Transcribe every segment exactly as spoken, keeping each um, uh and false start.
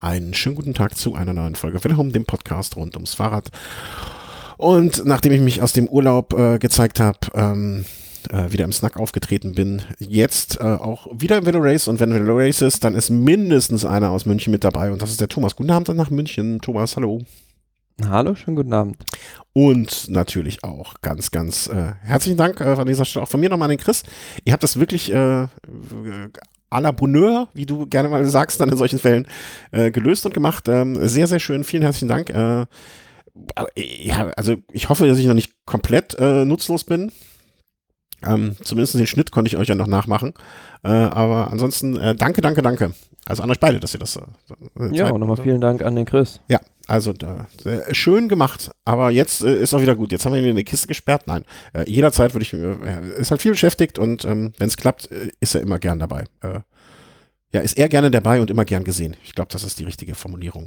Einen schönen guten Tag zu einer neuen Folge Willkommen, dem Podcast rund ums Fahrrad. Und nachdem ich mich aus dem Urlaub äh, gezeigt habe, ähm, äh, wieder im Snack aufgetreten bin, jetzt äh, auch wieder im Velo Race. Und wenn Velo Race ist, dann ist mindestens einer aus München mit dabei. Und das ist der Thomas. Guten Abend nach München. Thomas, hallo. Hallo, schönen guten Abend. Und natürlich auch ganz, ganz äh, herzlichen Dank äh, an dieser Stelle auch von mir nochmal an den Chris. Ihr habt das wirklich äh, à la Bonheur, wie du gerne mal sagst, dann in solchen Fällen äh, gelöst und gemacht. Ähm, sehr, sehr schön. Vielen herzlichen Dank. Äh, ja, also ich hoffe, dass ich noch nicht komplett äh, nutzlos bin. Ähm, zumindest den Schnitt konnte ich euch ja noch nachmachen. Äh, aber ansonsten äh, danke, danke, danke. Also an euch beide, dass ihr das äh, Ja, und nochmal vielen Dank an den Chris. Ja, also da, äh, schön gemacht. Aber jetzt äh, ist auch wieder gut. Jetzt haben wir ihn in eine Kiste gesperrt. Nein, äh, jederzeit würde ich, äh, ist halt viel beschäftigt und ähm, wenn es klappt, äh, ist er immer gern dabei. Äh, ja, ist er gerne dabei und immer gern gesehen. Ich glaube, das ist die richtige Formulierung.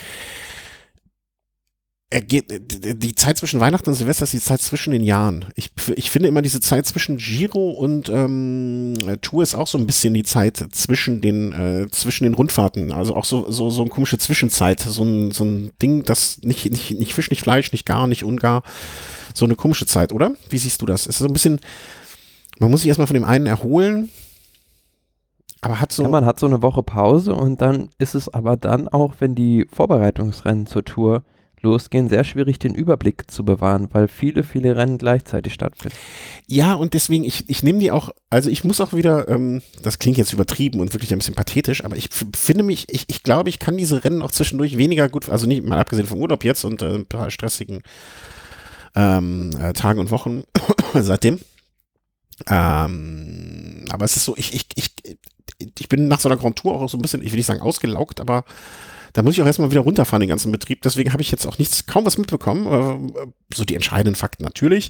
Er geht, die Zeit zwischen Weihnachten und Silvester ist die Zeit zwischen den Jahren. Ich, ich finde immer diese Zeit zwischen Giro und ähm, Tour ist auch so ein bisschen die Zeit zwischen den äh, zwischen den Rundfahrten. Also auch so so so eine komische Zwischenzeit, so ein so ein Ding, das nicht nicht nicht Fisch, nicht Fleisch, nicht gar, nicht ungar, so eine komische Zeit, oder? Wie siehst du das? Es ist so ein bisschen, man muss sich erstmal von dem einen erholen, aber hat so. Ja, man hat so eine Woche Pause und dann ist es aber dann auch, wenn die Vorbereitungsrennen zur Tour losgehen, sehr schwierig, den Überblick zu bewahren, weil viele, viele Rennen gleichzeitig stattfinden. Ja, und deswegen, ich, ich nehme die auch, also ich muss auch wieder, ähm, das klingt jetzt übertrieben und wirklich ein bisschen pathetisch, aber ich f- finde mich, ich, ich glaube, ich kann diese Rennen auch zwischendurch weniger gut, also nicht mal abgesehen vom Urlaub jetzt und äh, ein paar stressigen ähm, äh, Tagen und Wochen seitdem. Ähm, aber es ist so, ich, ich, ich, ich bin nach so einer Grand Tour auch so ein bisschen, ich will nicht sagen ausgelaugt, aber da muss ich auch erstmal wieder runterfahren, den ganzen Betrieb. Deswegen habe ich jetzt auch nichts, kaum was mitbekommen. Äh, so die entscheidenden Fakten natürlich.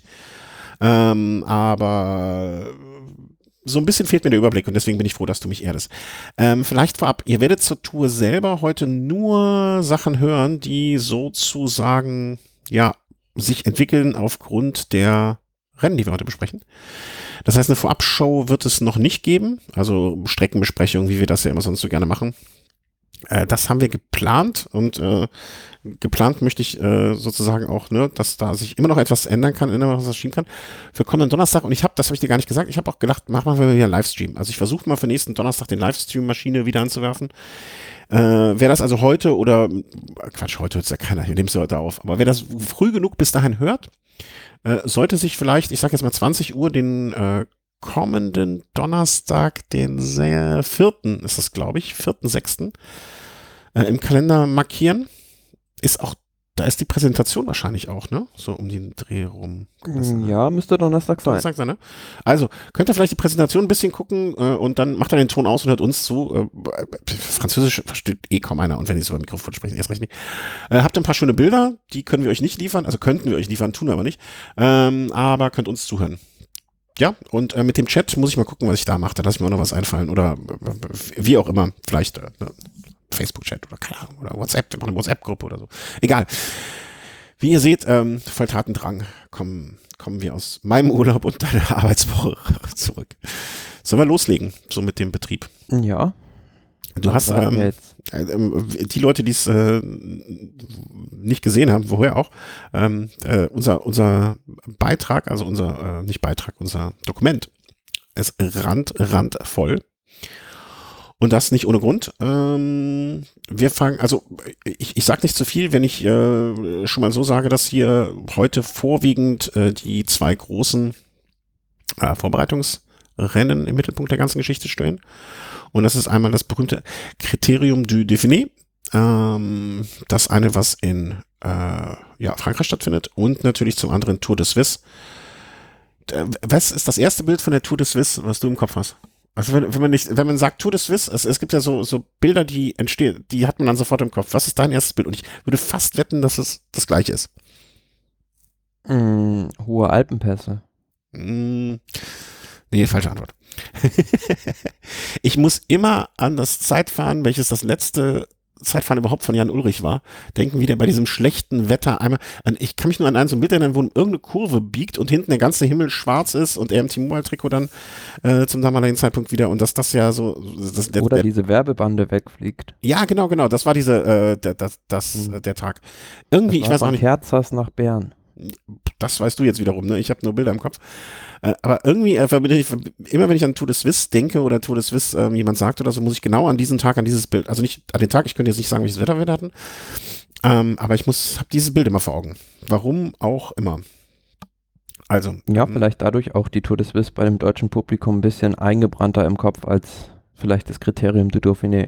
Ähm, aber so ein bisschen fehlt mir der Überblick und deswegen bin ich froh, dass du mich erdest. Ähm, vielleicht vorab, ihr werdet zur Tour selber heute nur Sachen hören, die sozusagen, ja, sich entwickeln aufgrund der Rennen, die wir heute besprechen. Das heißt, eine Vorabshow wird es noch nicht geben, also Streckenbesprechung, wie wir das ja immer sonst so gerne machen. Äh, das haben wir geplant und äh, geplant möchte ich äh, sozusagen auch, ne, dass da sich immer noch etwas ändern kann, immer noch was erschienen kann für kommenden Donnerstag. Und ich habe, das habe ich dir gar nicht gesagt, ich habe auch gedacht, machen wir wieder einen Livestream. Also ich versuche mal für nächsten Donnerstag den Livestream-Maschine wieder anzuwerfen. Äh, wer das also heute oder, Quatsch, heute hört es ja keiner, wir nehmen es heute auf, aber wer das früh genug bis dahin hört, äh, sollte sich vielleicht, ich sage jetzt mal zwanzig Uhr, den äh, kommenden Donnerstag, den sehr, vierten ist das, glaube ich, vierten sechsten äh, im Kalender markieren. Ist auch, da ist die Präsentation wahrscheinlich auch, ne? So um den Dreh rum. Ja, müsste Donnerstag sein. Donnerstag sein, ne? Also, könnt ihr vielleicht die Präsentation ein bisschen gucken äh, und dann macht er den Ton aus und hört uns zu. Äh, Französisch versteht eh kaum einer und wenn die so im Mikrofon sprechen, erst recht nicht. Äh, habt ein paar schöne Bilder, die können wir euch nicht liefern, also könnten wir euch liefern, tun wir aber nicht. Ähm, aber könnt uns zuhören. Ja, und äh, mit dem Chat muss ich mal gucken, was ich da mache. Da lasse ich mir auch noch was einfallen. Oder äh, wie auch immer. Vielleicht äh, ne, Facebook-Chat oder keine Ahnung. Oder WhatsApp, wir machen eine WhatsApp-Gruppe oder so. Egal. Wie ihr seht, ähm, voll Tatendrang kommen, kommen wir aus meinem Urlaub und deiner Arbeitswoche zurück. Sollen wir loslegen, so mit dem Betrieb? Ja. Du hast ähm, jetzt. äh, die Leute, die es äh, nicht gesehen haben, woher auch, ähm, äh, unser, unser Beitrag, also unser, äh, nicht Beitrag, unser Dokument ist rand, randvoll. Und das nicht ohne Grund. Ähm, wir fangen, also ich, ich sage nicht zu viel, wenn ich äh, schon mal so sage, dass hier heute vorwiegend äh, die zwei großen äh, Vorbereitungsrennen im Mittelpunkt der ganzen Geschichte stehen. Und das ist einmal das berühmte Kriterium du Dauphiné, ähm, das eine, was in äh, ja, Frankreich stattfindet und natürlich zum anderen Tour de Suisse. Äh, was ist das erste Bild von der Tour de Suisse, was du im Kopf hast? Also wenn, wenn man nicht, wenn man sagt Tour de Suisse, es, es gibt ja so, so Bilder, die entstehen, die hat man dann sofort im Kopf. Was ist dein erstes Bild? Und ich würde fast wetten, dass es das gleiche ist. Mm, hohe Alpenpässe. Mm, nee, falsche Antwort. Ich muss immer an das Zeitfahren, welches das letzte Zeitfahren überhaupt von Jan Ullrich war, denken, wie der bei diesem schlechten Wetter einmal, an, ich kann mich nur an einen so ein Bild erinnern, wo irgendeine Kurve biegt und hinten der ganze Himmel schwarz ist und er im T-Mobile-Trikot dann äh, zum damaligen Zeitpunkt wieder und dass das ja so, das, der, Oder der, diese Werbebande wegfliegt. ja, genau, genau, das war diese, äh, der, das, das, Hm. äh, der Tag. Irgendwie, Das ich war weiß auch von nicht, Kerzers nach Bern. das weißt du jetzt wiederum, ne? Ich habe nur Bilder im Kopf. Äh, aber irgendwie, äh, verbinde ich, immer wenn ich an Tour de Suisse denke oder Tour de Suisse ähm, jemand sagt oder so, muss ich genau an diesen Tag, an dieses Bild, also nicht an den Tag, ich könnte jetzt nicht sagen, welches Wetter wir da hatten, ähm, aber ich muss, habe dieses Bild immer vor Augen. Warum auch immer. Also. Ja, ähm, vielleicht dadurch auch die Tour de Suisse bei dem deutschen Publikum ein bisschen eingebrannter im Kopf als vielleicht das Kriterium du Dauphiné.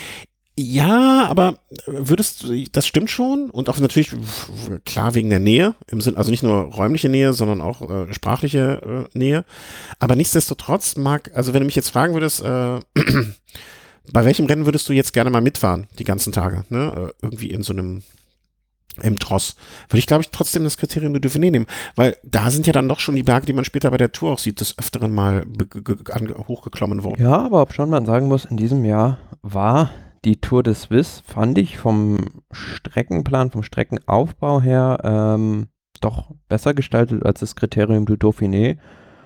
Ja, aber würdest du, das stimmt schon und auch natürlich w- klar wegen der Nähe, im Sinn, also nicht nur räumliche Nähe, sondern auch äh, sprachliche äh, Nähe. Aber nichtsdestotrotz mag, also wenn du mich jetzt fragen würdest, äh, bei welchem Rennen würdest du jetzt gerne mal mitfahren, die ganzen Tage, ne? Äh, irgendwie in so einem, im Tross, würde ich glaube ich trotzdem das Kriterium du Dauphiné nehmen, weil da sind ja dann doch schon die Berge, die man später bei der Tour auch sieht, des Öfteren mal be- ge- ge- ange- hochgeklommen worden. Ja, aber ob schon man sagen muss, in diesem Jahr war die Tour de Suisse, fand ich vom Streckenplan, vom Streckenaufbau her ähm, doch besser gestaltet als das Kriterium du Dauphiné.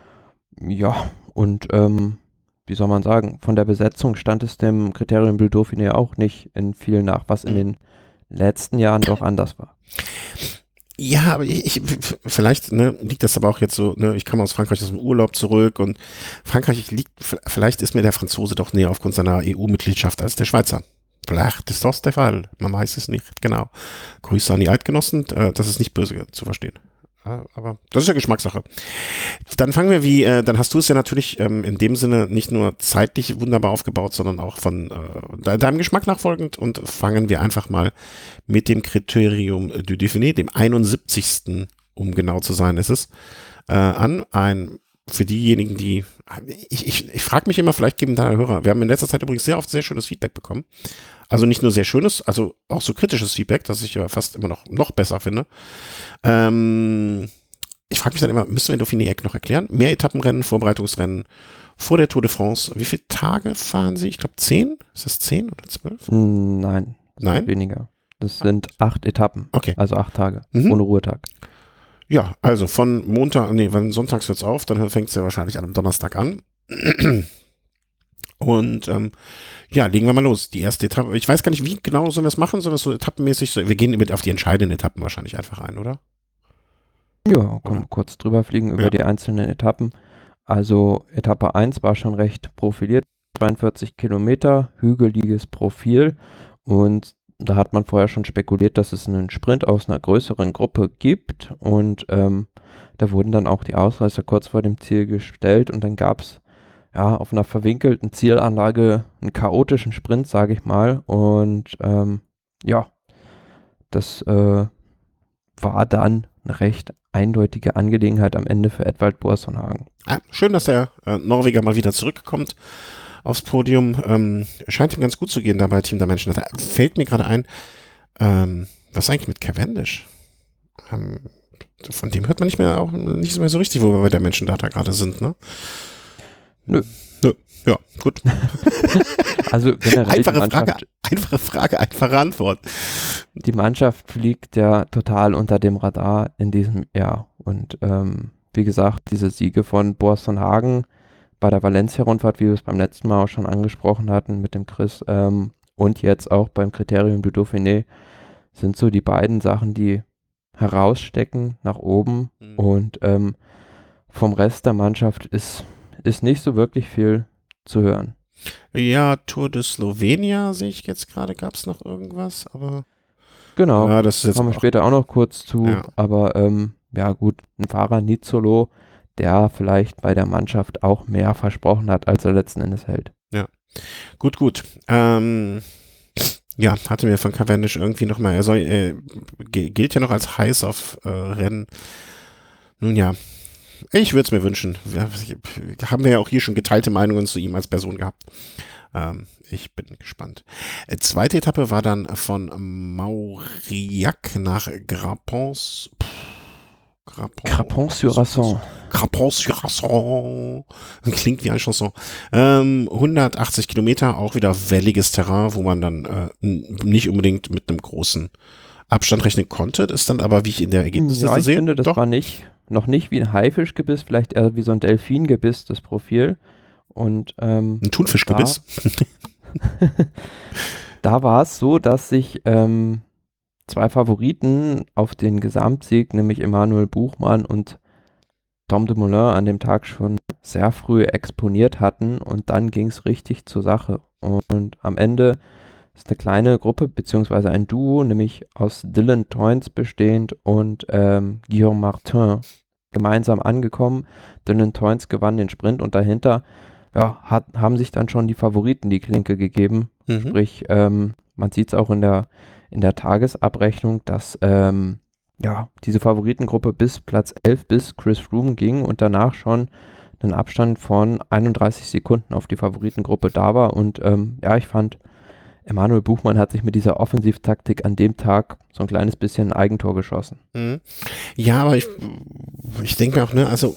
Ja, und ähm, wie soll man sagen, von der Besetzung stand es dem Kriterium du Dauphiné auch nicht in viel nach, was in den letzten Jahren doch anders war. Ja, aber ich, ich vielleicht ne, liegt das aber auch jetzt so, ne, ich kam aus Frankreich aus dem Urlaub zurück und Frankreich liegt, vielleicht ist mir der Franzose doch näher aufgrund seiner E U-Mitgliedschaft als der Schweizer. Vielleicht ist das der Fall, man weiß es nicht, genau. Grüße an die Eidgenossen, äh, das ist nicht böse zu verstehen. Ja, aber das ist ja Geschmackssache. Dann fangen wir wie, äh, dann hast du es ja natürlich ähm, in dem Sinne nicht nur zeitlich wunderbar aufgebaut, sondern auch von äh, de deinem Geschmack nachfolgend und fangen wir einfach mal mit dem Kriterium du Dauphiné, dem einundsiebzigsten um genau zu sein ist es, äh, an. Ein, für diejenigen, die, ich, ich, ich frage mich immer, vielleicht geben da Hörer, wir haben in letzter Zeit übrigens sehr oft sehr schönes Feedback bekommen. Also nicht nur sehr schönes, also auch so kritisches Feedback, das ich ja fast immer noch, noch besser finde. Ähm, ich frage mich dann immer, müssen wir Dauphiné noch erklären? Mehr Etappenrennen, Vorbereitungsrennen vor der Tour de France. Wie viele Tage fahren Sie? Ich glaube zehn? Ist das zehn oder zwölf? Mm, Nein, das Nein? sind weniger. Das sind acht Etappen, Okay. also acht Tage, Mhm. ohne Ruhetag. Ja, also von Montag, nee, wenn sonntags hört's auf, dann fängt es ja wahrscheinlich an am Donnerstag an. Und ähm, ja, legen wir mal los. Die erste Etappe, ich weiß gar nicht, wie genau sollen wir es machen, sollen wir es so etappenmäßig, so, wir gehen mit auf die entscheidenden Etappen wahrscheinlich einfach ein, oder? Ja, können Oder? wir kurz drüber fliegen über Ja. die einzelnen Etappen. Also Etappe eins war schon recht profiliert, zweiundvierzig Kilometer, hügeliges Profil und da hat man vorher schon spekuliert, dass es einen Sprint aus einer größeren Gruppe gibt und ähm, da wurden dann auch die Ausreißer kurz vor dem Ziel gestellt und dann gab es ja auf einer verwinkelten Zielanlage einen chaotischen Sprint, sage ich mal, und ähm, ja, das äh, war dann eine recht eindeutige Angelegenheit am Ende für Edvald Boasson-Hagen. Ah, schön, dass der äh, Norweger mal wieder zurückkommt aufs Podium. Ähm, scheint ihm ganz gut zu gehen da bei Team der Menschen. Da fällt mir gerade ein, ähm, was ist eigentlich mit Cavendish? Ähm, von dem hört man nicht mehr auch nicht mehr so richtig, wo wir bei der Menschendata gerade sind, ne? Nö. Nö. Ja, gut. Also generell die Einfache Frage, Mannschaft, einfache Frage, einfache Antwort. die Mannschaft fliegt ja total unter dem Radar in diesem Jahr. Und ähm, wie gesagt, diese Siege von Boasson-Hagen bei der Valencia-Rundfahrt, wie wir es beim letzten Mal auch schon angesprochen hatten mit dem Chris, ähm, und jetzt auch beim Kriterium du Dauphiné, sind so die beiden Sachen, die herausstecken nach oben. Mhm. Und ähm, vom Rest der Mannschaft ist, ist nicht so wirklich viel zu hören. Ja, Tour de Slovenia sehe ich jetzt gerade, gab es noch irgendwas, aber Genau, ja, das ist jetzt kommen wir auch, später auch noch kurz zu, ja. aber ähm, ja gut, ein Fahrer Nizzolo, der vielleicht bei der Mannschaft auch mehr versprochen hat, als er letzten Endes hält. Gut, gut. Ähm, ja, hatte mir von Cavendish irgendwie nochmal, er soll, äh, gilt ja noch als heiß auf äh, Rennen. Nun ja, ich würde es mir wünschen. Wir, haben wir ja auch hier schon geteilte Meinungen zu ihm als Person gehabt. Ähm, ich bin gespannt. Äh, zweite Etappe war dann von Mauriac nach Grapens. Crapon-sur-Rasson. Crapon-sur-Rasson. Klingt wie eine Chanson. Ähm, hundertachtzig Kilometer, auch wieder welliges Terrain, wo man dann äh, nicht unbedingt mit einem großen Abstand rechnen konnte. Das ist dann aber, wie ich in der Ergebnisliste Ja, ich sehe, finde, das doch. war nicht, noch nicht wie ein Haifischgebiss, vielleicht eher wie so ein Delfingebiss, das Profil. Und ähm, Ein Thunfischgebiss. Da, da war es so, dass sich ähm, zwei Favoriten auf den Gesamtsieg, nämlich Emanuel Buchmann und Tom Dumoulin, an dem Tag schon sehr früh exponiert hatten und dann ging es richtig zur Sache. Und, und am Ende ist eine kleine Gruppe, beziehungsweise ein Duo, nämlich aus Dylan Teuns bestehend und ähm, Guillaume Martin gemeinsam angekommen. Dylan Teuns gewann den Sprint und dahinter ja, hat, haben sich dann schon die Favoriten die Klinke gegeben. Mhm. Sprich, ähm, man sieht es auch in der, in der Tagesabrechnung, dass ähm, ja, diese Favoritengruppe bis Platz elf bis Chris Froome ging und danach schon einen Abstand von einunddreißig Sekunden auf die Favoritengruppe da war. Und ähm, ja, ich fand, Emanuel Buchmann hat sich mit dieser Offensivtaktik an dem Tag so ein kleines bisschen ein Eigentor geschossen. Mhm. Ja, aber ich, ich denke mir auch, ne, also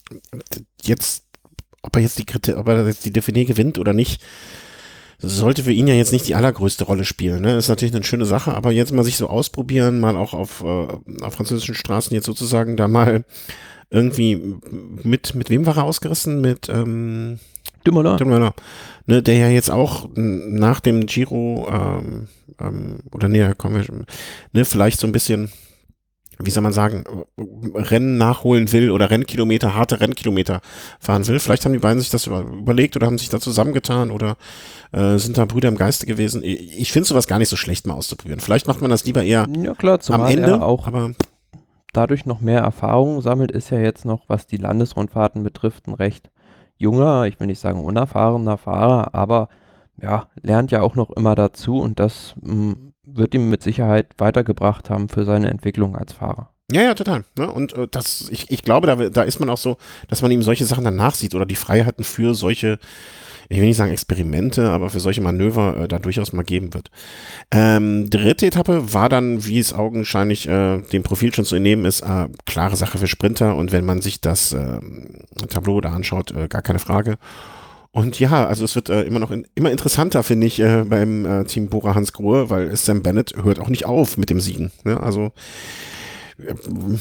jetzt, ob er jetzt die Kritik, ob er jetzt die Dauphiné gewinnt oder nicht, sollte für ihn ja jetzt nicht die allergrößte Rolle spielen. Ne? Ist natürlich eine schöne Sache, aber jetzt mal sich so ausprobieren, mal auch auf, äh, auf französischen Straßen jetzt sozusagen da mal irgendwie mit, mit wem war er ausgerissen? Mit ähm, Dumoulin. Dumoulin. Ne, der ja jetzt auch nach dem Giro ähm, ähm, oder näher kommen wir schon, ne, vielleicht so ein bisschen, wie soll man sagen, Rennen nachholen will oder Rennkilometer, harte Rennkilometer fahren will. Vielleicht haben die beiden sich das über, überlegt oder haben sich da zusammengetan oder äh, sind da Brüder im Geiste gewesen. Ich, ich finde sowas gar nicht so schlecht mal auszuprobieren. Vielleicht macht man das lieber eher Ja klar, zumal am Ende, er auch aber dadurch noch mehr Erfahrung sammelt, ist ja jetzt noch, was die Landesrundfahrten betrifft, ein recht junger, ich will nicht sagen unerfahrener Fahrer, aber ja, lernt ja auch noch immer dazu und das mh, wird ihm mit Sicherheit weitergebracht haben für seine Entwicklung als Fahrer. ja, ja, total. Ne? Und äh, das, ich, ich glaube, da, da ist man auch so, dass man ihm solche Sachen dann nachsieht oder die Freiheiten für solche, ich will nicht sagen Experimente, aber für solche Manöver äh, da durchaus mal geben wird. Ähm, dritte Etappe war dann, wie es augenscheinlich äh, dem Profil schon zu entnehmen ist, äh, klare Sache für Sprinter und wenn man sich das äh, Tableau da anschaut, äh, gar keine Frage. Und ja, also es wird äh, immer noch in, immer interessanter, finde ich, äh, beim äh, Team Bora Hansgrohe, weil Sam Bennett hört auch nicht auf mit dem Siegen. Ne? Also äh,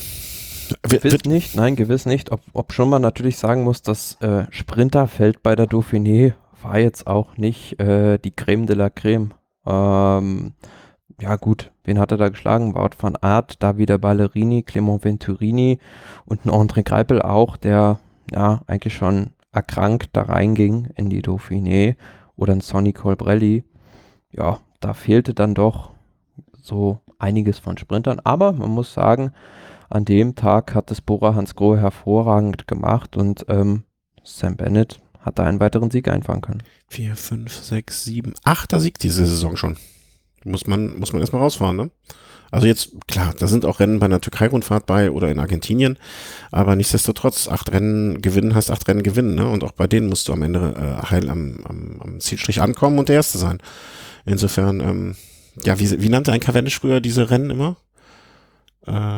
Gewiss nicht, nein, gewiss nicht. Ob, ob schon man natürlich sagen muss, das äh, Sprinterfeld bei der Dauphiné war jetzt auch nicht äh, die Creme de la Creme. Ähm, ja gut, wen hat er da geschlagen? Wout van Aert, Davide Ballerini, Clement Venturini und ein André Greipel auch, der ja eigentlich schon erkrankt da reinging in die Dauphiné oder ein Sonny Colbrelli. Ja, da fehlte dann doch so einiges von Sprintern, aber man muss sagen, an dem Tag hat es Bora Hansgrohe hervorragend gemacht und ähm, Sam Bennett hat da einen weiteren Sieg einfahren können. Vier, fünf, sechs, sieben, achter Sieg diese Saison schon. Muss man, muss man erstmal rausfahren, ne? Also jetzt, klar, da sind auch Rennen bei einer Türkei-Rundfahrt bei oder in Argentinien, aber nichtsdestotrotz, acht Rennen gewinnen heißt acht Rennen gewinnen, ne? Und auch bei denen musst du am Ende äh, heil am, am, am Zielstrich ankommen und der Erste sein. Insofern, ähm, ja, wie, wie nannte ein Cavendish früher diese Rennen immer? Äh,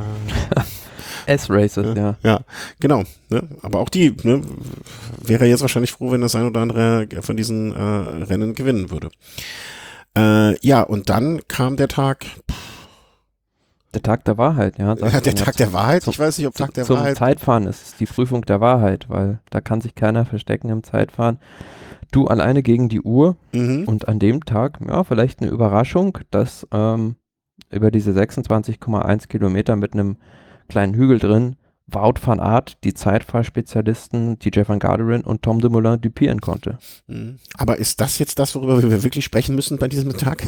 S-Races, ja. Ja, genau. Ne? Aber auch die ne, wäre jetzt wahrscheinlich froh, wenn das ein oder andere von diesen äh, Rennen gewinnen würde. Äh, ja, und dann kam der Tag. Der Tag der Wahrheit, ja. Ja, der Tag der Wahrheit. Zum, ich weiß nicht, ob Tag der zum Wahrheit. Zum Zeitfahren ist es die Prüfung der Wahrheit, weil da kann sich keiner verstecken im Zeitfahren. Du alleine gegen die Uhr Mhm. und an dem Tag, ja, vielleicht eine Überraschung, dass ähm, über diese sechsundzwanzig Komma eins Kilometer mit einem kleinen Hügel drin Wout van Aert, die Zeitfahrspezialisten, die Jeff van Garderen und Tom Dumoulin dupieren konnte. Mhm. Aber ist das jetzt das, worüber wir wirklich sprechen müssen bei diesem Tag?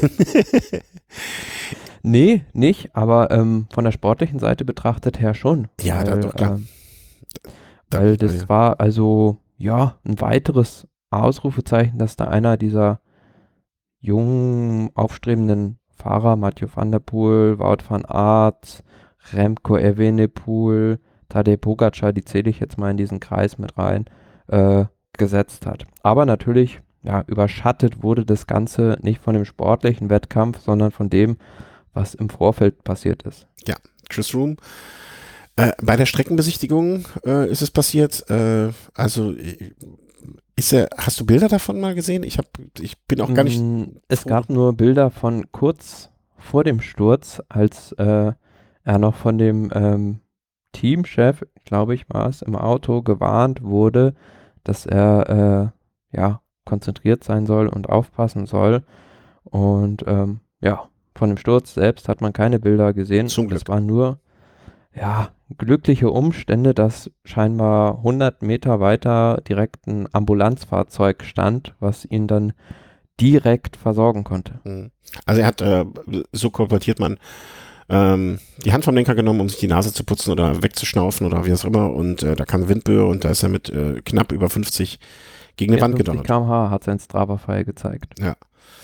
Nee, nicht, aber ähm, von der sportlichen Seite betrachtet her schon. Ja, weil, da, doch klar. Ähm, weil das ja. war also, ja, ein weiteres Ausrufezeichen, dass da einer dieser jungen, aufstrebenden Fahrer, Mathieu van der Poel, Wout van Aert, Remco Evenepoel, Tadej Pogacar, die zähle ich jetzt mal in diesen Kreis mit rein, äh, gesetzt hat. Aber natürlich, ja, überschattet wurde das Ganze nicht von dem sportlichen Wettkampf, sondern von dem, was im Vorfeld passiert ist. Ja, Chris Froome Äh, bei der Streckenbesichtigung äh, ist es passiert. Äh, also äh, ist er, hast du Bilder davon mal gesehen? Ich habe, ich bin auch gar nicht Mm, Es froh. gab nur Bilder von kurz vor dem Sturz, als äh, er noch von dem ähm, Teamchef, glaube ich, war es, im Auto gewarnt wurde, dass er äh, ja konzentriert sein soll und aufpassen soll. Und ähm, ja, von dem Sturz selbst hat man keine Bilder gesehen. Zum Das Glück. waren nur ja glückliche Umstände, dass scheinbar hundert Meter weiter direkt ein Ambulanzfahrzeug stand, was ihn dann direkt versorgen konnte. Mhm. Also er hat, äh, so kolportiert man, ähm, die Hand vom Lenker genommen, um sich die Nase zu putzen oder wegzuschnaufen oder wie auch immer. Und äh, da kam eine Windböe und da ist er mit äh, knapp über fünfzig gegen eine Wand vierundfünfzig gedonnert. Kilometer pro Stunde hat sein Strava-File gezeigt. Ja.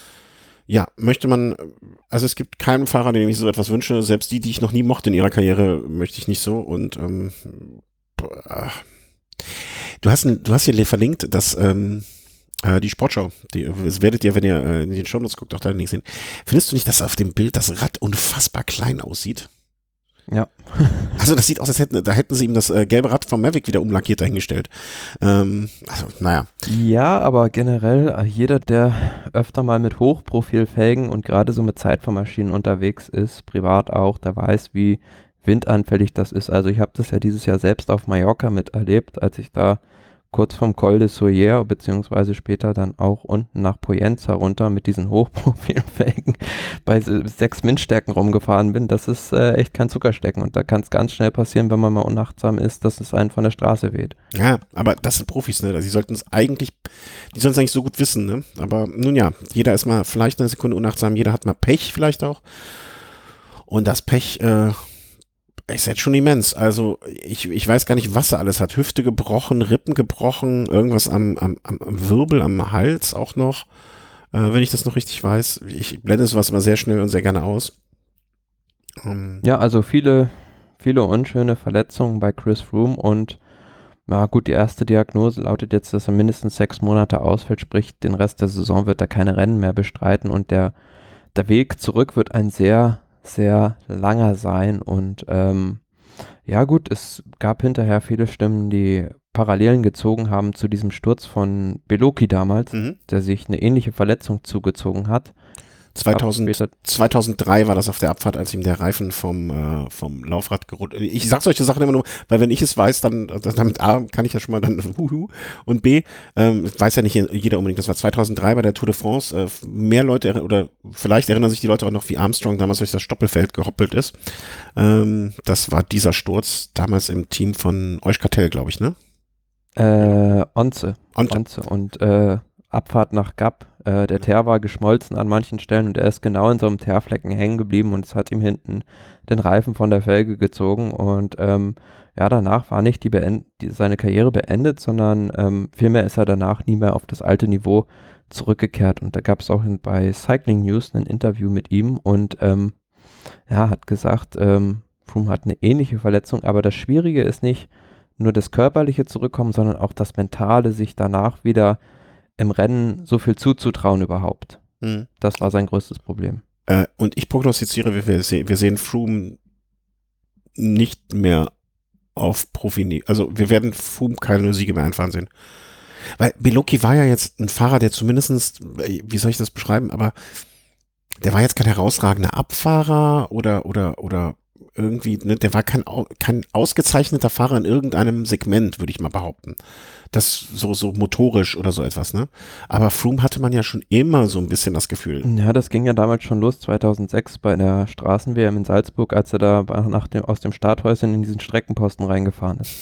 Ja, möchte man, also es gibt keinen Fahrer, dem ich so etwas wünsche. Selbst die, die ich noch nie mochte in ihrer Karriere, möchte ich nicht so. Und ähm, boah. du hast, ein- du hast hier verlinkt, dass ähm, äh, die Sportschau, die, das werdet ihr, wenn ihr äh, in den Shownotes guckt, auch da nicht sehen. Findest du nicht, dass auf dem Bild das Rad unfassbar klein aussieht? Ja. Also das sieht aus, als hätten, da hätten sie ihm das äh, gelbe Rad vom Mavic wieder umlackiert dahingestellt. Ähm, also, naja. Ja, aber generell äh, jeder, der öfter mal mit Hochprofilfelgen und gerade so mit Zeitfahrmaschinen unterwegs ist, privat auch, der weiß, wie windanfällig das ist. Also ich habe das ja dieses Jahr selbst auf Mallorca miterlebt, als ich da kurz vom Col de Soller, beziehungsweise später dann auch unten nach Poyenza runter mit diesen Hochprofilfelgen bei se- sechs Windstärken rumgefahren bin. Das ist äh, echt kein Zuckerstecken und da kann es ganz schnell passieren, wenn man mal unachtsam ist, dass es einen von der Straße weht. Ja, aber das sind Profis, ne? Sie sollten es eigentlich, die sollen es eigentlich so gut wissen, ne? Aber nun ja, jeder ist mal vielleicht eine Sekunde unachtsam, jeder hat mal Pech vielleicht auch. Und das Pech äh, ist jetzt schon immens. Also ich, ich weiß gar nicht, was er alles hat. Hüfte gebrochen, Rippen gebrochen, irgendwas am, am, am am Wirbel, am Hals auch noch, äh, wenn ich das noch richtig weiß. Ich blende sowas immer sehr schnell und sehr gerne aus. Ähm, Ja, also viele, viele unschöne Verletzungen bei Chris Froome und na gut, die erste Diagnose lautet jetzt, dass er mindestens sechs Monate ausfällt, sprich den Rest der Saison wird er keine Rennen mehr bestreiten und der, der Weg zurück wird ein sehr, sehr langer sein und ähm, ja gut, es gab hinterher viele Stimmen, die Parallelen gezogen haben zu diesem Sturz von Beloki damals, mhm. der sich eine ähnliche Verletzung zugezogen hat. Gab zweitausend, später zweitausenddrei war das auf der Abfahrt, als ihm der Reifen vom, äh, vom Laufrad gerutscht. Ich sag solche Sachen immer nur, weil wenn ich es weiß, dann, dann damit A, kann ich ja schon mal dann huhu, und B, ähm, weiß ja nicht jeder unbedingt, das war zweitausenddrei bei der Tour de France. Äh, mehr Leute, oder vielleicht erinnern sich die Leute auch noch, wie Armstrong damals durch das Stoppelfeld gehoppelt ist. Ähm, das war dieser Sturz damals im Team von Euskartel, glaube ich, ne? Äh, Onze. Und, Onze. Und äh, Abfahrt nach Gap. Äh, der Teer war geschmolzen an manchen Stellen und er ist genau in so einem Teerflecken hängen geblieben und es hat ihm hinten den Reifen von der Felge gezogen. Und ähm, ja, danach war nicht die beend die, seine Karriere beendet, sondern ähm, vielmehr ist er danach nie mehr auf das alte Niveau zurückgekehrt. Und da gab es auch in, bei Cycling News ein Interview mit ihm und ähm, ja, hat gesagt, ähm, Froome hat eine ähnliche Verletzung, aber das Schwierige ist nicht nur das körperliche Zurückkommen, sondern auch das mentale, sich danach wieder im Rennen so viel zuzutrauen überhaupt. mh. Das war sein größtes Problem. Äh, und ich prognostiziere, wir, wir, sehen, wir sehen Froome nicht mehr auf Profi, also wir werden Froome keine Siege mehr einfahren sehen. Weil Beloki war ja jetzt ein Fahrer, der zumindestens, wie soll ich das beschreiben, aber der war jetzt kein herausragender Abfahrer oder, oder, oder irgendwie, ne, der war kein, kein ausgezeichneter Fahrer in irgendeinem Segment, würde ich mal behaupten. Das so, so motorisch oder so etwas, ne? Aber Froome hatte man ja schon immer so ein bisschen das Gefühl. Ja, das ging ja damals schon los, zweitausendsechs bei der Straßen-W M in Salzburg, als er da nach dem, aus dem Starthäuschen in diesen Streckenposten reingefahren ist.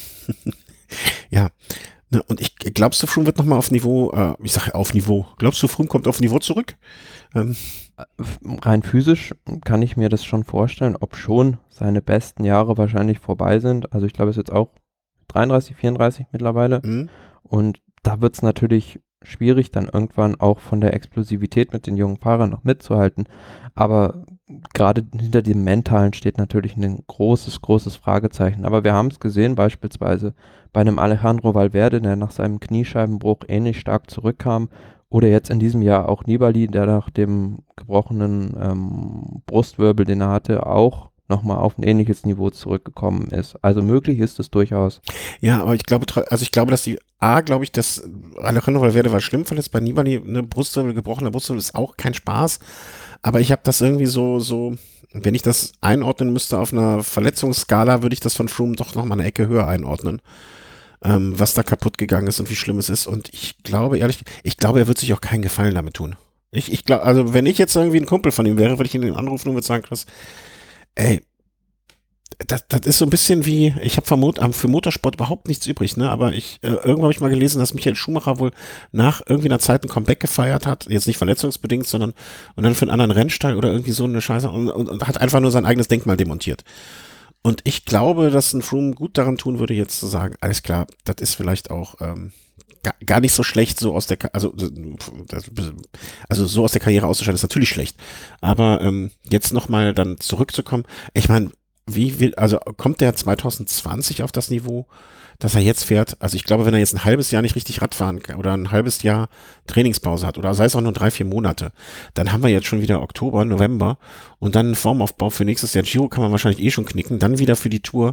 Ja. Ne, und ich glaubst du, Froome wird nochmal auf Niveau, äh, ich sage auf Niveau, glaubst du, Froome kommt auf Niveau zurück? Ähm, Rein physisch kann ich mir das schon vorstellen, ob schon seine besten Jahre wahrscheinlich vorbei sind. Also ich glaube, es ist jetzt auch dreiunddreißig, vierunddreißig mittlerweile. mh. Und da wird es natürlich schwierig, dann irgendwann auch von der Explosivität mit den jungen Fahrern noch mitzuhalten. Aber gerade hinter dem Mentalen steht natürlich ein großes, großes Fragezeichen. Aber wir haben es gesehen, beispielsweise bei einem Alejandro Valverde, der nach seinem Kniescheibenbruch ähnlich stark zurückkam. Oder jetzt in diesem Jahr auch Nibali, der nach dem gebrochenen ähm, Brustwirbel, den er hatte, auch nochmal auf ein ähnliches Niveau zurückgekommen ist. Also möglich ist es durchaus. Ja, aber ich glaube, also ich glaube, dass die A, glaube ich, dass Alejandro Valverde war schlimm verletzt, bei Nibali eine Brustwirbel, gebrochene Brustwirbel ist auch kein Spaß. Aber ich habe das irgendwie so, so, wenn ich das einordnen müsste auf einer Verletzungsskala, würde ich das von Froome doch noch mal eine Ecke höher einordnen, ähm, was da kaputt gegangen ist und wie schlimm es ist. Und ich glaube, ehrlich, ich glaube, er wird sich auch keinen Gefallen damit tun. Ich, ich glaube, also wenn ich jetzt irgendwie ein Kumpel von ihm wäre, würde ich ihn anrufen und würde sagen, Chris, ey, das, das ist so ein bisschen wie, ich habe Mot für Motorsport überhaupt nichts übrig, ne? Aber ich, äh, irgendwann habe ich mal gelesen, dass Michael Schumacher wohl nach irgendwie einer Zeit ein Comeback gefeiert hat, jetzt nicht verletzungsbedingt, sondern und dann für einen anderen Rennstall oder irgendwie so eine Scheiße und, und, und hat einfach nur sein eigenes Denkmal demontiert. Und ich glaube, dass ein Froome gut daran tun würde, jetzt zu sagen, alles klar, das ist vielleicht auch ähm, gar, gar nicht so schlecht, so aus der, Ka also, das, also so aus der Karriere auszuscheiden, ist natürlich schlecht. Aber ähm, jetzt nochmal dann zurückzukommen, ich meine, wie will, also kommt der zwanzig zwanzig auf das Niveau, dass er jetzt fährt? Also ich glaube, wenn er jetzt ein halbes Jahr nicht richtig Radfahren kann oder ein halbes Jahr Trainingspause hat oder sei es auch nur drei, vier Monate, dann haben wir jetzt schon wieder Oktober, November und dann ein Formaufbau für nächstes Jahr. Giro kann man wahrscheinlich eh schon knicken, dann wieder für die Tour.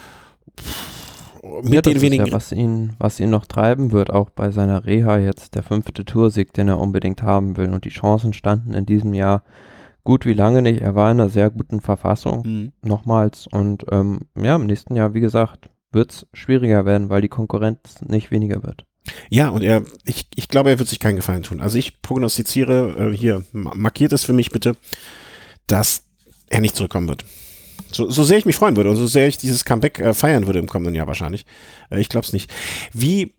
Mit ja, den wenigen. Ja, was ihn, was ihn noch treiben wird, auch bei seiner Reha jetzt, der fünfte Toursieg, den er unbedingt haben will. Und die Chancen standen in diesem Jahr gut wie lange nicht. Er war in einer sehr guten Verfassung, mhm. nochmals. Und ähm, ja, im nächsten Jahr, wie gesagt, wird es schwieriger werden, weil die Konkurrenz nicht weniger wird. Ja, und er, ich, ich glaube, er wird sich keinen Gefallen tun. Also ich prognostiziere, äh, hier, markiert es für mich bitte, dass er nicht zurückkommen wird. So, so sehr ich mich freuen würde und so sehr ich dieses Comeback äh, feiern würde im kommenden Jahr wahrscheinlich. Äh, ich glaube es nicht. Wie,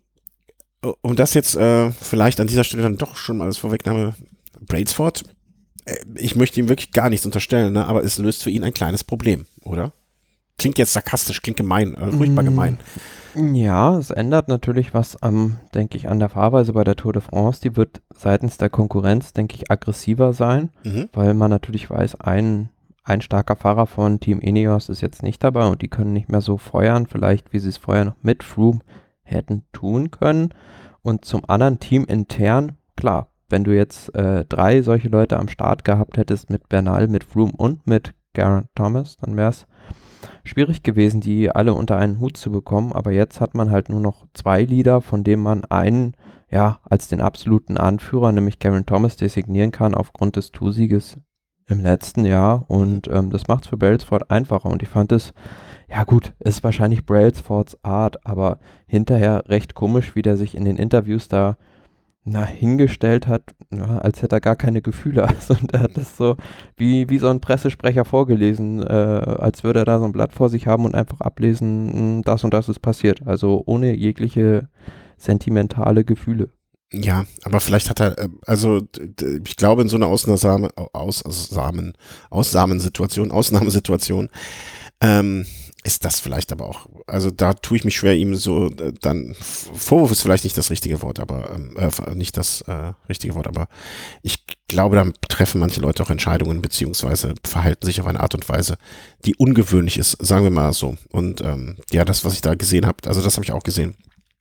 um das jetzt äh, vielleicht an dieser Stelle dann doch schon mal als Vorwegnahme, Brailsford, ich möchte ihm wirklich gar nichts unterstellen, ne? Aber es löst für ihn ein kleines Problem, oder? Klingt jetzt sarkastisch, klingt gemein, äh, furchtbar gemein. Ja, es ändert natürlich was am, denke ich, an der Fahrweise bei der Tour de France. Die wird seitens der Konkurrenz, denke ich, aggressiver sein, mhm. weil man natürlich weiß, ein, ein starker Fahrer von Team Ineos ist jetzt nicht dabei und die können nicht mehr so feuern, vielleicht wie sie es vorher noch mit Froome hätten tun können. Und zum anderen Team intern, klar, wenn du jetzt äh, drei solche Leute am Start gehabt hättest mit Bernal, mit Froome und mit Geraint Thomas, dann wäre es schwierig gewesen, die alle unter einen Hut zu bekommen. Aber jetzt hat man halt nur noch zwei Leader, von denen man einen ja als den absoluten Anführer, nämlich Geraint Thomas, designieren kann aufgrund des Toursieges im letzten Jahr. Und ähm, das macht es für Brailsford einfacher. Und ich fand es, ja gut, ist wahrscheinlich Brailsfords Art, aber hinterher recht komisch, wie der sich in den Interviews da na, hingestellt hat, ja, als hätte er gar keine Gefühle. Also der hat das so wie, wie so ein Pressesprecher vorgelesen, äh, als würde er da so ein Blatt vor sich haben und einfach ablesen, das und das ist passiert. Also ohne jegliche sentimentale Gefühle. Ja, aber vielleicht hat er, also ich glaube in so einer Ausnahme, Aussamen, Aussamensituation, Ausnahmesituation, ähm, ist das vielleicht aber auch, also da tue ich mich schwer, ihm so äh, dann, Vorwurf ist vielleicht nicht das richtige Wort, aber äh, nicht das äh, richtige Wort, aber ich glaube, da treffen manche Leute auch Entscheidungen beziehungsweise verhalten sich auf eine Art und Weise, die ungewöhnlich ist, sagen wir mal so. Und ähm, ja, das, was ich da gesehen habe, also das habe ich auch gesehen,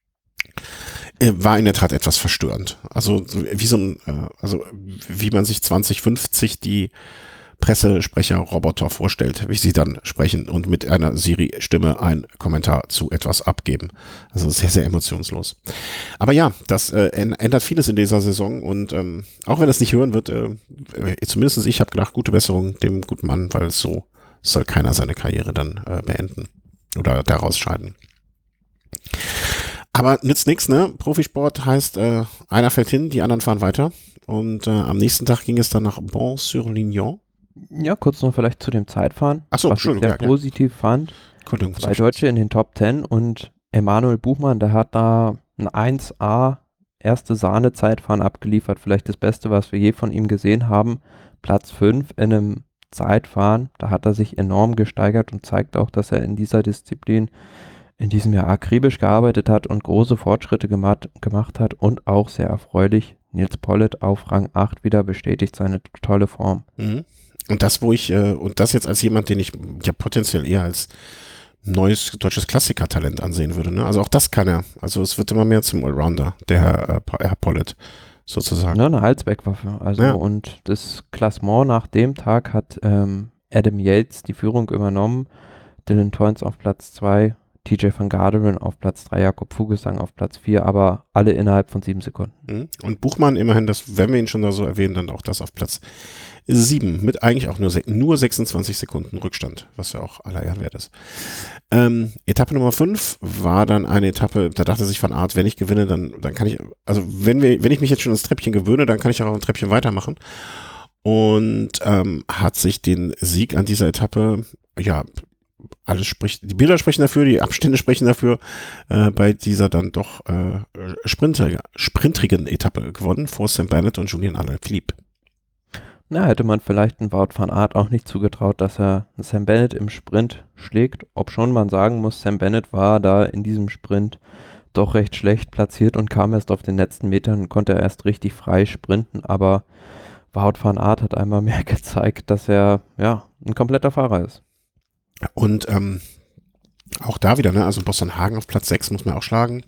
äh, war in der Tat etwas verstörend. Also wie so ein, äh, also wie man sich zwanzig fünfzig die Pressesprecher-Roboter vorstellt, wie sie dann sprechen und mit einer Siri-Stimme einen Kommentar zu etwas abgeben. Also sehr, sehr emotionslos. Aber ja, das äh, ändert vieles in dieser Saison und ähm, auch wenn es nicht hören wird, äh, zumindest ich habe gedacht, gute Besserung dem guten Mann, weil so soll keiner seine Karriere dann äh, beenden oder daraus scheiden. Aber nützt nichts, ne? Profisport heißt, äh, einer fällt hin, die anderen fahren weiter und äh, am nächsten Tag ging es dann nach Bon-sur-Lignon. Ja, kurz noch vielleicht zu dem Zeitfahren, Ach so, was ich sehr ja, positiv ja. fand. Zwei Deutsche in den Top Ten und Emanuel Buchmann, der hat da ein eins A erste Sahne-Zeitfahren abgeliefert. Vielleicht das Beste, was wir je von ihm gesehen haben. Platz fünf in einem Zeitfahren. Da hat er sich enorm gesteigert und zeigt auch, dass er in dieser Disziplin in diesem Jahr akribisch gearbeitet hat und große Fortschritte gemacht, gemacht hat und auch sehr erfreulich. Nils Politt auf Rang acht wieder bestätigt seine tolle Form. Mhm. Und das, wo ich, äh, und das jetzt als jemand, den ich ja potenziell eher als neues deutsches Klassiker-Talent ansehen würde, ne? Also auch das kann er. Also es wird immer mehr zum Allrounder, der Herr, äh, Herr Politt sozusagen. Ja, eine Halswegwaffe. Also ja. Und das Klassement nach dem Tag hat ähm, Adam Yates die Führung übernommen, Dylan Teuns auf Platz zwei, T J van Garderen auf Platz drei, Jakob Fuglsang auf Platz vier, aber alle innerhalb von sieben Sekunden. Mhm. Und Buchmann immerhin, das, wenn wir ihn schon da so erwähnen, dann auch das auf Platz sieben mit eigentlich auch nur, nur sechsundzwanzig Sekunden Rückstand, was ja auch aller Ehren wert ist. Ähm, Etappe Nummer fünf war dann eine Etappe, da dachte sich Van Aert, wenn ich gewinne, dann, dann kann ich, also wenn wir, wenn ich mich jetzt schon ans Treppchen gewöhne, dann kann ich auch ein Treppchen weitermachen. Und ähm, hat sich den Sieg an dieser Etappe, ja, alles spricht, die Bilder sprechen dafür, die Abstände sprechen dafür, äh, bei dieser dann doch äh, sprinter, sprintrigen Etappe gewonnen vor Sam Bennett und Julian Alaphilippe. Na, hätte man vielleicht einen Wout van Aert auch nicht zugetraut, dass er Sam Bennett im Sprint schlägt, obschon man sagen muss, Sam Bennett war da in diesem Sprint doch recht schlecht platziert und kam erst auf den letzten Metern und konnte erst richtig frei sprinten, aber Wout van Aert hat einmal mehr gezeigt, dass er ja ein kompletter Fahrer ist. Und ähm, auch da wieder, ne, also Boston Hagen auf Platz sechs muss man auch schlagen.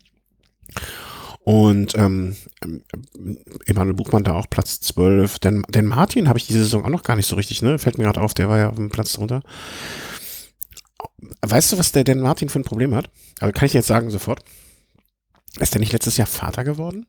Und ähm, Emanuel Buchmann da auch Platz zwölf. Denn, denn Martin habe ich diese Saison auch noch gar nicht so richtig, ne? Fällt mir gerade auf, der war ja auf dem Platz drunter. Weißt du, was der denn Martin für ein Problem hat? Also kann ich dir jetzt sagen sofort. Ist der nicht letztes Jahr Vater geworden?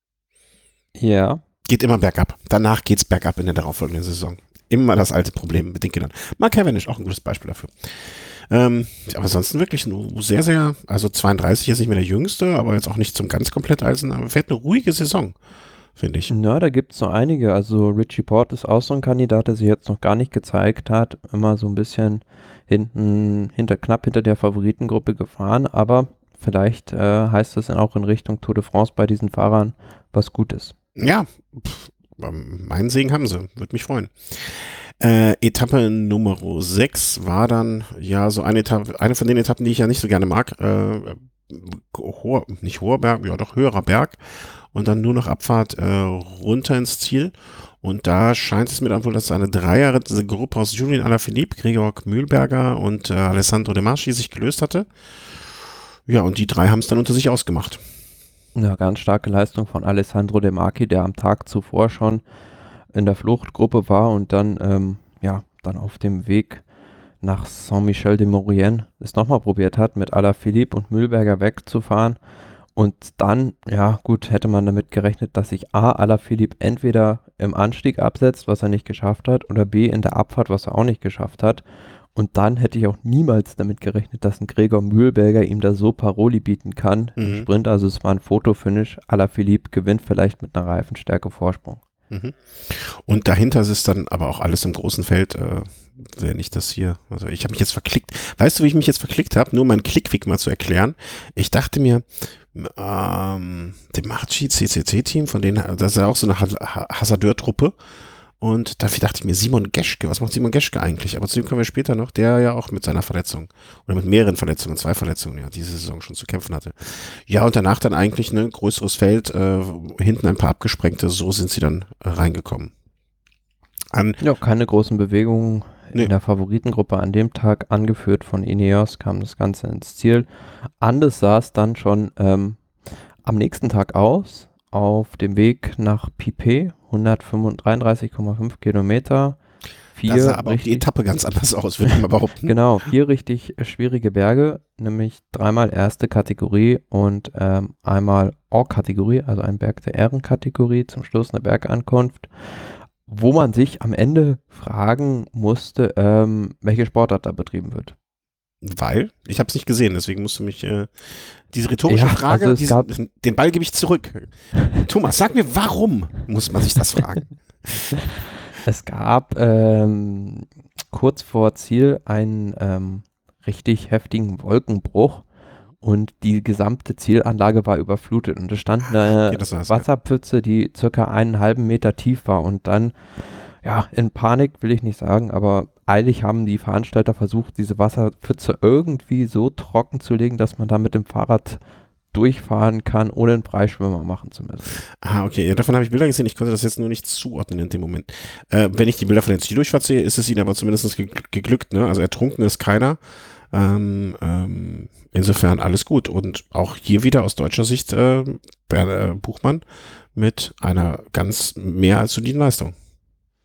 Ja. Geht immer bergab. Danach geht's bergab in der darauffolgenden Saison. Immer das alte Problem mit den Kindern. Mark Cavendish, auch ein gutes Beispiel dafür. Ähm, aber ansonsten wirklich nur sehr, sehr, also zweiunddreißig ist nicht mehr der Jüngste, aber jetzt auch nicht zum ganz komplett Eisen, aber fährt eine ruhige Saison, finde ich. Na, da gibt es so einige. Also Richie Porte ist auch so ein Kandidat, der sich jetzt noch gar nicht gezeigt hat. Immer so ein bisschen hinten, hinter, knapp hinter der Favoritengruppe gefahren, aber vielleicht äh, heißt das dann auch in Richtung Tour de France bei diesen Fahrern was Gutes. Ja, pff, meinen Segen haben sie, würde mich freuen. Äh, Etappe Nummer sechs war dann, ja, so eine Etappe, eine von den Etappen, die ich ja nicht so gerne mag, äh, hoher, nicht hoher Berg, ja doch höherer Berg und dann nur noch Abfahrt äh, runter ins Ziel und da scheint es mir dann wohl, dass eine Dreiergruppe aus Julian Alaphilippe, Georg Mühlberger und äh, Alessandro De Marchi sich gelöst hatte. Ja, und die drei haben es dann unter sich ausgemacht. Eine ganz starke Leistung von Alessandro De Marchi, der am Tag zuvor schon in der Fluchtgruppe war und dann, ähm, ja, dann auf dem Weg nach Saint-Michel-de-Maurienne es nochmal probiert hat, mit Alaphilippe und Mühlberger wegzufahren. Und dann, ja gut, hätte man damit gerechnet, dass sich A, Alaphilippe entweder im Anstieg absetzt, was er nicht geschafft hat, oder B, in der Abfahrt, was er auch nicht geschafft hat. Und dann hätte ich auch niemals damit gerechnet, dass ein Gregor Mühlberger ihm da so Paroli bieten kann im Mhm. Sprint. Also es war ein Fotofinish. Alaphilippe gewinnt vielleicht mit einer Reifenstärke Vorsprung. Mhm. Und dahinter ist es dann aber auch alles im großen Feld, äh, wenn ich das hier, also ich habe mich jetzt verklickt. Weißt du, wie ich mich jetzt verklickt habe? Nur meinen Klickweg mal zu erklären. Ich dachte mir, ähm, dem Marchi C C C-Team, von denen, das ist ja auch so eine Hasardeur-Truppe. Und dafür dachte ich mir, Simon Geschke, was macht Simon Geschke eigentlich? Aber zu dem kommen wir später noch, der ja auch mit seiner Verletzung oder mit mehreren Verletzungen, zwei Verletzungen, ja, diese Saison schon zu kämpfen hatte. Ja, und danach dann eigentlich ein ne, größeres Feld, äh, hinten ein paar abgesprengte, so sind sie dann äh, reingekommen. An, Ja, keine großen Bewegungen Nee. in der Favoritengruppe an dem Tag, angeführt von Ineos, kam das Ganze ins Ziel. Anders sah es dann schon ähm, am nächsten Tag aus, auf dem Weg nach Pipet, hundertdreiunddreißig Komma fünf Kilometer. Vier da sah aber auch die richtig, Etappe ganz anders aus, würde ich mal behaupten. genau, vier richtig äh, schwierige Berge, nämlich dreimal erste Kategorie und ähm, einmal Or-Kategorie, also ein Berg der Ehrenkategorie, zum Schluss eine Bergankunft, wo man sich am Ende fragen musste, ähm, welche Sportart da betrieben wird. Weil, ich habe es nicht gesehen, deswegen musst du mich, äh, diese rhetorische Ja, Frage, also es diesen, gab- den Ball gebe ich zurück. Thomas, sag mir, warum muss man sich das fragen? Es gab ähm, kurz vor Ziel einen ähm, richtig heftigen Wolkenbruch und die gesamte Zielanlage war überflutet und es stand eine Okay, das war's, ja. Wasserpfütze, die circa einen halben Meter tief war und dann, ja, in Panik will ich nicht sagen, aber eilig haben die Veranstalter versucht, diese Wasserpfütze irgendwie so trocken zu legen, dass man da mit dem Fahrrad durchfahren kann, ohne einen Freischwimmer machen zu müssen. Ah, okay, ja, davon habe ich Bilder gesehen, ich konnte das jetzt nur nicht zuordnen in dem Moment. Äh, wenn ich die Bilder von der Zieldurchfahrt sehe, ist es ihnen aber zumindest ge geglückt, ne? Also ertrunken ist keiner. Ähm, ähm, insofern alles gut. Und auch hier wieder aus deutscher Sicht äh, Bernd, äh, Buchmann mit einer ganz mehr als soliden Leistung.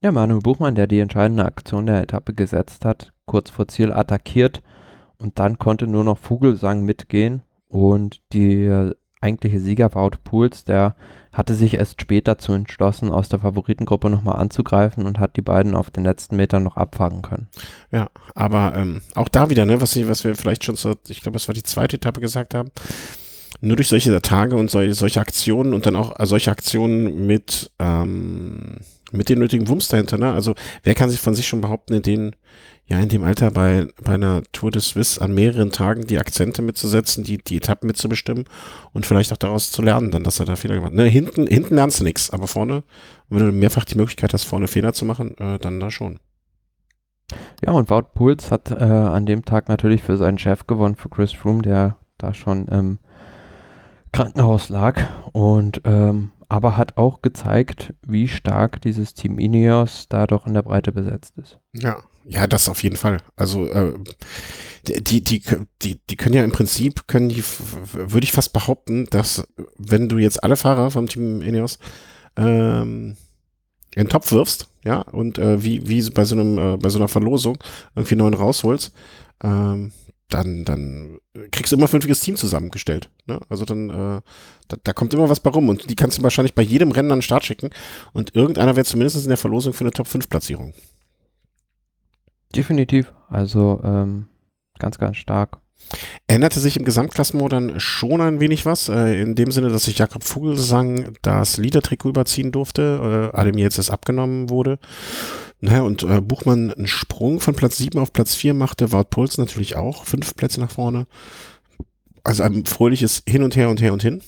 Ja, Manuel Buchmann, der die entscheidende Aktion der Etappe gesetzt hat, kurz vor Ziel attackiert und dann konnte nur noch Vogelsang mitgehen und die eigentliche Sieger Wout Poels, der hatte sich erst später dazu entschlossen, aus der Favoritengruppe nochmal anzugreifen und hat die beiden auf den letzten Metern noch abfangen können. Ja, aber ähm, auch da wieder, ne, was, was wir vielleicht schon so, ich glaube, es war die zweite Etappe gesagt haben, nur durch solche Tage und solche, solche Aktionen und dann auch äh, solche Aktionen mit, ähm, mit den nötigen Wumms dahinter, ne? Also wer kann sich von sich schon behaupten, in den, ja, in dem Alter bei, bei einer Tour de Suisse an mehreren Tagen die Akzente mitzusetzen, die, die Etappen mitzubestimmen und vielleicht auch daraus zu lernen, dann, dass er da Fehler gemacht hat. Ne, hinten, hinten lernst du nichts, aber vorne, wenn du mehrfach die Möglichkeit hast, vorne Fehler zu machen, äh, dann da schon. Ja, und Wout Poels hat äh, an dem Tag natürlich für seinen Chef gewonnen, für Chris Froome, der da schon im Krankenhaus lag und ähm, aber hat auch gezeigt, wie stark dieses Team Ineos da doch in der Breite besetzt ist. Ja, ja, das auf jeden Fall. Also äh, die, die, die, die können ja im Prinzip, können die, würde ich fast behaupten, dass wenn du jetzt alle Fahrer vom Team Ineos ähm, in den Topf wirfst, ja, und äh, wie, wie bei so einem, äh, bei so einer Verlosung irgendwie neuen rausholst, ähm, dann, dann kriegst du immer ein vernünftiges Team zusammengestellt. Ne? Also dann, äh, da, da kommt immer was bei rum und die kannst du wahrscheinlich bei jedem Rennen an den Start schicken und irgendeiner wäre zumindest in der Verlosung für eine Top fünf Platzierung. Definitiv, also ähm, ganz, ganz stark. Änderte sich im Gesamtklassement dann schon ein wenig was, äh, in dem Sinne, dass sich Jakob Vogelsang das Leader-Trikot überziehen durfte, äh, allem jetzt es abgenommen wurde. Naja, und äh, Buchmann einen Sprung von Platz sieben auf Platz vier machte, Wout Poels natürlich auch, fünf Plätze nach vorne. Also ein fröhliches Hin und Her und Her und Hin.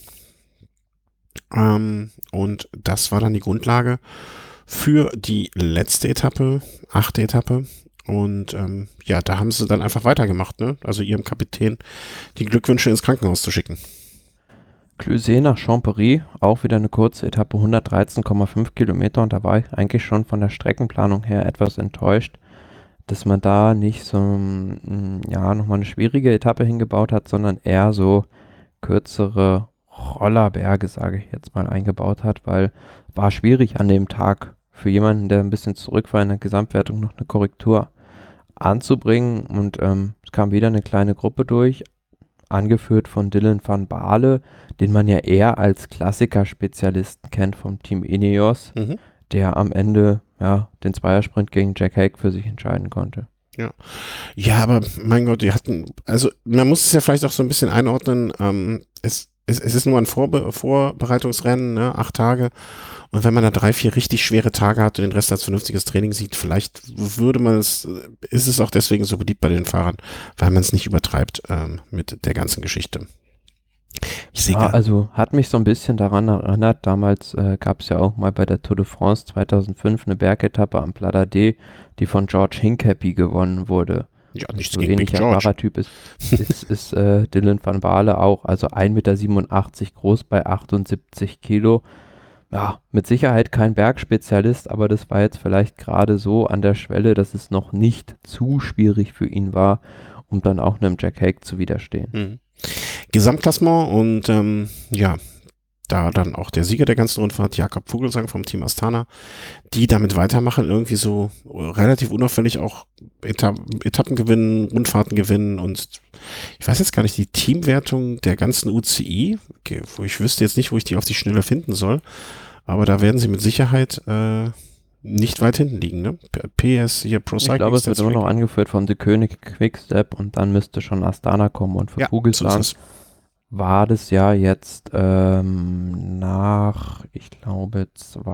Ähm, und das war dann die Grundlage für die letzte Etappe, achte Etappe. Und ähm, ja, da haben sie dann einfach weitergemacht, ne? Also ihrem Kapitän die Glückwünsche ins Krankenhaus zu schicken. Cluzet nach Chambéry, auch wieder eine kurze Etappe, hundertdreizehn Komma fünf Kilometer und da war ich eigentlich schon von der Streckenplanung her etwas enttäuscht, dass man da nicht so, ja, nochmal eine schwierige Etappe hingebaut hat, sondern eher so kürzere Rollerberge, sage ich jetzt mal, eingebaut hat, weil war schwierig an dem Tag für jemanden, der ein bisschen zurück war in der Gesamtwertung, noch eine Korrektur anzubringen und ähm, es kam wieder eine kleine Gruppe durch, angeführt von Dylan van Baarle, den man ja eher als Klassiker-Spezialisten kennt vom Team Ineos, Mhm. der am Ende ja den Zweiersprint gegen Jack Haig für sich entscheiden konnte. Ja. Ja, aber mein Gott, die hatten, also man muss es ja vielleicht auch so ein bisschen einordnen, ähm, es, es, es ist nur ein Vorbe Vorbereitungsrennen, ne, acht Tage. Und wenn man da drei, vier richtig schwere Tage hat und den Rest als vernünftiges Training sieht, vielleicht würde man es, ist es auch deswegen so beliebt bei den Fahrern, weil man es nicht übertreibt ähm, mit der ganzen Geschichte. Ich sehe Ja, also hat mich so ein bisschen daran erinnert, damals äh, gab es ja auch mal bei der Tour de France zweitausendfünf eine Bergetappe am Pla d'Ade, die von George Hincapie gewonnen wurde. ja, nichts So gegen Big ähnlicher George. Fahrertyp ist, ist, ist äh, Dylan van Baarle auch, also ein Meter siebenundachtzig groß bei achtundsiebzig Kilo. Ja, mit Sicherheit kein Bergspezialist, aber das war jetzt vielleicht gerade so an der Schwelle, dass es noch nicht zu schwierig für ihn war, um dann auch einem Jack Haig zu widerstehen. Mhm. Gesamtklassement und ähm, ja, da dann auch der Sieger der ganzen Rundfahrt, Jakob Vogelsang vom Team Astana, die damit weitermachen, irgendwie so relativ unauffällig auch Eta Etappen gewinnen, Rundfahrten gewinnen und ich weiß jetzt gar nicht, die Teamwertung der ganzen U C I, okay, wo ich wüsste jetzt nicht, wo ich die auf die Schnelle finden soll, aber da werden sie mit Sicherheit äh, nicht weit hinten liegen, ne? P S hier Pro Cycling. Ich glaube, es wird immer noch angeführt von The König Quickstep und dann müsste schon Astana kommen und für ja, Vogelsang so war das ja jetzt ähm, nach, ich glaube,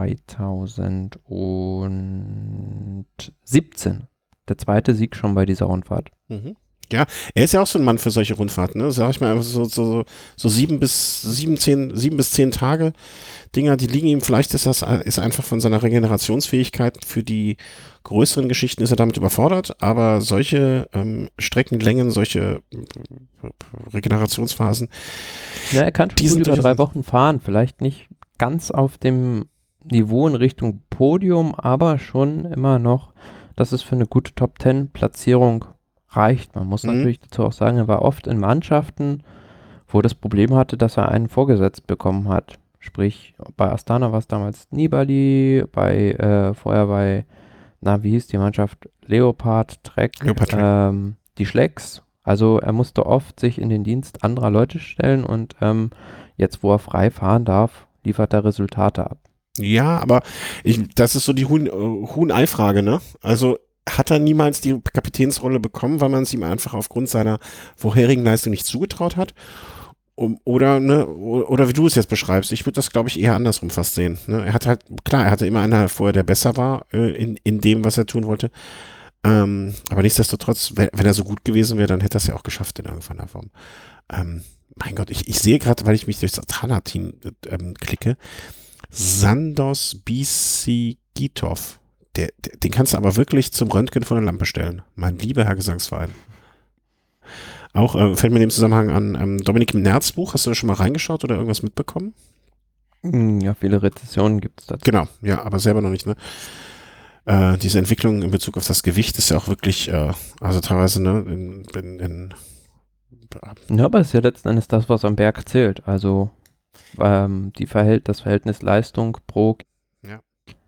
zweitausendsiebzehn. Der zweite Sieg schon bei dieser Rundfahrt. Mhm. Ja, er ist ja auch so ein Mann für solche Rundfahrten, ne? Sag ich mal, so, so, so sieben bis sieben, zehn, sieben bis zehn Tage Dinger, die liegen ihm, vielleicht ist das, ist einfach von seiner Regenerationsfähigkeit für die größeren Geschichten ist er damit überfordert, aber solche ähm, Streckenlängen, solche äh, Regenerationsphasen. Ja, er kann schon gut über drei Wochen fahren, vielleicht nicht ganz auf dem Niveau in Richtung Podium, aber schon immer noch, dass es für eine gute Top Ten Platzierung reicht. Man muss mhm. natürlich dazu auch sagen, er war oft in Mannschaften, wo das Problem hatte, dass er einen vorgesetzt bekommen hat. Sprich, bei Astana war es damals Nibali, bei, äh, vorher bei, na, wie hieß die Mannschaft? Leopard, Trek, Leopard Trek. ähm, die Schlecks. Also er musste oft sich in den Dienst anderer Leute stellen und ähm, jetzt, wo er frei fahren darf, liefert er Resultate ab. Ja, aber ich, das ist so die Huhn, äh, Huhn-Ei-Frage, ne? Also hat er niemals die Kapitänsrolle bekommen, weil man es ihm einfach aufgrund seiner vorherigen Leistung nicht zugetraut hat? Um, oder, ne, o- oder wie du es jetzt beschreibst, ich würde das, glaube ich, eher andersrum fast sehen. Ne? Er hat halt, klar, er hatte immer einen vorher, der besser war äh, in, in dem, was er tun wollte. Ähm, aber nichtsdestotrotz, wenn, wenn er so gut gewesen wäre, dann hätte er es ja auch geschafft in irgendeiner Form. Ähm, mein Gott, ich, ich sehe gerade, weil ich mich durchs Astana-Team ähm, klicke, Sandos Bisigitov. Der, der, den kannst du aber wirklich zum Röntgen von der Lampe stellen. Mein lieber Herr Gesangsverein. Auch äh, fällt mir in dem Zusammenhang an ähm, Dominik im Nerz Buch. Hast du da schon mal reingeschaut oder irgendwas mitbekommen? Hm, Ja, viele Rezessionen gibt es dazu. Genau, ja, aber selber noch nicht, ne? Äh, diese Entwicklung in Bezug auf das Gewicht ist ja auch wirklich, äh, also teilweise, ne, in, in, in Ja, aber es ist ja letzten Endes das, was am Berg zählt. Also ähm, die Verhält das Verhältnis Leistung pro. ja.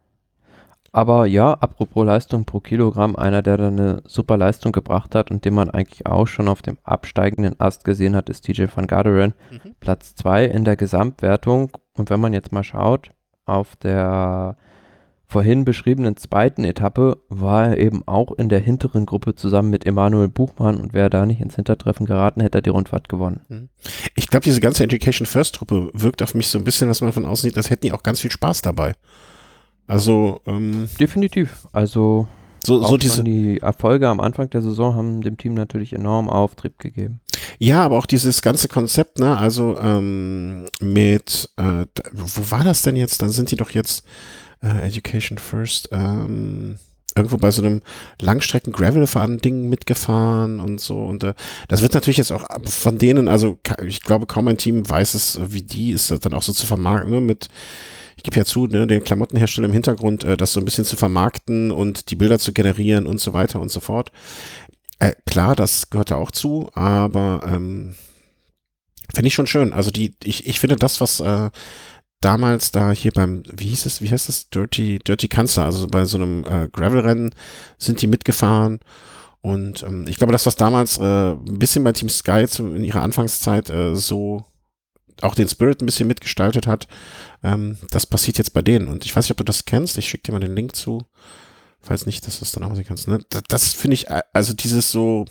Aber ja, apropos Leistung pro Kilogramm, einer, der da eine super Leistung gebracht hat und den man eigentlich auch schon auf dem absteigenden Ast gesehen hat, ist T J van Garderen. Mhm. Platz zwei in der Gesamtwertung. Und wenn man jetzt mal schaut, auf der vorhin beschriebenen zweiten Etappe war er eben auch in der hinteren Gruppe zusammen mit Emanuel Buchmann und wäre da nicht ins Hintertreffen geraten, hätte er die Rundfahrt gewonnen. Ich glaube, diese ganze Education First Truppe wirkt auf mich so ein bisschen, dass man von außen sieht, als hätten die auch ganz viel Spaß dabei. Also, ähm, Definitiv. Also so, auch so diese, schon die Erfolge am Anfang der Saison haben dem Team natürlich enorm Auftrieb gegeben. ja, aber auch dieses ganze Konzept, ne, also ähm, mit, äh, da- wo war das denn jetzt? Dann sind die doch jetzt äh, Education First, ähm, irgendwo bei so einem Langstrecken-Gravel-Fahren-Ding mitgefahren und so. Und äh, das wird natürlich jetzt auch von denen, also ka- ich glaube, kaum ein Team weiß es, äh, wie die ist das dann auch so zu vermarkten, ne, mit, ich gebe ja zu, ne, den Klamottenhersteller im Hintergrund, äh, das so ein bisschen zu vermarkten und die Bilder zu generieren und so weiter und so fort. Äh, klar, das gehört da auch zu, aber ähm, finde ich schon schön. Also die, ich, ich finde das, was äh, damals da hier beim, wie hieß es, wie heißt es, Dirty, Dirty Cancer, also bei so einem äh, Gravel-Rennen sind die mitgefahren und ähm, ich glaube, das, was damals äh, ein bisschen bei Team Sky zu, in ihrer Anfangszeit äh, so auch den Spirit ein bisschen mitgestaltet hat, ähm, das passiert jetzt bei denen und ich weiß nicht, ob du das kennst, ich schicke dir mal den Link zu, falls nicht, dass du es dann auch sehen kannst. Ne? Das, das finde ich, äh, also dieses so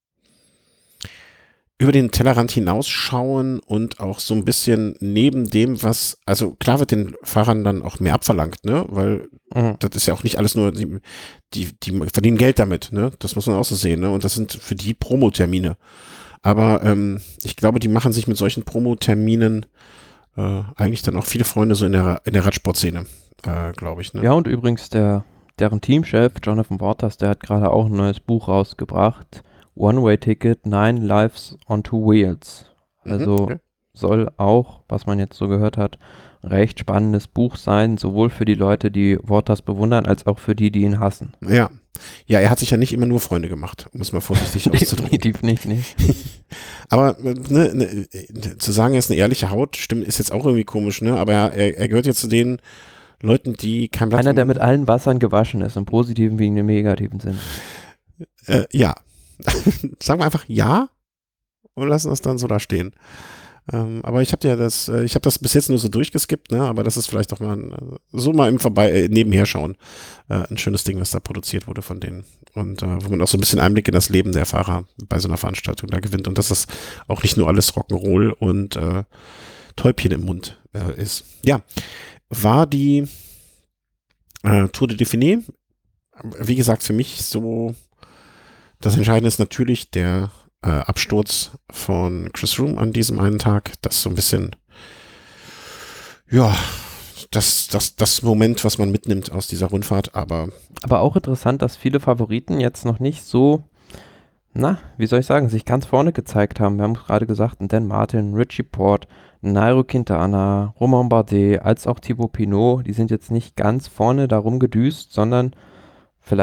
über den Tellerrand hinausschauen und auch so ein bisschen neben dem, was, also klar wird den Fahrern dann auch mehr abverlangt, ne, weil Mhm. das ist ja auch nicht alles nur, die, die, die verdienen Geld damit, ne, das muss man auch so sehen, ne, und das sind für die Promotermine. Aber ähm, ich glaube, die machen sich mit solchen Promoterminen äh, eigentlich dann auch viele Freunde so in der, in der Radsportszene, äh, glaube ich, ne. Ja, und übrigens der, deren Teamchef, Jonathan Waters, der hat gerade auch ein neues Buch rausgebracht. One-Way-Ticket, Nine Lives on Two Wheels. Mhm, Also okay. soll auch, was man jetzt so gehört hat, ein recht spannendes Buch sein, sowohl für die Leute, die Waters bewundern, als auch für die, die ihn hassen. Ja. Ja, er hat sich ja nicht immer nur Freunde gemacht, um es mal vorsichtig auszudrücken. Definitiv nicht, nicht. Aber äh, ne, ne, äh, zu sagen, er ist eine ehrliche Haut, stimmt, ist jetzt auch irgendwie komisch, ne? Aber er, er er gehört jetzt zu den Leuten, die kein Blatt Einer, der vom- mit allen Wassern gewaschen ist, im positiven wie im negativen Sinn. äh, ja. Sagen wir einfach ja und lassen das dann so da stehen. Ähm, aber ich habe ja das, äh, ich habe das bis jetzt nur so durchgeskippt, ne? Aber das ist vielleicht doch mal ein, äh, so mal im Vorbei, äh, nebenher schauen. Äh, ein schönes Ding, was da produziert wurde von denen. Und äh, wo man auch so ein bisschen Einblick in das Leben der Fahrer bei so einer Veranstaltung da gewinnt. Und dass das auch nicht nur alles Rock'n'Roll und äh, Täubchen im Mund äh, ist. Ja, war die äh, Tour de Dauphiné, wie gesagt, für mich so, das Entscheidende ist natürlich der äh, Absturz von Chris Froome an diesem einen Tag, das so ein bisschen, ja, das, das, das Moment, was man mitnimmt aus dieser Rundfahrt, aber Aber auch interessant, dass viele Favoriten jetzt noch nicht so, na, wie soll ich sagen, sich ganz vorne gezeigt haben. Wir haben gerade gesagt, ein Dan Martin, Richie Port, Nairo Quintana, Romain Bardet, als auch Thibaut Pinot, die sind jetzt nicht ganz vorne darum gedüst, sondern vielleicht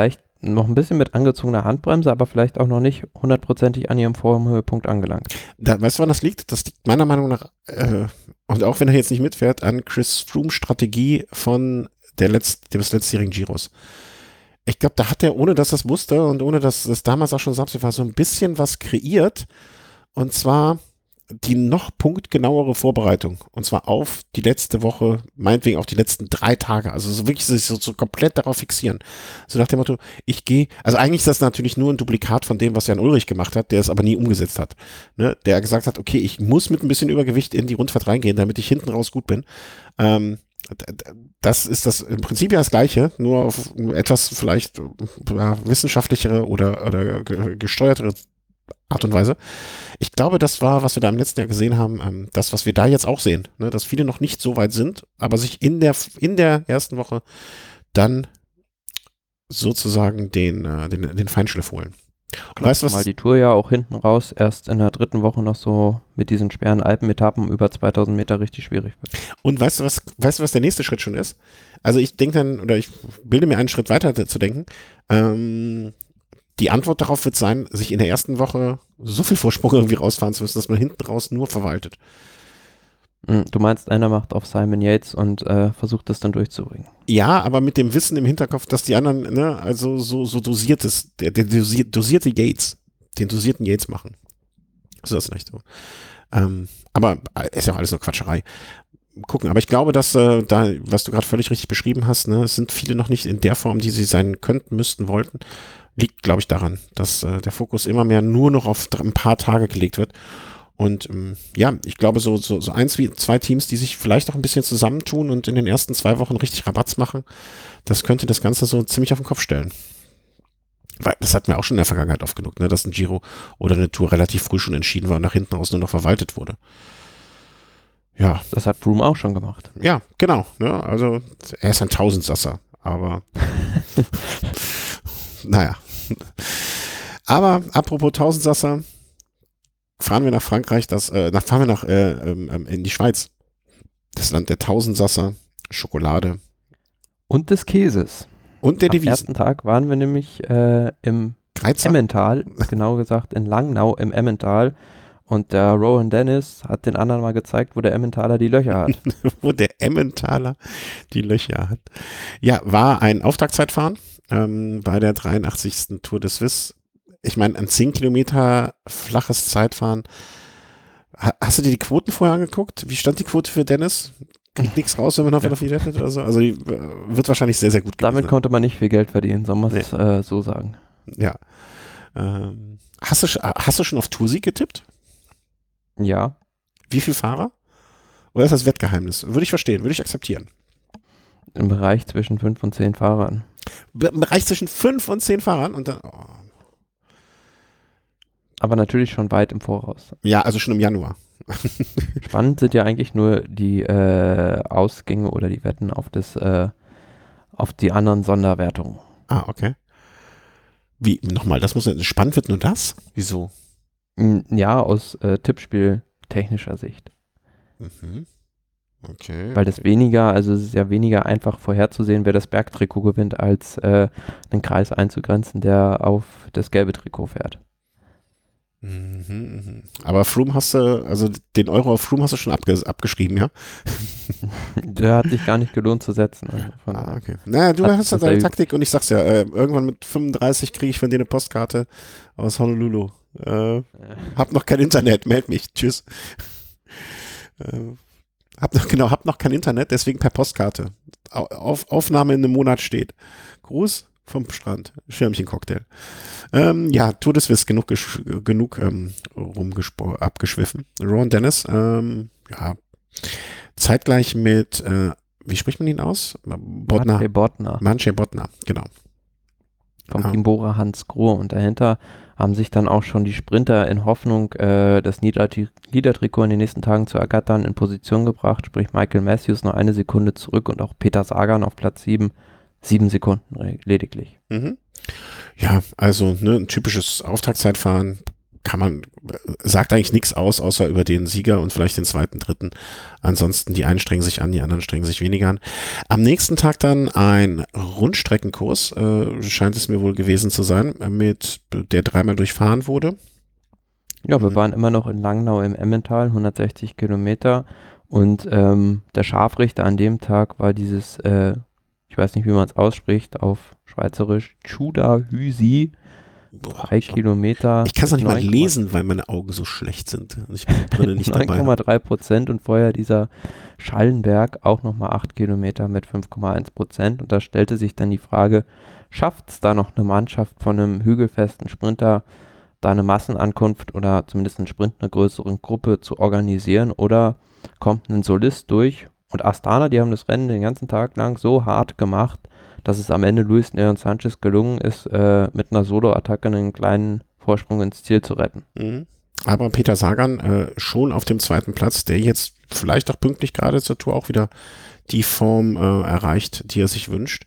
noch ein bisschen mit angezogener Handbremse, aber vielleicht auch noch nicht hundertprozentig an ihrem Formhöhepunkt angelangt. Da, weißt du, woran das liegt? Das liegt meiner Meinung nach, äh, und auch wenn er jetzt nicht mitfährt, an Chris Froomes Strategie von der Letzt, des letztjährigen Giros. Ich glaube, da hat er, ohne dass das wusste und ohne dass das damals auch schon Samstag war, so ein bisschen was kreiert. Und zwar die noch punktgenauere Vorbereitung. Und zwar auf die letzte Woche, meinetwegen auch die letzten drei Tage. Also so wirklich sich so, so komplett darauf fixieren. So nach dem Motto, ich gehe, also eigentlich ist das natürlich nur ein Duplikat von dem, was Jan Ulrich gemacht hat, der es aber nie umgesetzt hat. Ne? Der gesagt hat, okay, ich muss mit ein bisschen Übergewicht in die Rundfahrt reingehen, damit ich hinten raus gut bin. Ähm, das ist das im Prinzip ja das Gleiche, nur auf etwas vielleicht ja, wissenschaftlichere oder, oder gesteuertere Art und Weise. Ich glaube, das war, was wir da im letzten Jahr gesehen haben, ähm, das, was wir da jetzt auch sehen, ne? Dass viele noch nicht so weit sind, aber sich in der, in der ersten Woche dann sozusagen den, äh, den, den Feinschliff holen. Und weißt du was? Mal die Tour ja auch hinten raus erst in der dritten Woche noch so mit diesen schweren Alpenetappen über zweitausend Meter richtig schwierig wird. Und weißt du was, weißt du was der nächste Schritt schon ist? Also ich denke dann, oder ich bilde mir einen Schritt weiter zu denken, ähm, die Antwort darauf wird sein, sich in der ersten Woche so viel Vorsprung irgendwie rausfahren zu müssen, dass man hinten raus nur verwaltet. Du meinst, einer macht auf Simon Yates und äh, versucht das dann durchzubringen. Ja, aber mit dem Wissen im Hinterkopf, dass die anderen, ne, also so, so dosiertes, der, der dosier, dosierte Yates, den dosierten Yates machen. So ist das nicht so. Ähm, aber ist ja auch alles nur Quatscherei. Gucken, aber ich glaube, dass äh, da, was du gerade völlig richtig beschrieben hast, ne, es sind viele noch nicht in der Form, die sie sein könnten, müssten, wollten. Liegt, glaube ich, daran, dass äh, der Fokus immer mehr nur noch auf ein paar Tage gelegt wird. Und ähm, ja, ich glaube, so, so, so eins wie zwei Teams, die sich vielleicht auch ein bisschen zusammentun und in den ersten zwei Wochen richtig Rabatz machen, das könnte das Ganze so ziemlich auf den Kopf stellen. Weil das hatten wir auch schon in der Vergangenheit oft genug, ne, dass ein Giro oder eine Tour relativ früh schon entschieden war und nach hinten raus nur noch verwaltet wurde. Ja. Das hat Froome auch schon gemacht. Ja, genau. Ne, also er ist ein Tausendsasser, aber naja. Aber apropos Tausendsasser, fahren wir nach Frankreich, das, äh, nach, fahren wir nach äh, ähm, in die Schweiz. Das Land der Tausendsasser, Schokolade. Und des Käses. Und der Devisen. Am ersten Tag waren wir nämlich äh, im Greizer? Emmental, genau gesagt in Langnau im Emmental. Und der Rowan Dennis hat den anderen mal gezeigt, wo der Emmentaler die Löcher hat. Wo der Emmentaler die Löcher hat. Ja, war ein Auftaktzeitfahren ähm, bei der dreiundachtzigsten Tour de Suisse. Ich meine, ein zehn Kilometer flaches Zeitfahren. Ha, hast du dir die Quoten vorher angeguckt? Wie stand die Quote für Dennis? Kriegt nichts raus, wenn man auf viel rettet oder so? Also die äh, wird wahrscheinlich sehr, sehr gut gewesen. Damit konnte man nicht viel Geld verdienen, soll man es nee. äh, so sagen. Ja. Ähm, hast, du, hast du schon auf Toursieg getippt? Ja. Wie viele Fahrer? Oder ist das Wettgeheimnis? Würde ich verstehen, würde ich akzeptieren. Im Bereich zwischen fünf und zehn Fahrern. Im Bereich zwischen fünf und zehn Fahrern und dann. Oh. Aber natürlich schon weit im Voraus. Ja, also schon im Januar. Spannend sind ja eigentlich nur die äh, Ausgänge oder die Wetten auf das, äh, auf die anderen Sonderwertungen. Ah, okay. Wie, nochmal, das muss, spannend wird nur das? Wieso? Ja, aus äh, Tippspiel technischer Sicht. Mhm. Okay. Weil das weniger, also es ist ja weniger einfach vorherzusehen, wer das Bergtrikot gewinnt, als äh, einen Kreis einzugrenzen, der auf das gelbe Trikot fährt. Mhm, mhm. Aber Froome hast du, also den Euro auf Froome hast du schon abges abgeschrieben, ja? Der hat sich gar nicht gelohnt zu setzen. Also ah, okay. Naja, du hast ja deine Taktik und ich sag's ja, äh, irgendwann mit fünfunddreißig kriege ich von dir eine Postkarte aus Honolulu. Äh, ja. Hab noch kein Internet, meld mich, tschüss. äh, hab noch, genau, hab noch kein Internet, deswegen per Postkarte. Auf, Aufnahme in einem Monat steht. Gruß vom Strand, Schirmchen-Cocktail. Ähm, ja, Tour de Suisse, genug, genug ähm, abgeschwiffen. Rowan Dennis, ähm, ja, zeitgleich mit, äh, wie spricht man ihn aus? Bodnar. Manche Bodnar. Manche Bodnar, genau. Vom Team Bora Hansgrohe und dahinter haben sich dann auch schon die Sprinter in Hoffnung, äh, das Leader-Trikot in den nächsten Tagen zu ergattern, in Position gebracht, sprich Michael Matthews noch eine Sekunde zurück und auch Peter Sagan auf Platz sieben. Sieben Sekunden lediglich. Mhm. Ja, also ne, ein typisches Auftaktzeitfahren. kann man, sagt eigentlich nichts aus, außer über den Sieger und vielleicht den zweiten, dritten. Ansonsten, die einen strengen sich an, die anderen strengen sich weniger an. Am nächsten Tag dann ein Rundstreckenkurs, äh, scheint es mir wohl gewesen zu sein, mit der dreimal durchfahren wurde. Ja, wir waren immer noch in Langnau im Emmental, hundertsechzig Kilometer. Und ähm, der Scharfrichter an dem Tag war dieses, äh, ich weiß nicht, wie man es ausspricht, auf Schweizerisch, Chudahüsi, drei Kilometer. Ich kann es noch nicht mal lesen, weil meine Augen so schlecht sind. Und ich bin Brille nicht dabei. neun Komma drei Prozent und vorher dieser Schallenberg auch nochmal acht Kilometer mit fünf Komma eins Prozent. Und da stellte sich dann die Frage, schafft es da noch eine Mannschaft von einem hügelfesten Sprinter, da eine Massenankunft oder zumindest einen Sprint einer größeren Gruppe zu organisieren, oder kommt ein Solist durch? Und Astana, die haben das Rennen den ganzen Tag lang so hart gemacht, dass es am Ende Luis Leon Sanchez gelungen ist, äh, mit einer Solo-Attacke einen kleinen Vorsprung ins Ziel zu retten. Mhm. Aber Peter Sagan äh, schon auf dem zweiten Platz, der jetzt vielleicht auch pünktlich gerade zur Tour auch wieder die Form äh, erreicht, die er sich wünscht.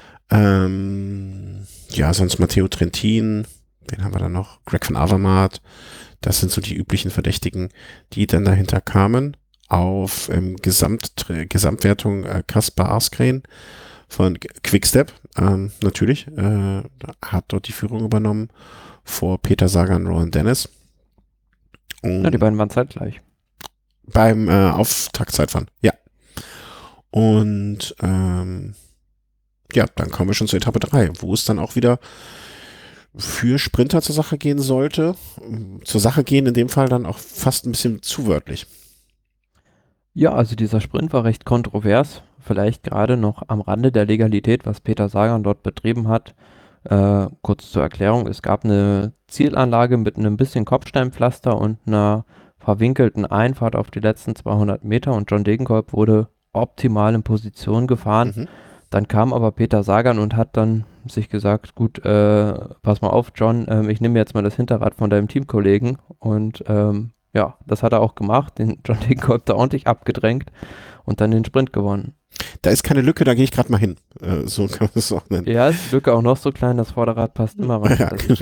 Ähm, ja, sonst Matteo Trentin, wen haben wir da noch? Greg van Avermaet, das sind so die üblichen Verdächtigen, die dann dahinter kamen. Auf ähm, Gesamt, Gesamtwertung äh, Kaspar Asgreen von Quickstep, ähm, natürlich, äh, hat dort die Führung übernommen vor Peter Sagan und Rowan Dennis. Und ja, die beiden waren zeitgleich. Beim äh, Auftaktzeitfahren, ja. Und ähm, ja, dann kommen wir schon zur Etappe drei, wo es dann auch wieder für Sprinter zur Sache gehen sollte. Zur Sache gehen in dem Fall dann auch fast ein bisschen zu wörtlich. Ja, also dieser Sprint war recht kontrovers, vielleicht gerade noch am Rande der Legalität, was Peter Sagan dort betrieben hat. Äh, kurz zur Erklärung, es gab eine Zielanlage mit einem bisschen Kopfsteinpflaster und einer verwinkelten Einfahrt auf die letzten zweihundert Meter und John Degenkolb wurde optimal in Position gefahren. Mhm. Dann kam aber Peter Sagan und hat dann sich gesagt, gut, äh, pass mal auf, John, äh, ich nehme jetzt mal das Hinterrad von deinem Teamkollegen und ähm, ja, das hat er auch gemacht, den John Degenkolb da ordentlich abgedrängt und dann den Sprint gewonnen. Da ist keine Lücke, da gehe ich gerade mal hin. Äh, so kann man es auch nennen. Ja, ist die Lücke auch noch so klein, das Vorderrad passt immer rein. Ja, genau.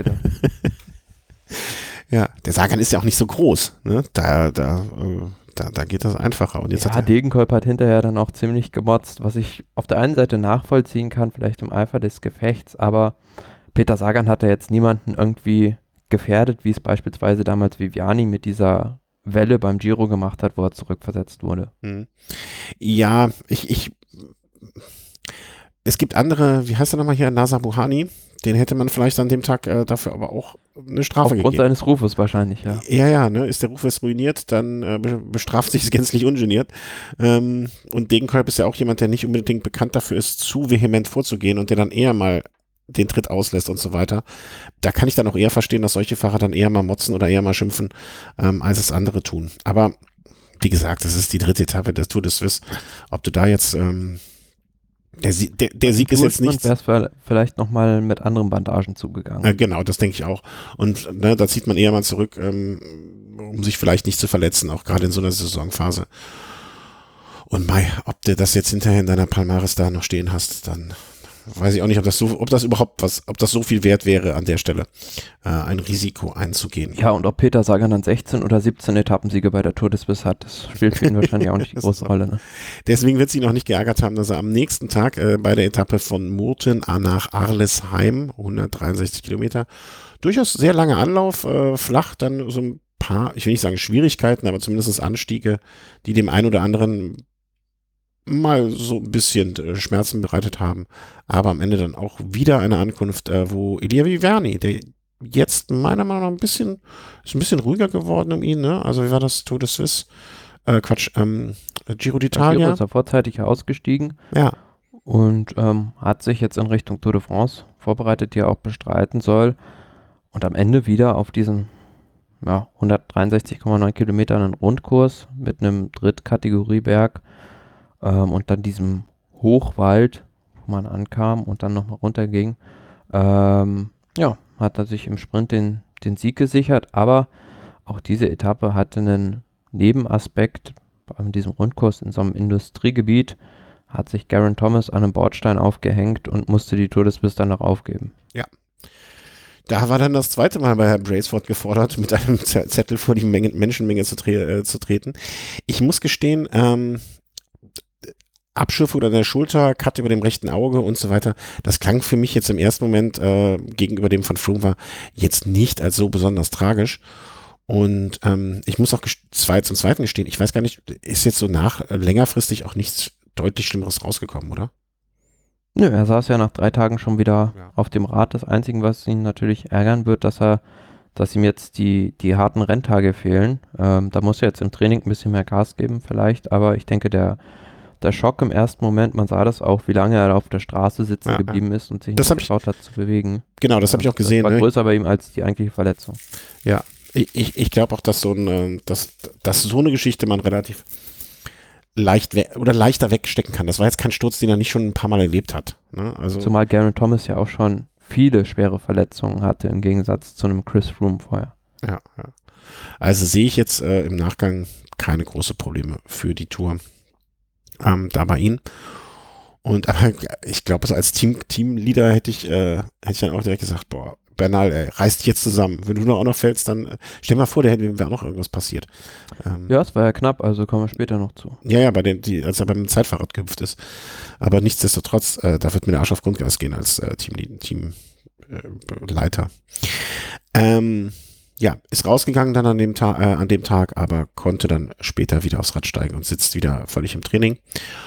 Ja, der Sagan ist ja auch nicht so groß. Ne? Da, da, äh, da, da geht das einfacher. Und jetzt ja, hat er Degenkolb hat hinterher dann auch ziemlich gemotzt, was ich auf der einen Seite nachvollziehen kann, vielleicht im Eifer des Gefechts, aber Peter Sagan hat ja jetzt niemanden irgendwie gefährdet, wie es beispielsweise damals Viviani mit dieser Welle beim Giro gemacht hat, wo er zurückversetzt wurde. Ja, ich, ich es gibt andere, wie heißt er nochmal hier, Nasa Buhani, den hätte man vielleicht an dem Tag äh, dafür aber auch eine Strafe gegeben. Aufgrund seines Rufes wahrscheinlich, ja. Ja, ja, ne, ist der Ruf jetzt ruiniert, dann äh, bestraft sich es gänzlich ungeniert. Ähm, und Degenkolb ist ja auch jemand, der nicht unbedingt bekannt dafür ist, zu vehement vorzugehen und der dann eher mal den Tritt auslässt und so weiter. Da kann ich dann auch eher verstehen, dass solche Fahrer dann eher mal motzen oder eher mal schimpfen, ähm, als es andere tun. Aber wie gesagt, das ist die dritte Etappe der Tour de Suisse. Ob du da jetzt ähm, der, der, der Sieg ist jetzt nicht. Wär's vielleicht nochmal mit anderen Bandagen zugegangen. Äh, genau, das denke ich auch. Und ne, da zieht man eher mal zurück, ähm, um sich vielleicht nicht zu verletzen, auch gerade in so einer Saisonphase. Und Mai, ob du das jetzt hinterher in deiner Palmares da noch stehen hast, dann weiß ich auch nicht, ob das so, ob das überhaupt was, ob das so viel wert wäre, an der Stelle äh, ein Risiko einzugehen. Ja, und ob Peter Sagan dann sechzehn oder siebzehn Etappensiege bei der Tour de Suisse hat, das spielt für ihn wahrscheinlich auch nicht die große Rolle. Ne? Deswegen wird es ihn auch nicht geärgert haben, dass er am nächsten Tag äh, bei der Etappe von Murten nach Arlesheim, hundertdreiundsechzig Kilometer, durchaus sehr langer Anlauf, äh, flach, dann so ein paar, ich will nicht sagen Schwierigkeiten, aber zumindest Anstiege, die dem einen oder anderen mal so ein bisschen äh, Schmerzen bereitet haben, aber am Ende dann auch wieder eine Ankunft, äh, wo Elia Viviani, der jetzt meiner Meinung nach ein bisschen, ist ein bisschen ruhiger geworden um ihn, ne? Also wie war das, Tour de Suisse? Äh, Quatsch, ähm, Giro d'Italia. Giro ist er vorzeitig ausgestiegen. Ja. Und ähm, hat sich jetzt in Richtung Tour de France vorbereitet, die er auch bestreiten soll. Und am Ende wieder auf diesen ja, hundertdreiundsechzig Komma neun Kilometern einen Rundkurs mit einem Drittkategorieberg ähm, und dann diesem Hochwald, wo man ankam und dann nochmal runterging. Ähm, ja, hat er sich im Sprint den, den Sieg gesichert, aber auch diese Etappe hatte einen Nebenaspekt. Bei diesem Rundkurs in so einem Industriegebiet hat sich Geraint Thomas an einem Bordstein aufgehängt und musste die Tour de Suisse dann noch aufgeben. Ja. Da war dann das zweite Mal bei Herrn Braceford gefordert, mit einem Z- Zettel vor die Menge, Menschenmenge zu, tre äh, zu treten. Ich muss gestehen, ähm, Abschürfung an der Schulter, Cut über dem rechten Auge und so weiter, das klang für mich jetzt im ersten Moment äh, gegenüber dem von Froome war jetzt nicht als so besonders tragisch. Und ähm, ich muss auch zwei zum Zweiten gestehen, ich weiß gar nicht, ist jetzt so nach äh, längerfristig auch nichts deutlich Schlimmeres rausgekommen, oder? Nö, er saß ja nach drei Tagen schon wieder Ja. auf dem Rad. Das Einzige, was ihn natürlich ärgern wird, dass er, dass ihm jetzt die, die harten Renntage fehlen. Ähm, da muss er jetzt im Training ein bisschen mehr Gas geben vielleicht, aber ich denke, der, der Schock im ersten Moment, man sah das auch, wie lange er auf der Straße sitzen Ja, geblieben ist und sich das nicht hab ich- getraut hat zu bewegen. Genau, das habe ich auch gesehen. Das war Ne? größer bei ihm als die eigentliche Verletzung. Ja, ich, ich, ich glaube auch, dass so, ein, äh, dass, dass so eine Geschichte man relativ leicht we oder leichter wegstecken kann. Das war jetzt kein Sturz, den er nicht schon ein paar Mal erlebt hat. Ne? Also, Zumal Geraint Thomas ja auch schon viele schwere Verletzungen hatte, im Gegensatz zu einem Chris Froome vorher. ja, ja. Also sehe ich jetzt äh, im Nachgang keine große Probleme für die Tour ähm, da bei ihm. Und aber ich glaube, so als Team, Teamleader hätte ich, äh, hätte ich dann auch direkt gesagt, boah, Bernal, ey, reiß dich jetzt zusammen. Wenn du noch auch noch fällst, dann äh, stell mal vor, da hätte wäre auch noch irgendwas passiert. Ähm, Ja, es war ja knapp, also kommen wir später noch zu. Ja, ja, bei den, die, als er beim Zeitfahrrad gehüpft ist. Aber nichtsdestotrotz, äh, da wird mir der Arsch auf Grundgas gehen als äh, Teamlead, Teamleiter. Äh, Leiter. ähm, ja, ist rausgegangen dann an dem, Ta äh, an dem Tag, aber konnte dann später wieder aufs Rad steigen und sitzt wieder völlig im Training.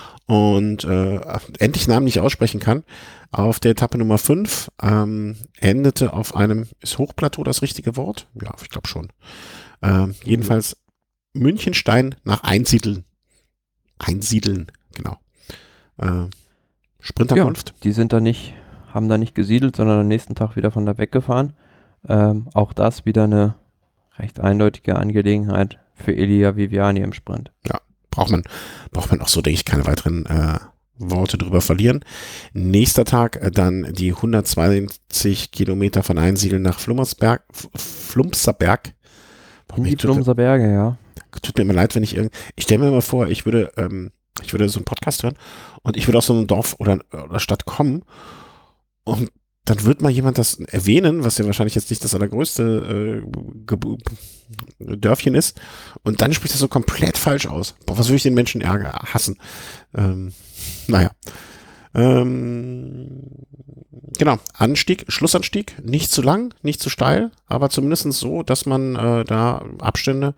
Und äh, endlich Namen nicht aussprechen kann. Auf der Etappe Nummer fünf ähm, endete auf einem, ist Hochplateau das richtige Wort? Ja, ich glaube schon. Ähm, jedenfalls Münchenstein nach Einsiedeln. Einsiedeln, genau. Äh, Sprinterkunft. Ja, die sind da nicht, haben da nicht gesiedelt, sondern am nächsten Tag wieder von da weggefahren. Ähm, auch das wieder eine recht eindeutige Angelegenheit für Elia Viviani im Sprint. Braucht man, braucht man auch so, denke ich, keine weiteren äh, Worte drüber verlieren. Nächster Tag äh, dann die hundertzweiundsiebzig Kilometer von Einsiedeln nach Flummersberg, Flumpserberg. Boah, In mir die tut, Flumser Berge, ja. tut mir immer leid, wenn ich irgend, ich stelle mir immer vor, ich würde, ähm, ich würde so einen Podcast hören und ich würde aus so einem Dorf oder, oder Stadt kommen und dann wird mal jemand das erwähnen, was ja wahrscheinlich jetzt nicht das allergrößte äh, Dörfchen ist. Und dann spricht das so komplett falsch aus. Boah, was würde ich den Menschen ärger, hassen? Ähm, naja. Ähm, genau, Anstieg, Schlussanstieg, nicht zu lang, nicht zu steil, aber zumindest so, dass man äh, da Abstände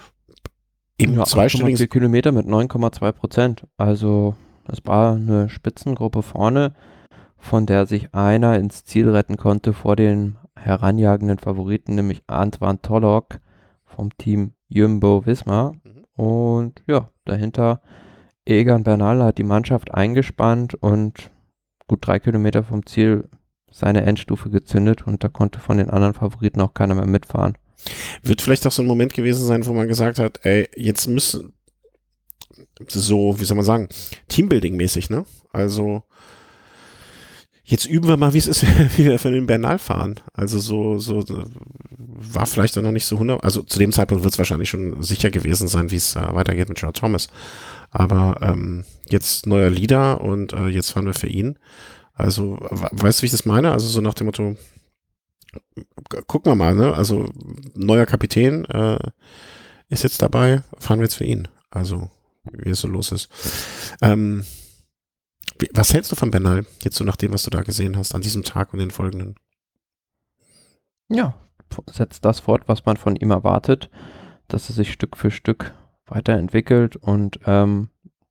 im Ja, zweistelligen... vier Kilometer mit neun Komma zwei Prozent. Also es war eine Spitzengruppe vorne, von der sich einer ins Ziel retten konnte vor den heranjagenden Favoriten, nämlich Antoine Tollock vom Team Jumbo-Visma. Mhm. Und ja, dahinter Egan Bernal hat die Mannschaft eingespannt und gut drei Kilometer vom Ziel seine Endstufe gezündet und da konnte von den anderen Favoriten auch keiner mehr mitfahren. Wird vielleicht auch so ein Moment gewesen sein, wo man gesagt hat, ey, jetzt müssen so, wie soll man sagen, Teambuilding-mäßig, ne? Also jetzt üben wir mal, wie es ist, wie wir für den Bernal fahren. Also so, so war vielleicht auch noch nicht so hundert, also zu dem Zeitpunkt wird es wahrscheinlich schon sicher gewesen sein, wie es äh, weitergeht mit Gerard Thomas. Aber ähm, jetzt neuer Leader und äh, jetzt fahren wir für ihn. Also, weißt du, wie ich das meine? Also so nach dem Motto, gucken wir mal, ne? Also neuer Kapitän äh, ist jetzt dabei, fahren wir jetzt für ihn. Also, wie es so los ist. Ähm, Was hältst du von Bernal, jetzt so nach dem, was du da gesehen hast, an diesem Tag und den folgenden? Ja, setzt das fort, was man von ihm erwartet, dass er sich Stück für Stück weiterentwickelt und ähm,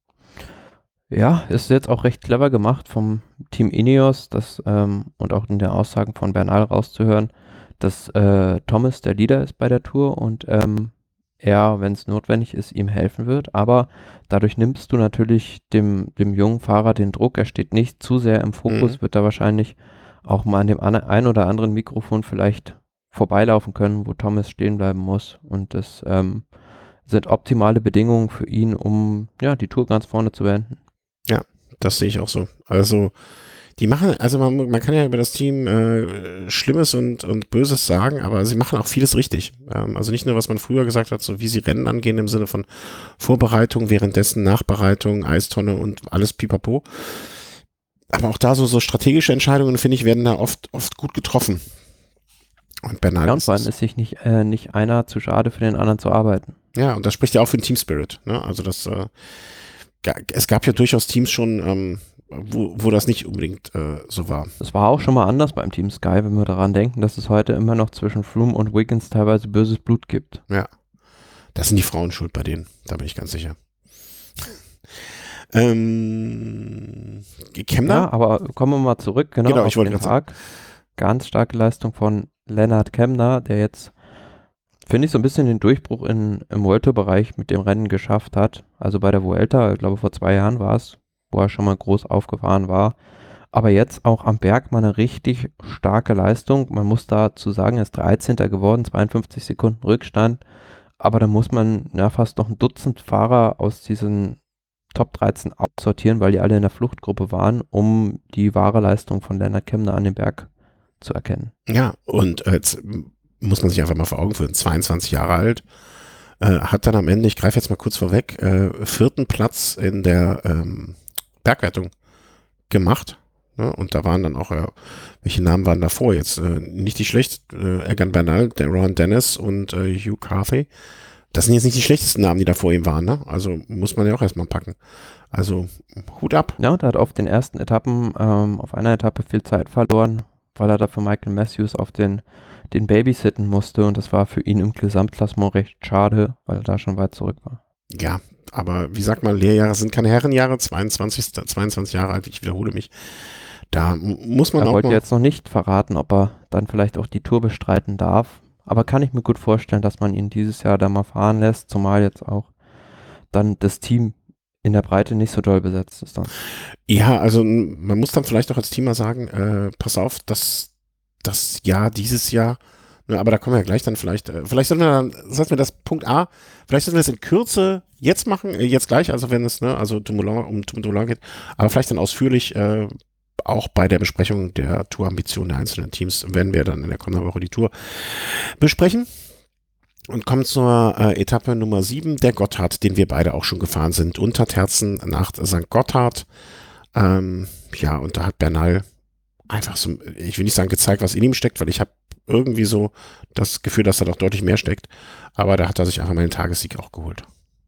ja, ist jetzt auch recht clever gemacht vom Team Ineos, das ähm, und auch in den Aussagen von Bernal rauszuhören, dass äh, Thomas der Leader ist bei der Tour und ähm, er, wenn es notwendig ist, ihm helfen wird, aber dadurch nimmst du natürlich dem, dem jungen Fahrer den Druck, er steht nicht zu sehr im Fokus, Mhm. wird da wahrscheinlich auch mal an dem an, ein oder anderen Mikrofon vielleicht vorbeilaufen können, wo Thomas stehen bleiben muss und das ähm, sind optimale Bedingungen für ihn, um ja die Tour ganz vorne zu beenden. Das sehe ich auch so. Also, die machen, also man, man kann ja über das Team äh, Schlimmes und, und Böses sagen, aber sie machen auch vieles richtig. Ähm, also nicht nur, was man früher gesagt hat, so wie sie Rennen angehen im Sinne von Vorbereitung, währenddessen Nachbereitung, Eistonne und alles pipapo. Aber auch da so, so strategische Entscheidungen, finde ich, werden da oft, oft gut getroffen. Und Bernal Ja, und ist vor allem es. ist sich nicht, äh, nicht einer zu schade für den anderen zu arbeiten. Ja, und das spricht ja auch für den Team Spirit. Ne? Also das, äh, ga- es gab ja durchaus Teams schon, ähm, wo, wo das nicht unbedingt äh, so war. Das war auch schon mal anders beim Team Sky, wenn wir daran denken, dass es heute immer noch zwischen Froome und Wiggins teilweise böses Blut gibt. Ja, das sind die Frauen schuld bei denen, da bin ich ganz sicher. Ähm, Kemner? Ja, aber kommen wir mal zurück, genau, Genau, auf ich wollte den gerade sagen. Tag. Ganz starke Leistung von Lennart Kemner, der jetzt, finde ich, so ein bisschen den Durchbruch in, im Vuelta-Bereich mit dem Rennen geschafft hat. Also bei der Vuelta, ich glaube vor zwei Jahren war es, wo er schon mal groß aufgefahren war. Aber jetzt auch am Berg mal eine richtig starke Leistung. Man muss dazu sagen, er ist dreizehnter geworden, zweiundfünfzig Sekunden Rückstand. Aber da muss man ja fast noch ein Dutzend Fahrer aus diesen Top dreizehn aussortieren, weil die alle in der Fluchtgruppe waren, um die wahre Leistung von Lennart Kemner an dem Berg zu erkennen. Ja, und äh, jetzt muss man sich einfach mal vor Augen führen, zweiundzwanzig Jahre alt, äh, hat dann am Ende, ich greife jetzt mal kurz vorweg, äh, vierten Platz in der ähm, Bergwertung gemacht. Ne? Und da waren dann auch, äh, welche Namen waren davor jetzt? Äh, nicht die schlecht, äh, Egan Bernal, der Ron Dennis und äh, Hugh Carthy. Das sind jetzt nicht die schlechtesten Namen, die da vor ihm waren. Ne? Also muss man ja auch erstmal packen. Also Hut ab. Ja, und er hat auf den ersten Etappen, ähm, auf einer Etappe viel Zeit verloren, weil er da für Michael Matthews auf den, den Babysitten musste und das war für ihn im Gesamtklassement recht schade, weil er da schon weit zurück war. Ja, aber wie sagt man, Lehrjahre sind keine Herrenjahre, zweiundzwanzig, zweiundzwanzig Jahre alt, ich wiederhole mich. Da m- muss man Er auch wollte mal, jetzt noch nicht verraten, ob er dann vielleicht auch die Tour bestreiten darf, aber kann ich mir gut vorstellen, dass man ihn dieses Jahr da mal fahren lässt, zumal jetzt auch dann das Team in der Breite nicht so doll besetzt ist dann. ja, also n- man muss dann vielleicht auch als Team mal sagen, äh, pass auf, dass das Jahr, dieses Jahr, ne, aber da kommen wir ja gleich dann vielleicht, äh, vielleicht sollten wir dann, sollten wir das Punkt A, vielleicht sollten wir das in Kürze jetzt machen, äh, jetzt gleich, also wenn es, ne, also Dumoulin, um Dumoulin geht, aber vielleicht dann ausführlich, äh, auch bei der Besprechung der Tourambitionen der einzelnen Teams werden wir dann in der kommenden Woche die Tour besprechen. Und kommen zur äh, Etappe Nummer sieben, der Gotthard, den wir beide auch schon gefahren sind. Unter Terzen nach Sankt Gotthard. Ähm, ja, und da hat Bernal einfach so, ich will nicht sagen gezeigt, was in ihm steckt, weil ich habe irgendwie so das Gefühl, dass da doch deutlich mehr steckt. Aber da hat er sich einfach mal den Tagessieg auch geholt.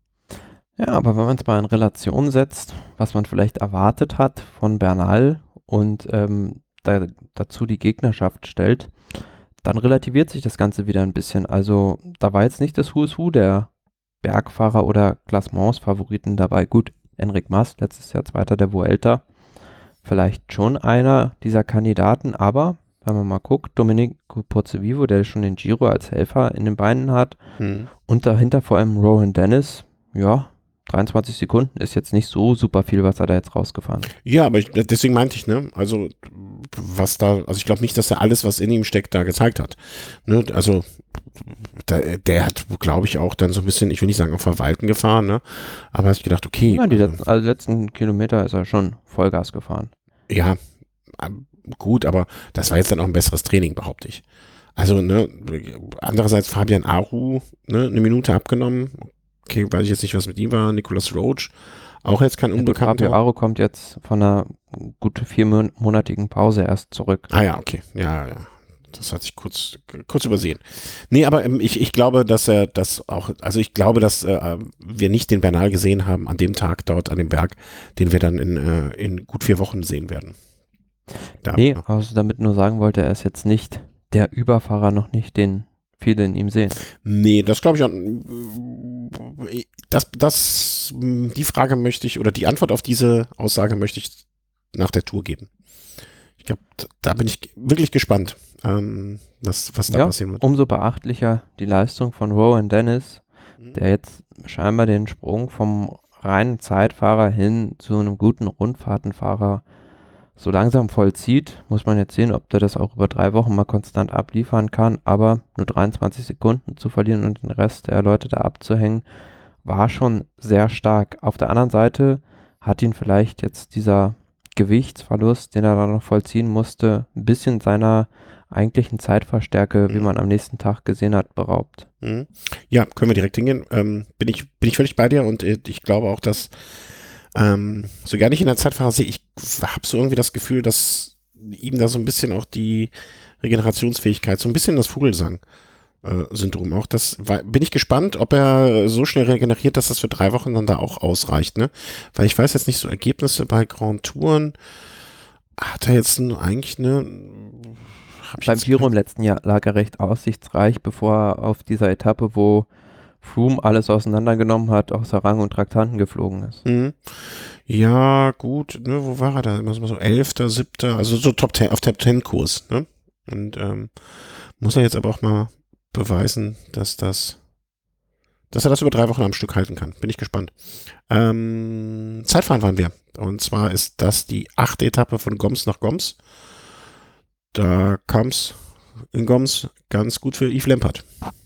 Ja, aber wenn man es mal in Relation setzt, was man vielleicht erwartet hat von Bernal und ähm, da, dazu die Gegnerschaft stellt, dann relativiert sich das Ganze wieder ein bisschen. Also da war jetzt nicht das Who is Who der Bergfahrer oder Klassements-Favoriten dabei. Gut, Enric Mas, letztes Jahr Zweiter der Vuelta, vielleicht schon einer dieser Kandidaten, aber wenn man mal guckt, Domenico Pozzovivo, der schon den Giro als Helfer in den Beinen hat Hm. und dahinter vor allem Rowan Dennis, ja, dreiundzwanzig Sekunden ist jetzt nicht so super viel, was er da jetzt rausgefahren hat. Ja, aber ich, deswegen meinte ich, ne, also was da, also ich glaube nicht, dass er alles, was in ihm steckt, da gezeigt hat. Ne, also der, der hat, glaube ich, auch dann so ein bisschen, ich will nicht sagen auf Verwalten gefahren, ne, aber habe ich gedacht, okay, Ja, die also, letzten, also letzten Kilometer ist er schon Vollgas gefahren. ja, ähm, gut, aber das war jetzt dann auch ein besseres Training, behaupte ich. Also, ne, andererseits Fabian Aru, ne, eine Minute abgenommen. Okay, weiß ich jetzt nicht, was mit ihm war. Nicolas Roach, auch jetzt kein Fabio Unbekannter. Aro kommt jetzt von einer gut viermonatigen Pause erst zurück. Ah ja, okay, ja, ja. Das hat sich kurz, kurz übersehen. Nee, aber ähm, ich, ich glaube, dass er das auch, also ich glaube, dass äh, wir nicht den Bernal gesehen haben an dem Tag dort an dem Berg, den wir dann in, äh, in gut vier Wochen sehen werden. Da, Nee, also damit nur sagen wollte, er ist jetzt nicht der Überfahrer, noch nicht, den viele in ihm sehen. Nee, das glaube ich auch. Das, das, die Frage möchte ich, oder die Antwort auf diese Aussage möchte ich nach der Tour geben. Ich glaube, da bin ich wirklich gespannt, ähm, was, was da Ja, passieren wird. umso beachtlicher die Leistung von Rowan Dennis, Mhm. der jetzt scheinbar den Sprung vom reinen Zeitfahrer hin zu einem guten Rundfahrtenfahrer so langsam vollzieht. Muss man jetzt sehen, ob der das auch über drei Wochen mal konstant abliefern kann, aber nur dreiundzwanzig Sekunden zu verlieren und den Rest der Leute da abzuhängen, war schon sehr stark. Auf der anderen Seite hat ihn vielleicht jetzt dieser Gewichtsverlust, den er da noch vollziehen musste, ein bisschen seiner eigentlichen Zeitverstärke, wie Mhm. man am nächsten Tag gesehen hat, beraubt. Mhm. Ja, können wir direkt hingehen. Ähm, bin ich, bin ich völlig bei dir und äh, ich glaube auch, dass ähm, so gar nicht in der Zeitfahrer sehe, ich habe so irgendwie das Gefühl, dass ihm da so ein bisschen auch die Regenerationsfähigkeit, so ein bisschen das Vogelsang-Syndrom auch. Das war, bin ich gespannt, ob er so schnell regeneriert, dass das für drei Wochen dann da auch ausreicht, ne? Weil ich weiß jetzt nicht so Ergebnisse bei Grand Touren. Hat er jetzt n- eigentlich eine. Hab ich Beim jetzt Giro im letzten Jahr lag er recht aussichtsreich, bevor er auf dieser Etappe, wo Froome alles auseinandergenommen hat, außer Rang und Traktanten geflogen ist. Mhm. Ja, gut, ne, wo war er da? Immer so so elfter, siebter, also so Top Ten, auf Top Ten Kurs, ne? Und ähm, muss er jetzt aber auch mal beweisen, dass das, dass er das über drei Wochen am Stück halten kann. Bin ich gespannt. Ähm, Zeitfahren waren wir. Und zwar ist das die achte Etappe von Goms nach Goms. Da kam's in Goms ganz gut für Yves Lampert.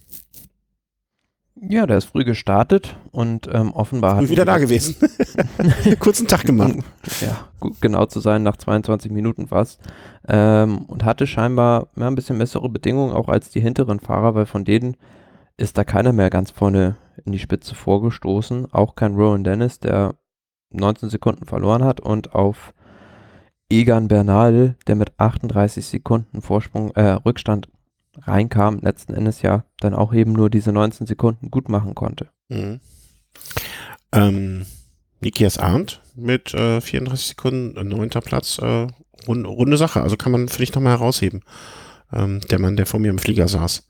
Ja, der ist früh gestartet und ähm, offenbar hat Früh wieder da gewesen. Kurzen Tag gemacht. Ja, gut, genau zu sein, nach zweiundzwanzig Minuten fast. Ähm, und hatte scheinbar ja, ein bisschen bessere Bedingungen auch als die hinteren Fahrer, weil von denen ist da keiner mehr ganz vorne in die Spitze vorgestoßen. Auch kein Rowan Dennis, der neunzehn Sekunden verloren hat, und auf Egan Bernal, der mit achtunddreißig Sekunden Vorsprung, äh, Rückstand reinkam, letzten Endes ja dann auch eben nur diese neunzehn Sekunden gut machen konnte. Mhm. Ähm, Nikias Arndt mit äh, vierunddreißig Sekunden, äh, neunter Platz, äh, rund, runde Sache. Also kann man vielleicht nochmal herausheben. Ähm, der Mann, der vor mir im Flieger saß.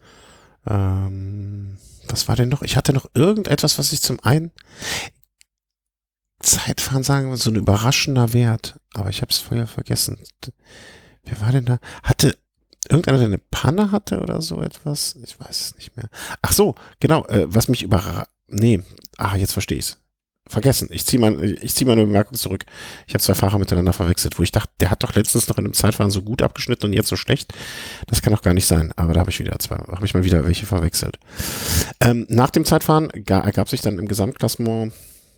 Ähm, was war denn noch? Ich hatte noch irgendetwas, was ich zum einen Zeitfahren sagen würde, so ein überraschender Wert. Aber ich habe es vorher vergessen. Wer war denn da? Hatte irgendeiner, der eine Panne hatte oder so etwas? Ich weiß es nicht mehr. Ach so, genau. Äh, was mich überrascht. Nee. Ah, jetzt verstehe ich's. Vergessen. Ich ziehe mein, ich zieh meine Bemerkung zurück. Ich habe zwei Fahrer miteinander verwechselt, wo ich dachte, der hat doch letztens noch in einem Zeitfahren so gut abgeschnitten und jetzt so schlecht. Das kann doch gar nicht sein. Aber da habe ich wieder zwei, habe ich mal wieder welche verwechselt. Ähm, nach dem Zeitfahren ga, ergab sich dann im Gesamtklassement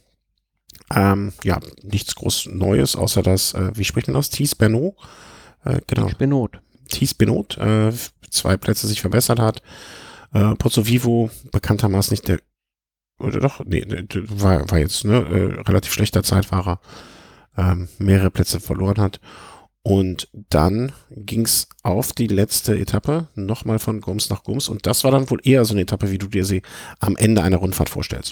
ähm, ja nichts groß Neues, außer dass, äh, wie spricht man aus? Thies Benoit, äh, genau. Benot. Thies Benoit, äh, zwei Plätze sich verbessert hat. Äh, Pozzo Vivo, bekanntermaßen nicht der oder doch, nee, war, war jetzt ne, äh, relativ schlechter Zeitfahrer, ähm, mehrere Plätze verloren hat. Und dann ging's auf die letzte Etappe, nochmal von Goms nach Goms. Und das war dann wohl eher so eine Etappe, wie du dir sie am Ende einer Rundfahrt vorstellst.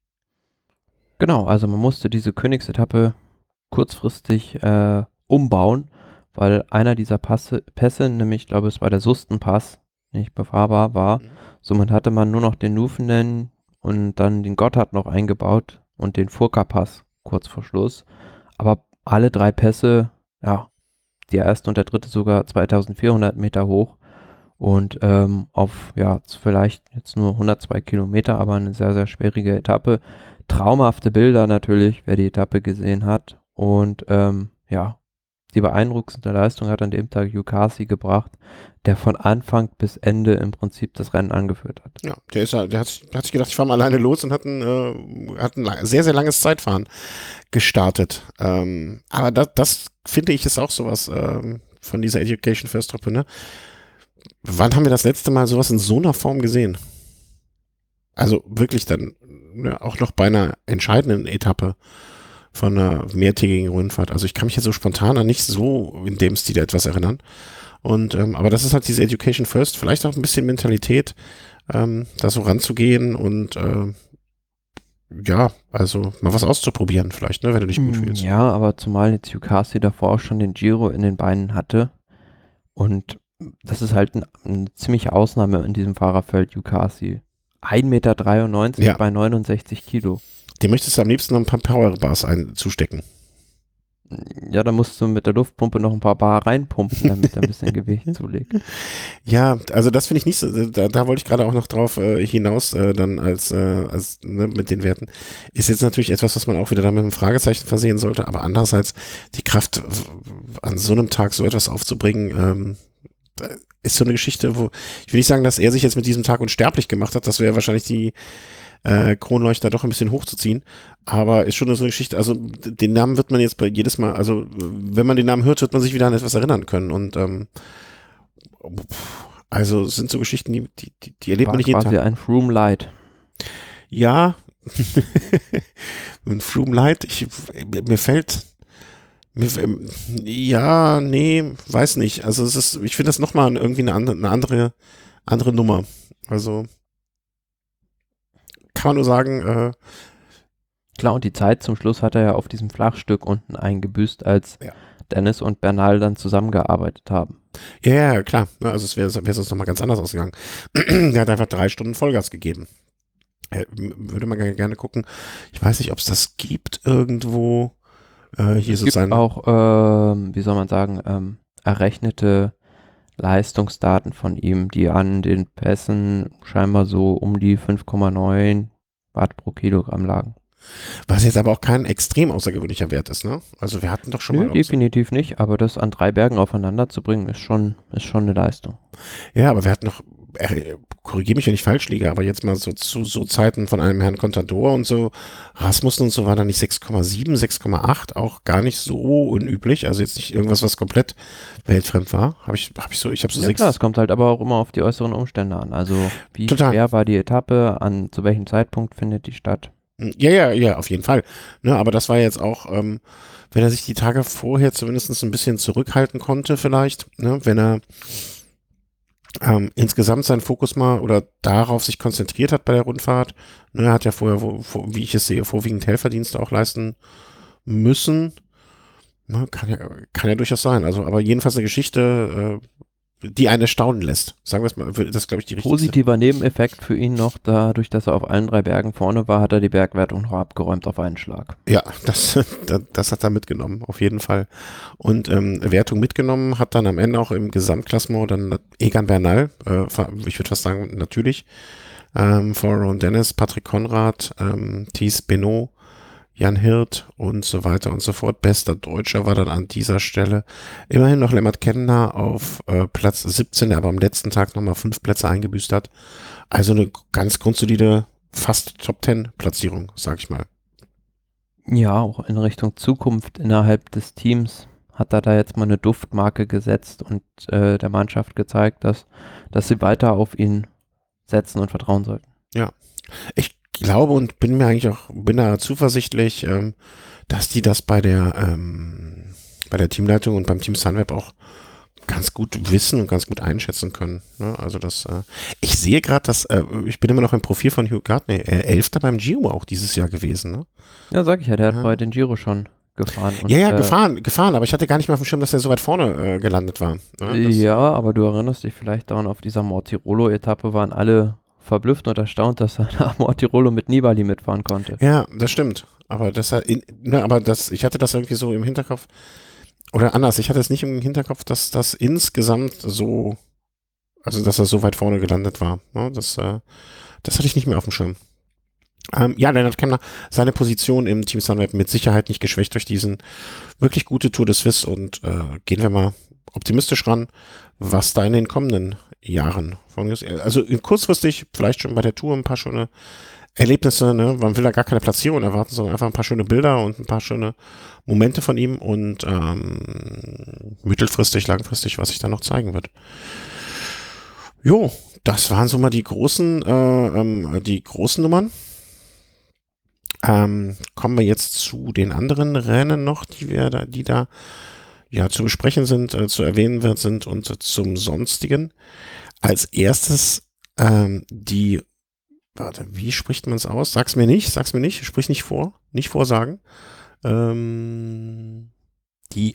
Genau, also man musste diese Königsetappe kurzfristig äh, umbauen, weil einer dieser Passe, Pässe, nämlich ich glaube es war der Sustenpass, nicht befahrbar war. Mhm. Somit hatte man nur noch den Nufenen und dann den Gotthard noch eingebaut und den Furka-Pass kurz vor Schluss. Aber alle drei Pässe, ja, der erste und der dritte sogar zweitausendvierhundert Meter hoch und ähm, auf, ja, vielleicht jetzt nur hundertzwei Kilometer, aber eine sehr, sehr schwierige Etappe. Traumhafte Bilder natürlich, wer die Etappe gesehen hat. Und ähm, ja, die beeindruckendste Leistung hat an dem Tag Yukasi gebracht, der von Anfang bis Ende im Prinzip das Rennen angeführt hat. Ja, der ist ja, der hat, hat sich gedacht, ich fahre mal alleine los und hat ein, äh, hat ein lang, sehr, sehr langes Zeitfahren gestartet. Ähm, aber das, das finde ich ist auch sowas ähm, von dieser Education First Truppe, ne? Wann haben wir das letzte Mal sowas in so einer Form gesehen? Also wirklich dann ja, auch noch bei einer entscheidenden Etappe von einer mehrtägigen Rundfahrt. Also ich kann mich jetzt so spontan an nicht so in dem Stil etwas erinnern. Und ähm, aber das ist halt diese Education First, vielleicht auch ein bisschen Mentalität, ähm, da so ranzugehen und äh, ja, also mal was auszuprobieren vielleicht, ne, wenn du dich gut Mm, fühlst. Ja, aber zumal jetzt Yukasi davor auch schon den Giro in den Beinen hatte. Und das ist halt ein, eine ziemliche Ausnahme in diesem Fahrerfeld, Yukasi. ein Meter dreiundneunzig Ja. bei neunundsechzig Kilo. Dem möchtest du am liebsten noch ein paar Powerbars ein zustecken. Ja, da musst du mit der Luftpumpe noch ein paar Bar reinpumpen, damit er ein bisschen Gewicht zulegt. Ja, also das finde ich nicht so, da, da wollte ich gerade auch noch drauf äh, hinaus, äh, dann als, äh, als ne, mit den Werten. Ist jetzt natürlich etwas, was man auch wieder da mit einem Fragezeichen versehen sollte, aber andererseits die Kraft an so einem Tag so etwas aufzubringen, ähm, ist so eine Geschichte, wo, ich will nicht sagen, dass er sich jetzt mit diesem Tag unsterblich gemacht hat, das wäre wahrscheinlich die äh, Kronleuchter doch ein bisschen hochzuziehen, aber ist schon so eine Geschichte, also den Namen wird man jetzt bei jedes Mal, also wenn man den Namen hört, wird man sich wieder an etwas erinnern können und ähm, also es sind so Geschichten, die, die, die, die erlebt War man nicht jeden quasi Tag. ein Froome Light. Ja, ein Froome Light, ich, mir fällt Ja, nee, weiß nicht. Also es ist, ich finde das nochmal irgendwie eine andere, eine andere, andere Nummer. Also kann man nur sagen, äh, Klar, und die Zeit zum Schluss hat er ja auf diesem Flachstück unten eingebüßt, als ja. Dennis und Bernal dann zusammengearbeitet haben. Ja, ja, klar. Ja, also es wäre wäre sonst nochmal ganz anders ausgegangen. Der hat einfach drei Stunden Vollgas gegeben. Äh, Würde man gerne gucken. Ich weiß nicht, ob es das gibt irgendwo. Äh, hier Es so gibt sein. auch, ähm, wie soll man sagen, ähm, errechnete Leistungsdaten von ihm, die an den Pässen scheinbar so um die fünf Komma neun Watt pro Kilogramm lagen. Was jetzt aber auch kein extrem außergewöhnlicher Wert ist, ne? Also wir hatten doch schon Nö, mal auch so. definitiv nicht, aber das an drei Bergen aufeinander zu bringen, ist schon, ist schon eine Leistung. Ja, aber wir hatten noch, äh, korrigiere mich, wenn ich falsch liege, aber jetzt mal so zu so Zeiten von einem Herrn Contador und so, Rasmussen und so war da nicht sechs Komma sieben, sechs Komma acht, auch gar nicht so unüblich, also jetzt nicht irgendwas, was komplett weltfremd war. Habe ich, habe ich so, ich habe so Ja sechs. klar, es kommt halt aber auch immer auf die äußeren Umstände an. Also wie Total. schwer war die Etappe, an zu welchem Zeitpunkt findet die statt? Ja, ja, ja, auf jeden Fall. Ne, aber das war jetzt auch, ähm, wenn er sich die Tage vorher zumindest ein bisschen zurückhalten konnte, vielleicht, ne, wenn er ähm, insgesamt seinen Fokus mal oder darauf sich konzentriert hat bei der Rundfahrt. Ne, er hat ja vorher, wo, wo, wie ich es sehe, vorwiegend Helferdienste auch leisten müssen. Ne, kann ja, kann ja durchaus sein. Also, aber jedenfalls eine Geschichte, äh, die einen staunen lässt. Sagen wir es mal, das ist, glaube ich, die richtigste. Positiver Nebeneffekt für ihn noch, dadurch, dass er auf allen drei Bergen vorne war, hat er die Bergwertung noch abgeräumt auf einen Schlag. Ja, das, das, das hat er mitgenommen, auf jeden Fall. Und ähm, Wertung mitgenommen hat dann am Ende auch im Gesamtklassement dann Egan Bernal, äh, ich würde fast sagen, natürlich, ähm, vor Ron Dennis, Patrick Konrad, ähm, Thies Benoit, Jan Hirt und so weiter und so fort. Bester Deutscher war dann an dieser Stelle immerhin noch Lennart Kemner auf äh, Platz siebzehn, der aber am letzten Tag nochmal fünf Plätze eingebüßt hat. Also eine ganz grundsolide, fast Top Ten Platzierung, sag ich mal. Ja, auch in Richtung Zukunft innerhalb des Teams hat er da jetzt mal eine Duftmarke gesetzt und äh, der Mannschaft gezeigt, dass, dass sie weiter auf ihn setzen und vertrauen sollten. Ja, ich glaube und bin mir eigentlich auch, bin da zuversichtlich, ähm, dass die das bei der, ähm, bei der Teamleitung und beim Team Sunweb auch ganz gut wissen und ganz gut einschätzen können. Ne? Also das, äh, ich sehe gerade, dass, äh, ich bin immer noch im Profil von Hugh Gardner, äh, Elfter beim Giro auch dieses Jahr gewesen. Ne? Ja, sag ich ja, der hat Ja. vorher den Giro schon gefahren. Und, Ja, ja, äh, gefahren, gefahren, aber ich hatte gar nicht mal auf dem Schirm, dass er so weit vorne äh, gelandet war. Ne? Das, Ja, aber du erinnerst dich vielleicht daran, auf dieser Mortirolo-Etappe waren alle verblüfft und erstaunt, dass er nach Mortirolo mit Nibali mitfahren konnte. Ja, das stimmt. Aber das, in, ne, aber das, ich hatte das irgendwie so im Hinterkopf, oder anders, ich hatte es nicht im Hinterkopf, dass das insgesamt so, also dass er so weit vorne gelandet war. Ne? Das, äh, das hatte ich nicht mehr auf dem Schirm. Ähm, ja, Lennart Kemner, seine Position im Team Sunweb mit Sicherheit nicht geschwächt durch diesen wirklich gute Tour de Suisse und äh, gehen wir mal optimistisch ran, was da in den kommenden Jahren von ist. Also kurzfristig vielleicht schon bei der Tour ein paar schöne Erlebnisse, ne? Man will da gar keine Platzierung erwarten, sondern einfach ein paar schöne Bilder und ein paar schöne Momente von ihm und ähm, mittelfristig, langfristig, was sich da noch zeigen wird. Jo, das waren so mal die großen, äh, ähm, die großen Nummern. Ähm, kommen wir jetzt zu den anderen Rennen noch, die wir da, die da ja zu besprechen sind, äh, zu erwähnen wird, sind und äh, zum Sonstigen. Als erstes ähm, die, warte, wie spricht man es aus? Sag's mir nicht, sag's mir nicht, sprich nicht vor, nicht vorsagen. Ähm, die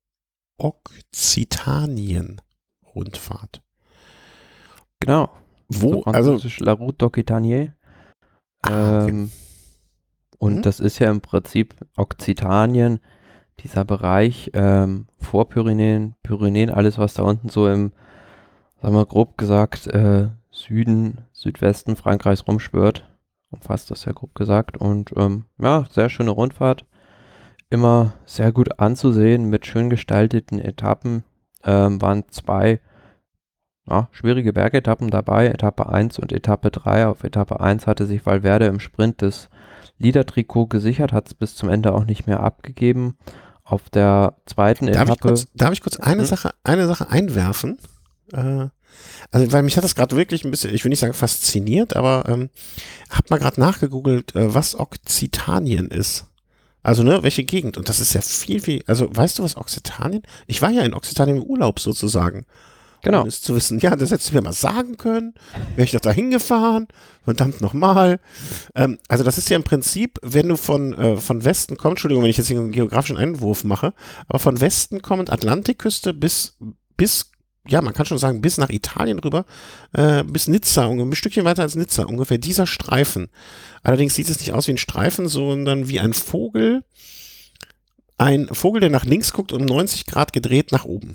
Okzitanien-Rundfahrt. Genau. Wo, So also, französisch La Route d'Occitanie. ah, okay. Ähm, und Mhm. das ist ja im Prinzip Okzitanien, dieser Bereich ähm, vor Pyrenäen, Pyrenäen, alles was da unten so im, sagen wir grob gesagt, äh, Süden, Südwesten Frankreichs rumschwirrt. Umfasst das ja grob gesagt. Und ähm, ja, sehr schöne Rundfahrt. Immer sehr gut anzusehen mit schön gestalteten Etappen. Ähm, waren zwei ja, schwierige Bergetappen dabei, Etappe eins und Etappe drei. Auf Etappe eins hatte sich Valverde im Sprint das Leader-Trikot gesichert, hat es bis zum Ende auch nicht mehr abgegeben. Auf der zweiten Darf ich Etappe. kurz, darf ich kurz eine Hm? Sache, eine Sache einwerfen? Äh, also, weil mich hat das gerade wirklich ein bisschen, ich will nicht sagen fasziniert, aber ähm, hab mal gerade nachgegoogelt, äh, was Okzitanien ist. Also, ne, welche Gegend? Und das ist ja viel, viel, also weißt du was, Occitanien? Ich war ja in Occitanien im Urlaub sozusagen, ohne Genau. es zu wissen. Ja, das hättest du mir mal sagen können. Wäre ich doch da hingefahren. Verdammt nochmal. Ähm, also das ist ja im Prinzip, wenn du von, äh, von Westen kommst, Entschuldigung, wenn ich jetzt hier einen geografischen Einwurf mache, aber von Westen kommend Atlantikküste bis, bis, ja, man kann schon sagen, bis nach Italien rüber, äh, bis Nizza, ein Stückchen weiter als Nizza, ungefähr dieser Streifen. Allerdings sieht es nicht aus wie ein Streifen, sondern wie ein Vogel, ein Vogel, der nach links guckt und um neunzig Grad gedreht nach oben.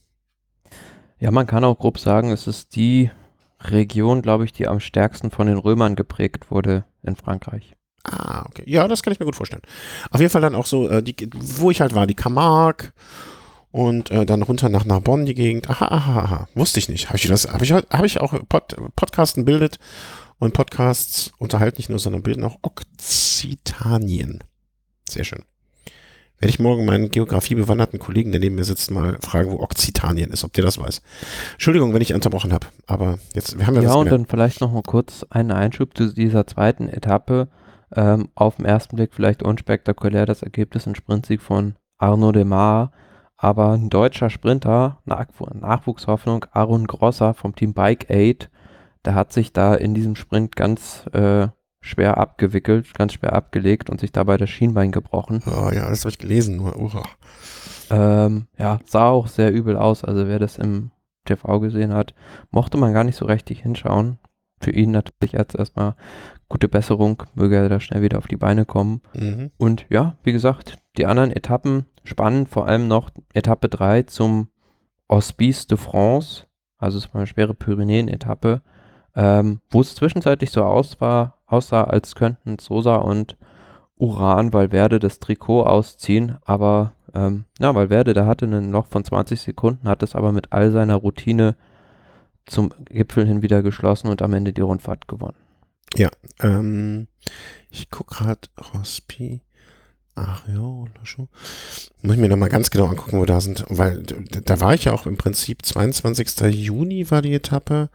Ja, man kann auch grob sagen, es ist die Region, glaube ich, die am stärksten von den Römern geprägt wurde in Frankreich. Ah, okay. Ja, das kann ich mir gut vorstellen. Auf jeden Fall dann auch so, äh, die, wo ich halt war, die Camargue und äh, dann runter nach Narbonne, die Gegend. Aha, aha, aha. Wusste ich nicht. Habe ich das, habe ich, hab ich auch Pod, Podcasten bildet und Podcasts unterhalten nicht nur, sondern bilden auch Okzitanien. Sehr schön. Werde ich morgen meinen geografiebewanderten Kollegen, der neben mir sitzt, mal fragen, wo Okzitanien ist, ob der das weiß. Entschuldigung, wenn ich unterbrochen habe, aber jetzt, wir haben ja, Ja, was und gelernt. dann vielleicht noch mal kurz einen Einschub zu dieser zweiten Etappe. Ähm, auf den ersten Blick vielleicht unspektakulär das Ergebnis, ein Sprintsieg von Arnaud Démare, aber ein deutscher Sprinter, Nachw Nachwuchshoffnung, Aaron Grosser vom Team Bike Aid, der hat sich da in diesem Sprint ganz äh, schwer abgewickelt, ganz schwer abgelegt und sich dabei das Schienbein gebrochen. Oh ja, das habe ich gelesen, nur, uh. Ähm, ja, sah auch sehr übel aus, also wer das im T V gesehen hat, mochte man gar nicht so richtig hinschauen. Für ihn natürlich jetzt erstmal gute Besserung, möge er da schnell wieder auf die Beine kommen. Mhm. Und ja, wie gesagt, die anderen Etappen spannend, vor allem noch Etappe drei zum Hospice de France, also es war eine schwere Pyrenäen-Etappe, ähm, wo es zwischenzeitlich so aus war, aussah, als könnten Sosa und Uran Valverde das Trikot ausziehen, aber ähm, ja, Valverde, der hatte ein Loch von zwanzig Sekunden, hat es aber mit all seiner Routine zum Gipfel hin wieder geschlossen und am Ende die Rundfahrt gewonnen. Ja, ähm, ich gucke gerade Rospi, Ario, Lascho. Muss ich mir nochmal ganz genau angucken, wo wir da sind, weil d- da war ich ja auch im Prinzip, zweiundzwanzigster Juni war die Etappe.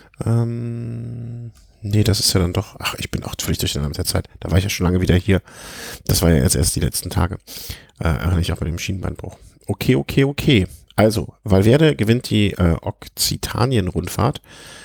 Ähm, nee, das ist ja dann doch, ach, ich bin auch völlig durcheinander mit der Zeit. Da war ich ja schon lange wieder hier. Das war ja jetzt erst die letzten Tage. Äh, erinnere ich auch mit dem Schienbeinbruch. Okay, okay, okay. Also, Valverde gewinnt die äh, Okzitanien-Rundfahrt.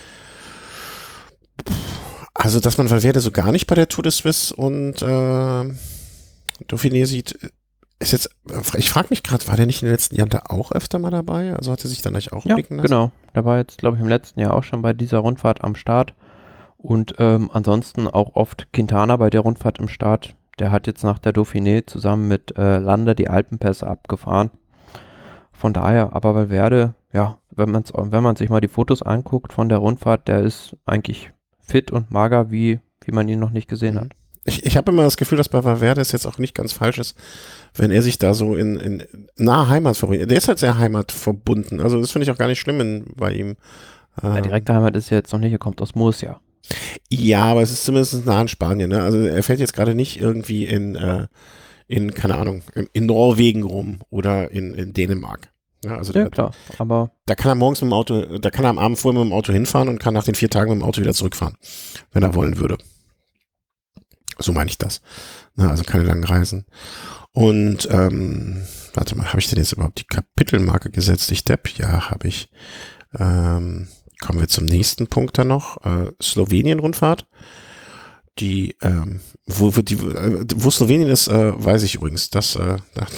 Also, dass man Valverde so gar nicht bei der Tour de Suisse und äh, Dauphiné sieht, ist jetzt, ich frage mich gerade, war der nicht in den letzten Jahren da auch öfter mal dabei? Also hat er sich dann nicht auch Ja, blicken lassen? genau. Der war jetzt, glaube ich, im letzten Jahr auch schon bei dieser Rundfahrt am Start. Und ähm, ansonsten auch oft Quintana bei der Rundfahrt im Start. Der hat jetzt nach der Dauphiné zusammen mit äh, Landa die Alpenpässe abgefahren. Von daher, aber Valverde, ja, wenn, man's, wenn man sich mal die Fotos anguckt von der Rundfahrt, der ist eigentlich fit und mager, wie, wie man ihn noch nicht gesehen hat. Ich, ich habe immer das Gefühl, dass bei Valverde es jetzt auch nicht ganz falsch ist, wenn er sich da so in, in nahe Heimat verbunden. Der ist halt sehr heimatverbunden. Also das finde ich auch gar nicht schlimm in, bei ihm. Ja, Ähm, direkte Heimat ist ja jetzt noch nicht, er kommt aus Murcia. ja, aber es ist zumindest nah an Spanien. Ne? Also er fährt jetzt gerade nicht irgendwie in, äh, in keine Ahnung, in, in Norwegen rum oder in, in Dänemark. Ja, also Ja, da, klar, aber da kann er morgens mit dem Auto, da kann er am Abend vorher mit dem Auto hinfahren und kann nach den vier Tagen mit dem Auto wieder zurückfahren, wenn er wollen würde. So meine ich das. Na, also keine langen Reisen. Und ähm, warte mal, habe ich denn jetzt überhaupt die Kapitelmarke gesetzt? Ich Depp? Ja, habe ich. Ähm, kommen wir zum nächsten Punkt dann noch. Äh, Slowenien-Rundfahrt. Die, ähm, wo, wo, die, äh, wo Slowenien ist, äh, weiß ich übrigens. Das, äh,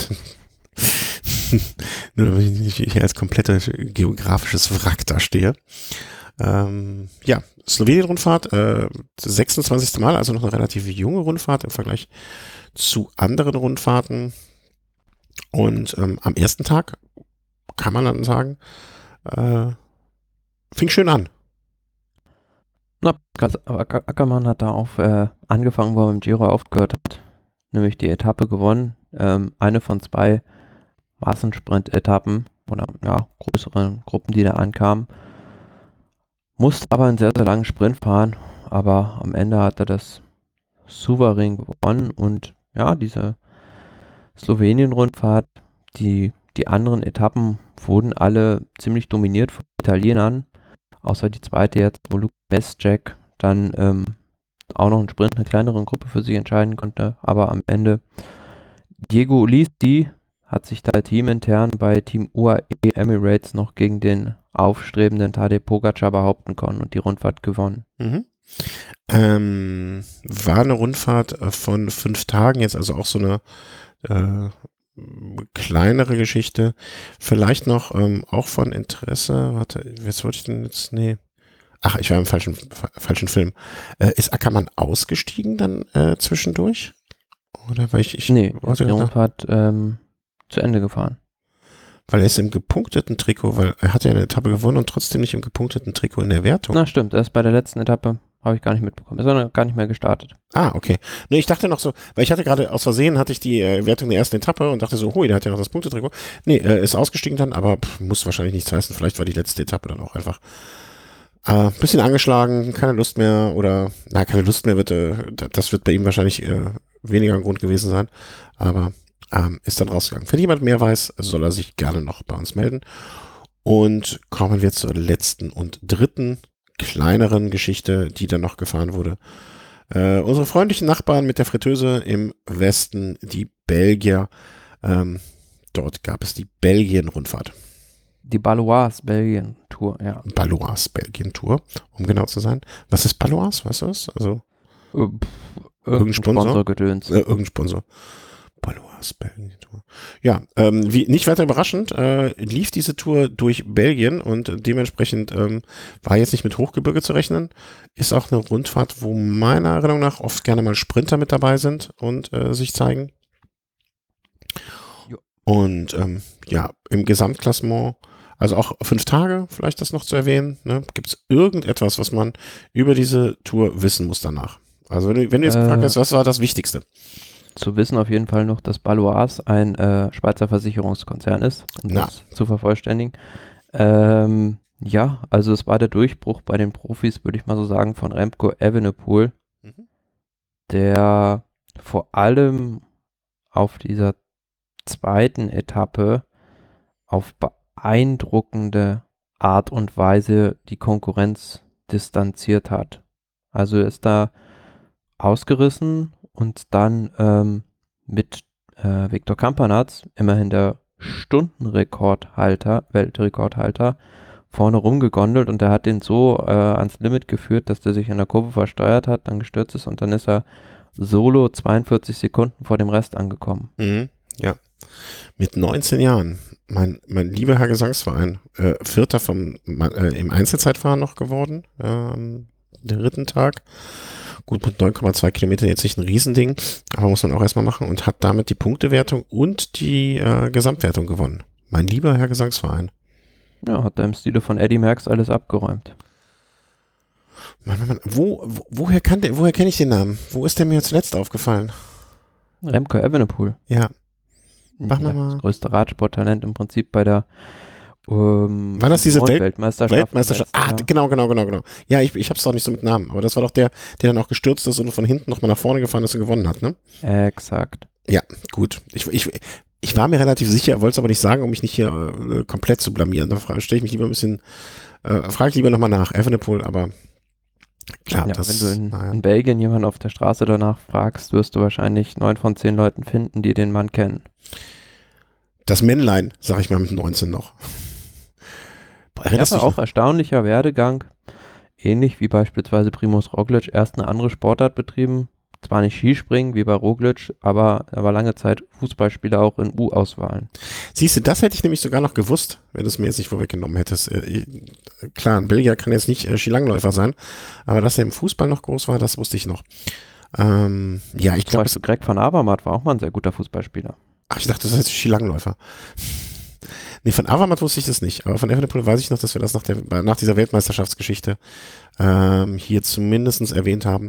nur damit ich nicht hier als komplettes geografisches Wrack da stehe. Ähm, ja, Slowenien-Rundfahrt, äh, sechsundzwanzigste Mal, also noch eine relativ junge Rundfahrt im Vergleich zu anderen Rundfahrten. Und ähm, am ersten Tag kann man dann sagen, äh, fing schön an. na, Acker- Ackermann hat da auch äh, angefangen, wo er im Giro aufgehört hat, nämlich die Etappe gewonnen. Ähm, eine von zwei Massensprint-Etappen oder ja, größeren Gruppen, die da ankamen. Musste aber einen sehr, sehr langen Sprint fahren, aber am Ende hat er das souverän gewonnen und ja, diese Slowenien-Rundfahrt, die, die anderen Etappen wurden alle ziemlich dominiert von Italienern, außer die zweite jetzt, wo Luke Bestjack dann ähm, auch noch einen Sprint, eine kleinere Gruppe für sich entscheiden konnte, aber am Ende Diego Ulissi hat sich da teamintern bei Team U A E Emirates noch gegen den aufstrebenden Tadej Pogacar behaupten können und die Rundfahrt gewonnen. Mhm. Ähm, war eine Rundfahrt äh, von fünf Tagen, jetzt also auch so eine äh, kleinere Geschichte. Vielleicht noch ähm, auch von Interesse. Warte, jetzt wollte ich denn jetzt, nee. Ach, ich war im falschen, fa falschen Film. Äh, ist Ackermann ausgestiegen dann äh, zwischendurch? Oder weil ich, ich Nee, er ist warte die noch, Rundfahrt ähm, zu Ende gefahren. weil er ist im gepunkteten Trikot, weil er hat ja eine Etappe gewonnen und trotzdem nicht im gepunkteten Trikot in der Wertung. Na stimmt, er ist bei der letzten Etappe, habe ich gar nicht mitbekommen. Ist er gar nicht mehr gestartet. Ah, okay. Nee, ich dachte noch so, weil ich hatte gerade aus Versehen hatte ich die äh, Wertung der ersten Etappe und dachte so, hui, der hat ja noch das Punktetrikot. Nee, äh, ist ausgestiegen dann, aber pff, muss wahrscheinlich nichts heißen. Vielleicht war die letzte Etappe dann auch einfach äh, bisschen angeschlagen, keine Lust mehr oder, na, keine Lust mehr wird, äh, das wird bei ihm wahrscheinlich äh, weniger ein Grund gewesen sein, aber ähm, ist dann rausgegangen. Wenn jemand mehr weiß, soll er sich gerne noch bei uns melden. Und kommen wir zur letzten und dritten kleineren Geschichte, die dann noch gefahren wurde. Äh, unsere freundlichen Nachbarn mit der Fritteuse im Westen, die Belgier. Ähm, dort gab es die Belgien-Rundfahrt. Die Baloise Belgien Tour, ja. Baloise Belgien-Tour, um genau zu sein. Was ist Baloise? Weißt du das? Also, Äh, pff, irgendein Sponsor? Sponsorgedöns. äh, irgendein Sponsor. Baloise Belgien-Tour. Ja, ähm, wie, nicht weiter überraschend, äh, lief diese Tour durch Belgien und dementsprechend ähm, war jetzt nicht mit Hochgebirge zu rechnen. Ist auch eine Rundfahrt, wo meiner Erinnerung nach oft gerne mal Sprinter mit dabei sind und äh, sich zeigen. Jo. Und ähm, ja, im Gesamtklassement, also auch fünf Tage, vielleicht das noch zu erwähnen, ne? Gibt es irgendetwas, was man über diese Tour wissen muss danach? Also wenn du, wenn du jetzt Äh, gefragt hast, was war das Wichtigste? Zu wissen auf jeden Fall noch, dass Baloise ein äh, Schweizer Versicherungskonzern ist, um Na. das zu vervollständigen. Ähm, ja, also es war der Durchbruch bei den Profis, würde ich mal so sagen, von Remco Evenepoel, Mhm. der vor allem auf dieser zweiten Etappe auf beeindruckende Art und Weise die Konkurrenz distanziert hat. Also er ist da ausgerissen und dann ähm, mit äh, Viktor Kampanatz, immerhin der Stundenrekordhalter, Weltrekordhalter, vorne rumgegondelt und der hat den so äh, ans Limit geführt, dass der sich in der Kurve versteuert hat, dann gestürzt ist und dann ist er solo zweiundvierzig Sekunden vor dem Rest angekommen. Mhm. Ja, mit neunzehn Jahren. Mein, mein lieber Herr Gesangsverein, äh, Vierter vom, äh, im Einzelzeitfahren noch geworden, ähm, den dritten Tag. Gut, mit neun Komma zwei Kilometern jetzt nicht ein Riesending, aber muss man auch erstmal machen und hat damit die Punktewertung und die äh, Gesamtwertung gewonnen. Mein lieber Herr Gesangsverein. Ja, hat er im Stile von Eddy Merckx alles abgeräumt. Mann, Mann, Mann. Wo, wo, woher kann der, woher kenne ich den Namen? Wo ist der mir zuletzt aufgefallen? Remco Evenepoel. Ja. Mach ja, mal. Das größte Radsporttalent im Prinzip bei der ähm, War das diese Welt Weltmeisterschaft? Weltmeisterschaft? Ah, Ja. genau, genau, genau, genau. Ja, ich, ich hab's doch nicht so mit Namen, aber das war doch der, der dann auch gestürzt ist und von hinten nochmal nach vorne gefahren ist und gewonnen hat, ne? Exakt. Ja, gut. Ich, ich, ich war mir relativ sicher, wollte es aber nicht sagen, um mich nicht hier äh, komplett zu blamieren. Da stelle ich mich lieber ein bisschen, äh, frage ich lieber nochmal nach, Evenepoel, aber klar, Ja, das, wenn du in, naja. in Belgien jemanden auf der Straße danach fragst, wirst du wahrscheinlich neun von zehn Leuten finden, die den Mann kennen. Das Männlein, sag ich mal mit neunzehn noch. Boah, erinnerst Ja, du dich auch erstaunlicher Werdegang. Ähnlich wie beispielsweise Primož Roglič, erst eine andere Sportart betrieben. Zwar nicht Skispringen wie bei Roglič, aber er war lange Zeit Fußballspieler auch in U-Auswahlen. Siehst du, das hätte ich nämlich sogar noch gewusst, wenn du es mir jetzt nicht vorweggenommen hättest. Äh, klar, ein Belgier kann jetzt nicht äh, Skilangläufer sein, aber dass er im Fußball noch groß war, das wusste ich noch. Ähm, ja, ich Zum glaube, Beispiel Greg van Avermaet war auch mal ein sehr guter Fußballspieler. ach, ich dachte, das heißt Skilangläufer. Nee, von Avermaet wusste ich das nicht, aber von Evenepoel weiß ich noch, dass wir das nach, der, nach dieser Weltmeisterschaftsgeschichte ähm, hier zumindest erwähnt haben.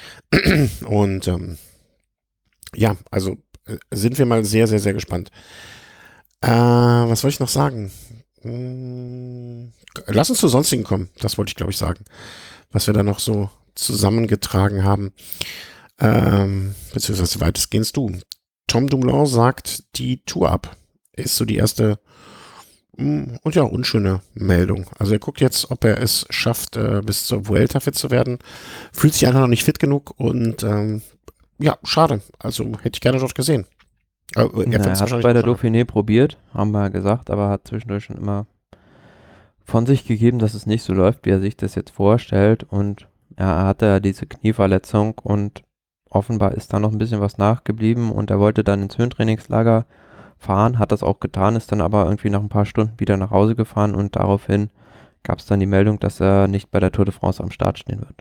Und ähm, ja, also äh, sind wir mal sehr, sehr, sehr gespannt. Äh, was soll ich noch sagen? Hm, lass uns zu sonstigen kommen, das wollte ich glaube ich sagen. Was wir da noch so zusammengetragen haben. Ähm, beziehungsweise weitestgehend du. Tom Dumoulin sagt die Tour ab. Ist so die erste mh, und ja, unschöne Meldung. Also er guckt jetzt, ob er es schafft, äh, bis zur Vuelta fit zu werden. Fühlt sich einfach noch nicht fit genug und ähm, ja, schade. Also hätte ich gerne dort gesehen. Äh, er Na, find's er hat wahrscheinlich bei der besser. Dauphiné probiert, haben wir ja gesagt, aber hat zwischendurch schon immer von sich gegeben, dass es nicht so läuft, wie er sich das jetzt vorstellt. Und ja, er hatte ja diese Knieverletzung und offenbar ist da noch ein bisschen was nachgeblieben und er wollte dann ins Höhentrainingslager fahren, hat das auch getan, ist dann aber irgendwie nach ein paar Stunden wieder nach Hause gefahren und daraufhin gab es dann die Meldung, dass er nicht bei der Tour de France am Start stehen wird.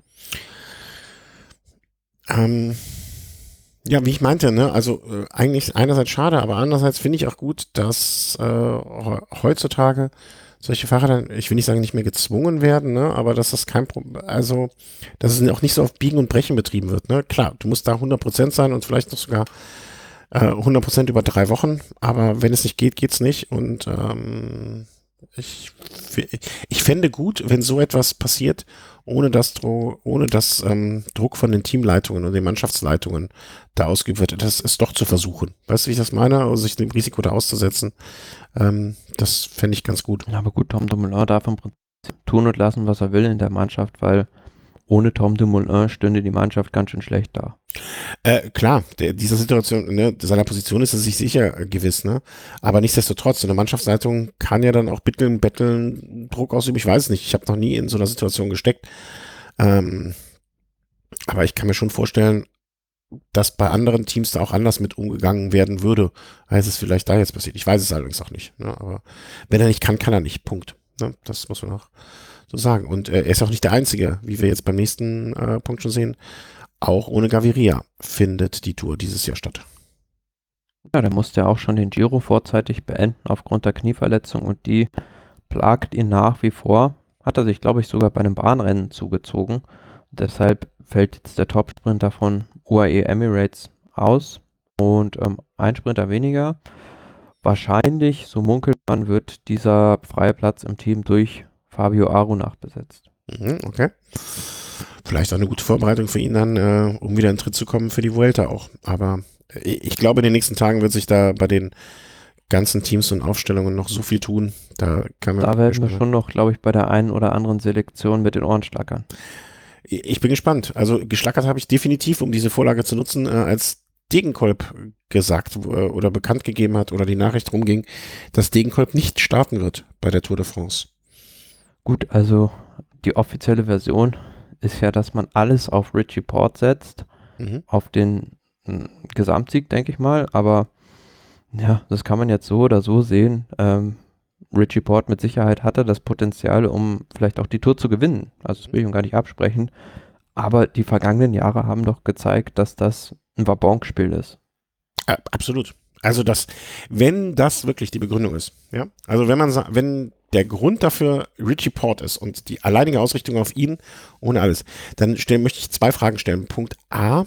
Ähm, ja, wie ich meinte, ne, also äh, eigentlich einerseits schade, aber andererseits finde ich auch gut, dass äh, he- heutzutage solche Fahrer dann, ich will nicht sagen, nicht mehr gezwungen werden, ne, aber dass das kein Problem, also, dass es auch nicht so auf Biegen und Brechen betrieben wird, ne. Klar, du musst da hundert Prozent sein und vielleicht noch sogar äh, hundert Prozent über drei Wochen, aber wenn es nicht geht, geht's nicht und ähm, ich, f- ich fände gut, wenn so etwas passiert, ohne dass, Dro ohne dass ähm, Druck von den Teamleitungen und den Mannschaftsleitungen da ausgeübt wird. Das ist doch zu versuchen. Weißt du, wie ich das meine? Also sich dem Risiko da auszusetzen, ähm, das fände ich ganz gut. Ja, aber gut, Tom Dumoulin darf im Prinzip tun und lassen, was er will in der Mannschaft, weil ohne Tom Dumoulin stünde die Mannschaft ganz schön schlecht da. Äh, klar, der, dieser Situation, ne, seiner Position ist er sich sicher äh, gewiss, ne? Aber nichtsdestotrotz, so eine Mannschaftsleitung kann ja dann auch bitteln, betteln, Druck ausüben. Ich weiß es nicht. Ich habe noch nie in so einer Situation gesteckt. Ähm, aber ich kann mir schon vorstellen, dass bei anderen Teams da auch anders mit umgegangen werden würde, als es vielleicht da jetzt passiert. Ich weiß es allerdings auch nicht. Ne? Aber wenn er nicht kann, kann er nicht. Punkt. Ne? Das muss man auch so sagen. Und äh, er ist auch nicht der Einzige, wie wir jetzt beim nächsten äh, Punkt schon sehen. Auch ohne Gaviria findet die Tour dieses Jahr statt. Ja, der musste ja auch schon den Giro vorzeitig beenden aufgrund der Knieverletzung und die plagt ihn nach wie vor. Hat er sich, glaube ich, sogar bei einem Bahnrennen zugezogen. Und deshalb fällt jetzt der Topsprinter von U A E Emirates aus und ähm, ein Sprinter weniger. Wahrscheinlich, so munkelt man, wird dieser freie Platz im Team durch Fabio Aru nachbesetzt. Mhm, okay. Vielleicht auch eine gute Vorbereitung für ihn dann, äh, um wieder in den Tritt zu kommen für die Vuelta auch. Aber äh, ich glaube, in den nächsten Tagen wird sich da bei den ganzen Teams und Aufstellungen noch so viel tun. Da kann man Da werden wir schon noch, glaube ich, bei der einen oder anderen Selektion mit den Ohren schlackern. Ich bin gespannt. Also geschlackert habe ich definitiv, um diese Vorlage zu nutzen, äh, als Degenkolb gesagt äh, oder bekannt gegeben hat oder die Nachricht rumging, dass Degenkolb nicht starten wird bei der Tour de France. Gut, also die offizielle Version ist ja, dass man alles auf Richie Porte setzt, Mhm. auf den mh, Gesamtsieg, denke ich mal, aber ja, das kann man jetzt so oder so sehen. Ähm, Richie Porte mit Sicherheit hatte das Potenzial, um vielleicht auch die Tour zu gewinnen. Also das will ich ihm gar nicht absprechen. Aber die vergangenen Jahre haben doch gezeigt, dass das ein Wabonk-Spiel ist. Äh, absolut. Also das, wenn das wirklich die Begründung ist, ja, also wenn man sa- wenn der Grund dafür Richie Porte ist und die alleinige Ausrichtung auf ihn ohne alles, dann stellen, möchte ich zwei Fragen stellen. Punkt A,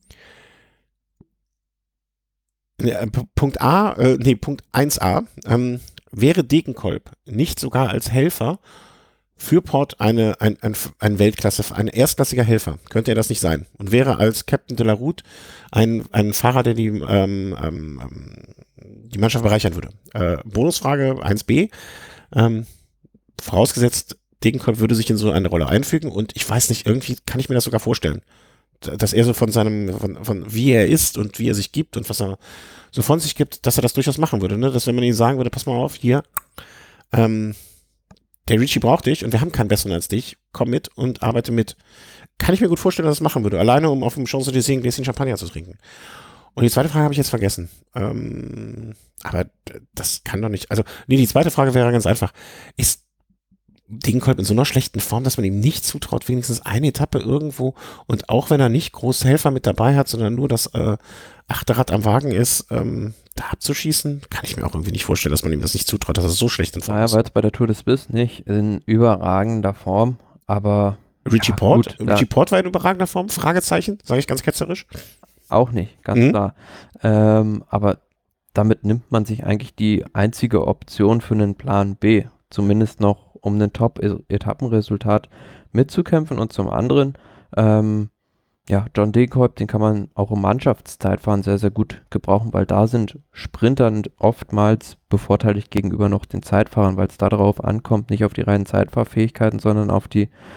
ne, äh, P- Punkt A, äh, nee, Punkt eins a, ähm, wäre Degenkolb nicht sogar als Helfer für Port eine, ein, ein, ein Weltklasse, ein erstklassiger Helfer? Könnte er das nicht sein? Und wäre als Captain de la Route ein, ein Fahrer, der die, ähm, ähm, ähm, die Mannschaft bereichern würde? Äh, Bonusfrage eins b, ähm, vorausgesetzt, Degenkolb würde sich in so eine Rolle einfügen und ich weiß nicht, irgendwie kann ich mir das sogar vorstellen, dass er so von seinem, von, von wie er ist und wie er sich gibt und was er so von sich gibt, dass er das durchaus machen würde, ne? Dass wenn man ihm sagen würde, pass mal auf, hier, ähm, der Richie braucht dich und wir haben keinen besseren als dich, komm mit und arbeite mit. Kann ich mir gut vorstellen, dass er das machen würde, alleine um auf dem Champs-Élysées ein Gläschen Champagner zu trinken. Und die zweite Frage habe ich jetzt vergessen. Ähm, aber das kann doch nicht, also, nee, die zweite Frage wäre ganz einfach. Ist Degenkolb in so einer schlechten Form, dass man ihm nicht zutraut, wenigstens eine Etappe irgendwo und auch wenn er nicht große Helfer mit dabei hat, sondern nur das äh, achte Rad am Wagen ist, ähm, da abzuschießen, kann ich mir auch irgendwie nicht vorstellen, dass man ihm das nicht zutraut, dass er so schlecht in Form Naja, ist. war jetzt bei der Tour de Suisse nicht in überragender Form, aber Richie ja, Porte? gut, da Richie Porte war in überragender Form? Fragezeichen, sage ich ganz ketzerisch. auch nicht, ganz Mhm. klar. Ähm, aber damit nimmt man sich eigentlich die einzige Option für einen Plan B, zumindest noch, um ein Top-Etappenresultat mitzukämpfen. Und zum anderen, ähm, ja, John Degenkolb, den kann man auch im Mannschaftszeitfahren sehr, sehr gut gebrauchen, weil da sind Sprintern oftmals bevorteiligt gegenüber noch den Zeitfahrern, weil es da darauf ankommt, nicht auf die reinen Zeitfahrfähigkeiten, sondern auf die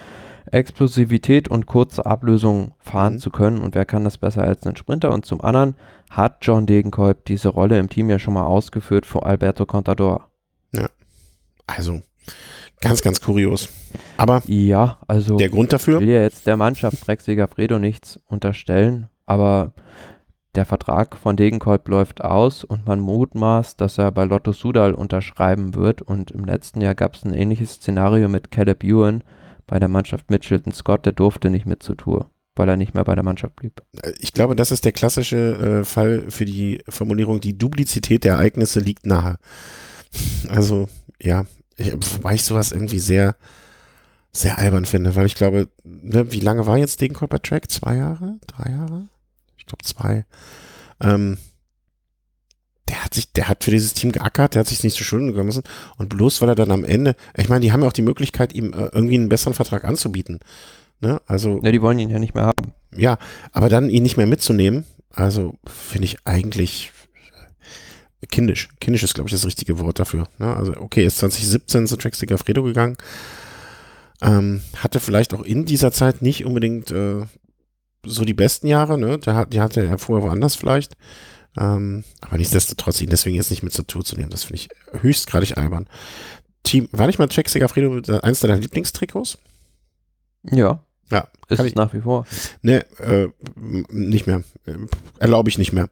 Explosivität und kurze Ablösung fahren Mhm. zu können. Und wer kann das besser als ein Sprinter? Und zum anderen hat John Degenkolb diese Rolle im Team ja schon mal ausgeführt für Alberto Contador. Ja, also ganz, ganz kurios. Aber Ja, also der Grund ich dafür, will ja jetzt der Mannschaft Trek Segafredo nichts unterstellen, aber der Vertrag von Degenkolb läuft aus und man mutmaßt, dass er bei Lotto Soudal unterschreiben wird. Und im letzten Jahr gab es ein ähnliches Szenario mit Caleb Ewan bei der Mannschaft Mitchelton Scott, der durfte nicht mit zur Tour, weil er nicht mehr bei der Mannschaft blieb. ich glaube, das ist der klassische äh, Fall für die Formulierung, die Duplizität der Ereignisse liegt nahe. Also, ja, ich, wobei ich sowas irgendwie sehr, sehr albern finde, weil ich glaube, ne, wie lange war jetzt Degenkolb bei Track? Zwei Jahre? Drei Jahre? Ich glaube zwei. Ähm, der hat sich, der hat für dieses Team geackert, der hat sich nicht zu Schulden kommen müssen und bloß weil er dann am Ende, ich meine, die haben ja auch die Möglichkeit, ihm äh, irgendwie einen besseren Vertrag anzubieten. Ne? Also, Ne, die wollen ihn ja nicht mehr haben. ja, aber dann ihn nicht mehr mitzunehmen, also finde ich eigentlich kindisch. Kindisch ist, glaube ich, das richtige Wort dafür. Ne? Also, okay, ist zwanzig siebzehn zu Trek Segafredo gegangen. Ähm, hatte vielleicht auch in dieser Zeit nicht unbedingt äh, so die besten Jahre, ne? Der hat, die hatte er vorher woanders vielleicht. Ähm, aber nichtsdestotrotz, ihn deswegen jetzt nicht mit zur Tour zu nehmen, das finde ich höchstgradig albern. Team, war nicht mal Trek Segafredo eins deiner Lieblingstrikots? Ja, Ja, ist kann es ich, nach wie vor. ne, äh, nicht mehr. Äh, Erlaube ich nicht mehr.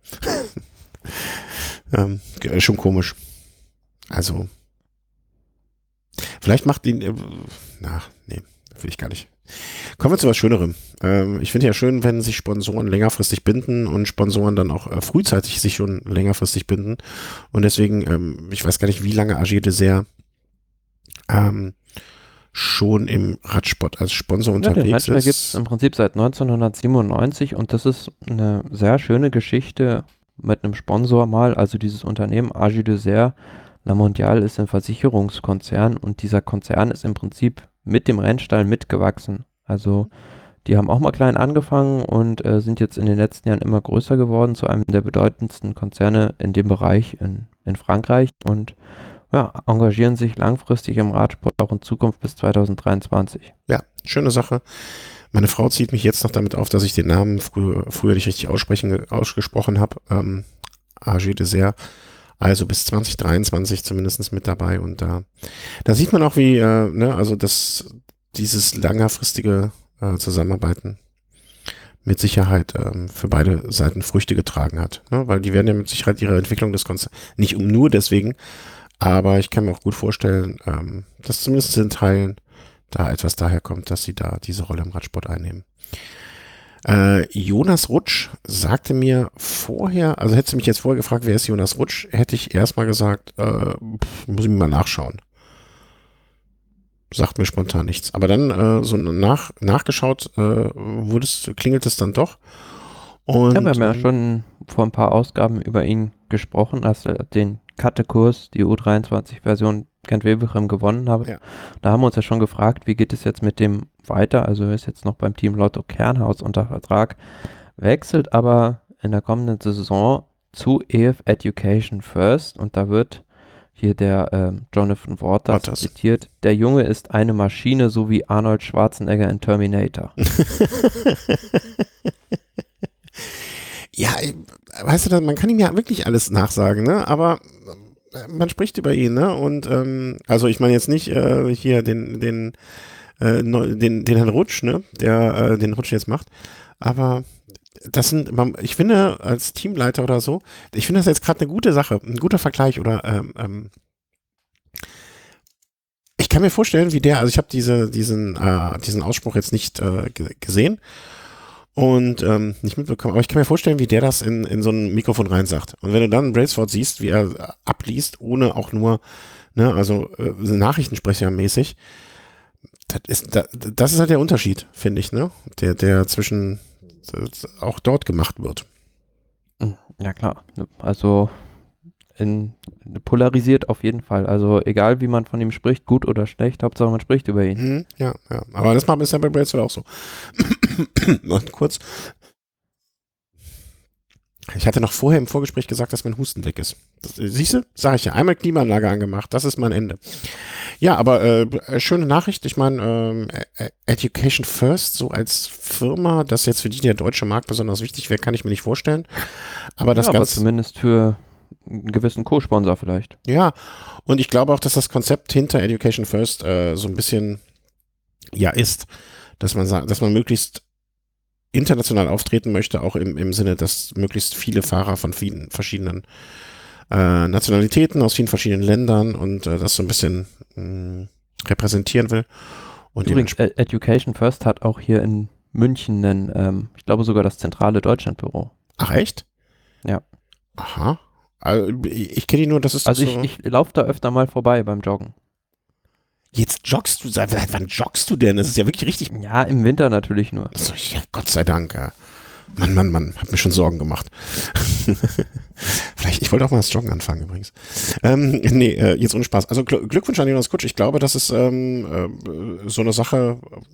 ähm, g- schon komisch. Also, vielleicht macht ihn, äh, na, nee, will ich gar nicht. Kommen wir zu was Schönerem. Ähm, ich finde ja schön, wenn sich Sponsoren längerfristig binden und Sponsoren dann auch äh, frühzeitig sich schon längerfristig binden. Und deswegen, ähm, ich weiß gar nicht, wie lange Agir Dessert ähm, schon im Radsport als Sponsor Ja, den unterwegs Rentner gibt es ist. im Prinzip seit neunzehnhundertsiebenundneunzig und das ist eine sehr schöne Geschichte mit einem Sponsor mal. Also dieses Unternehmen Agi Dessert La Mondiale ist ein Versicherungskonzern und dieser Konzern ist im Prinzip mit dem Rennstall mitgewachsen. Also die haben auch mal klein angefangen und äh, sind jetzt in den letzten Jahren immer größer geworden zu einem der bedeutendsten Konzerne in dem Bereich in, in Frankreich und ja, engagieren sich langfristig im Radsport auch in Zukunft bis zweitausenddreiundzwanzig. Ja, schöne Sache. Meine Frau zieht mich jetzt noch damit auf, dass ich den Namen früher, früher nicht richtig aussprechen, ausgesprochen habe. Ähm, Agir Dessert. Also bis zwanzig dreiundzwanzig zumindest mit dabei. Und da, da sieht man auch, wie, äh, ne, also das, dieses längerfristige äh, Zusammenarbeiten mit Sicherheit ähm, für beide Seiten Früchte getragen hat. Ne? Weil die werden ja mit Sicherheit ihre Entwicklung des Konzerns, nicht um nur deswegen, aber ich kann mir auch gut vorstellen, ähm, dass zumindest in Teilen da etwas daher kommt, dass sie da diese Rolle im Radsport einnehmen. Äh, Jonas Rutsch sagte mir vorher, also hättest du mich jetzt vorher gefragt, wer ist Jonas Rutsch, hätte ich erstmal gesagt, äh, pff, muss ich mir mal nachschauen. Sagt mir spontan nichts. Aber dann äh, so nach, nachgeschaut, äh, wurde es, klingelt es dann doch. Und, Ja, wir haben ja ähm, schon vor ein paar Ausgaben über ihn gesprochen, als er den Kate-Kurs, die U dreiundzwanzig-Version Gent Wevelgem gewonnen habe. Ja. Da haben wir uns ja schon gefragt, wie geht es jetzt mit dem weiter? Also er ist jetzt noch beim Team Lotto Kernhaus unter Vertrag, wechselt aber in der kommenden Saison zu E F Education First und da wird hier der ähm, Jonathan Waters Waters. zitiert, der Junge ist eine Maschine, so wie Arnold Schwarzenegger in Terminator. Ja, weißt du, man kann ihm ja wirklich alles nachsagen, ne? Aber äh, man spricht über ihn, ne? Und ähm, also ich meine jetzt nicht äh, hier den den äh, neu- den den Herrn Rutsch, ne? Der äh, den Rutsch jetzt macht, aber das sind, man- ich finde als Teamleiter oder so, ich finde das jetzt gerade eine gute Sache, ein guter Vergleich oder ähm, ähm, ich kann mir vorstellen, wie der, also ich habe diese diesen äh, diesen Ausspruch jetzt nicht äh, ge- gesehen. Und ähm, nicht mitbekommen, aber ich kann mir vorstellen, wie der das in, in so ein Mikrofon reinsagt. Und wenn du dann Brailsford siehst, wie er abliest, ohne auch nur, ne, also äh, Nachrichtensprechermäßig, das ist, das, das ist halt der Unterschied, finde ich, ne, der, der zwischen das auch dort gemacht wird. Ja klar, also in, polarisiert auf jeden Fall. Also egal wie man von ihm spricht, gut oder schlecht, Hauptsache man spricht über ihn. Mhm, ja, ja, aber das macht es ja bei Brailsford auch so. Und kurz. Ich hatte noch vorher im Vorgespräch gesagt, dass mein Husten weg ist. Siehst du? Sag ich ja. Einmal Klimaanlage angemacht, das ist mein Ende. Ja, aber äh, schöne Nachricht. Ich meine, ähm, Education First, so als Firma, das jetzt für die der deutsche Markt besonders wichtig wäre, kann ich mir nicht vorstellen. Aber das ja, aber Ganze. zumindest für einen gewissen Co-Sponsor vielleicht. Ja, und ich glaube auch, dass das Konzept hinter Education First äh, so ein bisschen ja ist, dass man sagt, dass man möglichst international auftreten möchte, auch im, im Sinne, dass möglichst viele Fahrer von vielen verschiedenen äh, Nationalitäten aus vielen verschiedenen Ländern und äh, das so ein bisschen mh, repräsentieren will. Und Übrigens, Ed- Education First hat auch hier in München einen, ähm, ich glaube sogar das zentrale Deutschlandbüro. Ach echt? Ja. Aha. Also, ich ich kenne die nur, das ist Also so. ich, ich laufe da öfter mal vorbei beim Joggen. Jetzt joggst du, seit seit wann joggst du denn? Das ist ja wirklich richtig. Ja, im Winter natürlich nur. Also, ja, Gott sei Dank. Ja. Mann, Mann, Mann, hat mir schon Sorgen gemacht. Vielleicht, ich wollte auch mal das Joggen anfangen übrigens. Ähm, nee, äh, jetzt ohne Spaß. Also Gl Glückwunsch an Jonas Kutsch. Ich glaube, das ist ähm, äh, so eine Sache,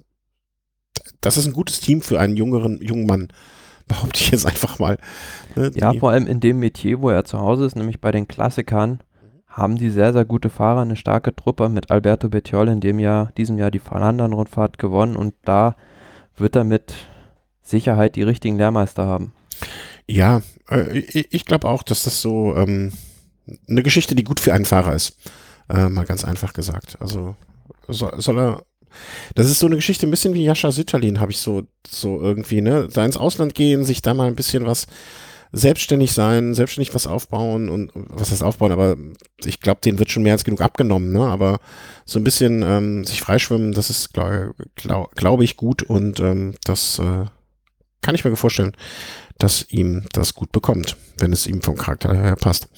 das ist ein gutes Team für einen jüngeren, jungen Mann, behaupte ich jetzt einfach mal. Ne, Ja, die, vor allem in dem Metier, wo er zu Hause ist, nämlich bei den Klassikern, haben die sehr, sehr gute Fahrer, eine starke Truppe mit Alberto Bettiol in dem Jahr, diesem Jahr die Flandern-Rundfahrt gewonnen und da wird er mit Sicherheit die richtigen Lehrmeister haben. ja, äh, ich, ich glaube auch, dass das so ähm, eine Geschichte, die gut für einen Fahrer ist. Äh, mal ganz einfach gesagt. Also soll, soll er. Das ist so eine Geschichte, ein bisschen wie Jascha Sütterlin, habe ich so, so irgendwie, ne? Da ins Ausland gehen, sich da mal ein bisschen was selbstständig sein, selbstständig was aufbauen und was heißt aufbauen, aber ich glaube, denen wird schon mehr als genug abgenommen, ne? Aber so ein bisschen ähm, sich freischwimmen, das ist, glaube glaub, glaub ich, gut und ähm, das äh, kann ich mir vorstellen, dass ihm das gut bekommt, wenn es ihm vom Charakter her passt.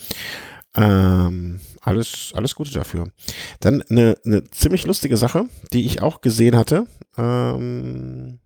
Ähm, alles, alles Gute dafür. Dann eine, eine ziemlich lustige Sache, die ich auch gesehen hatte. Ähm,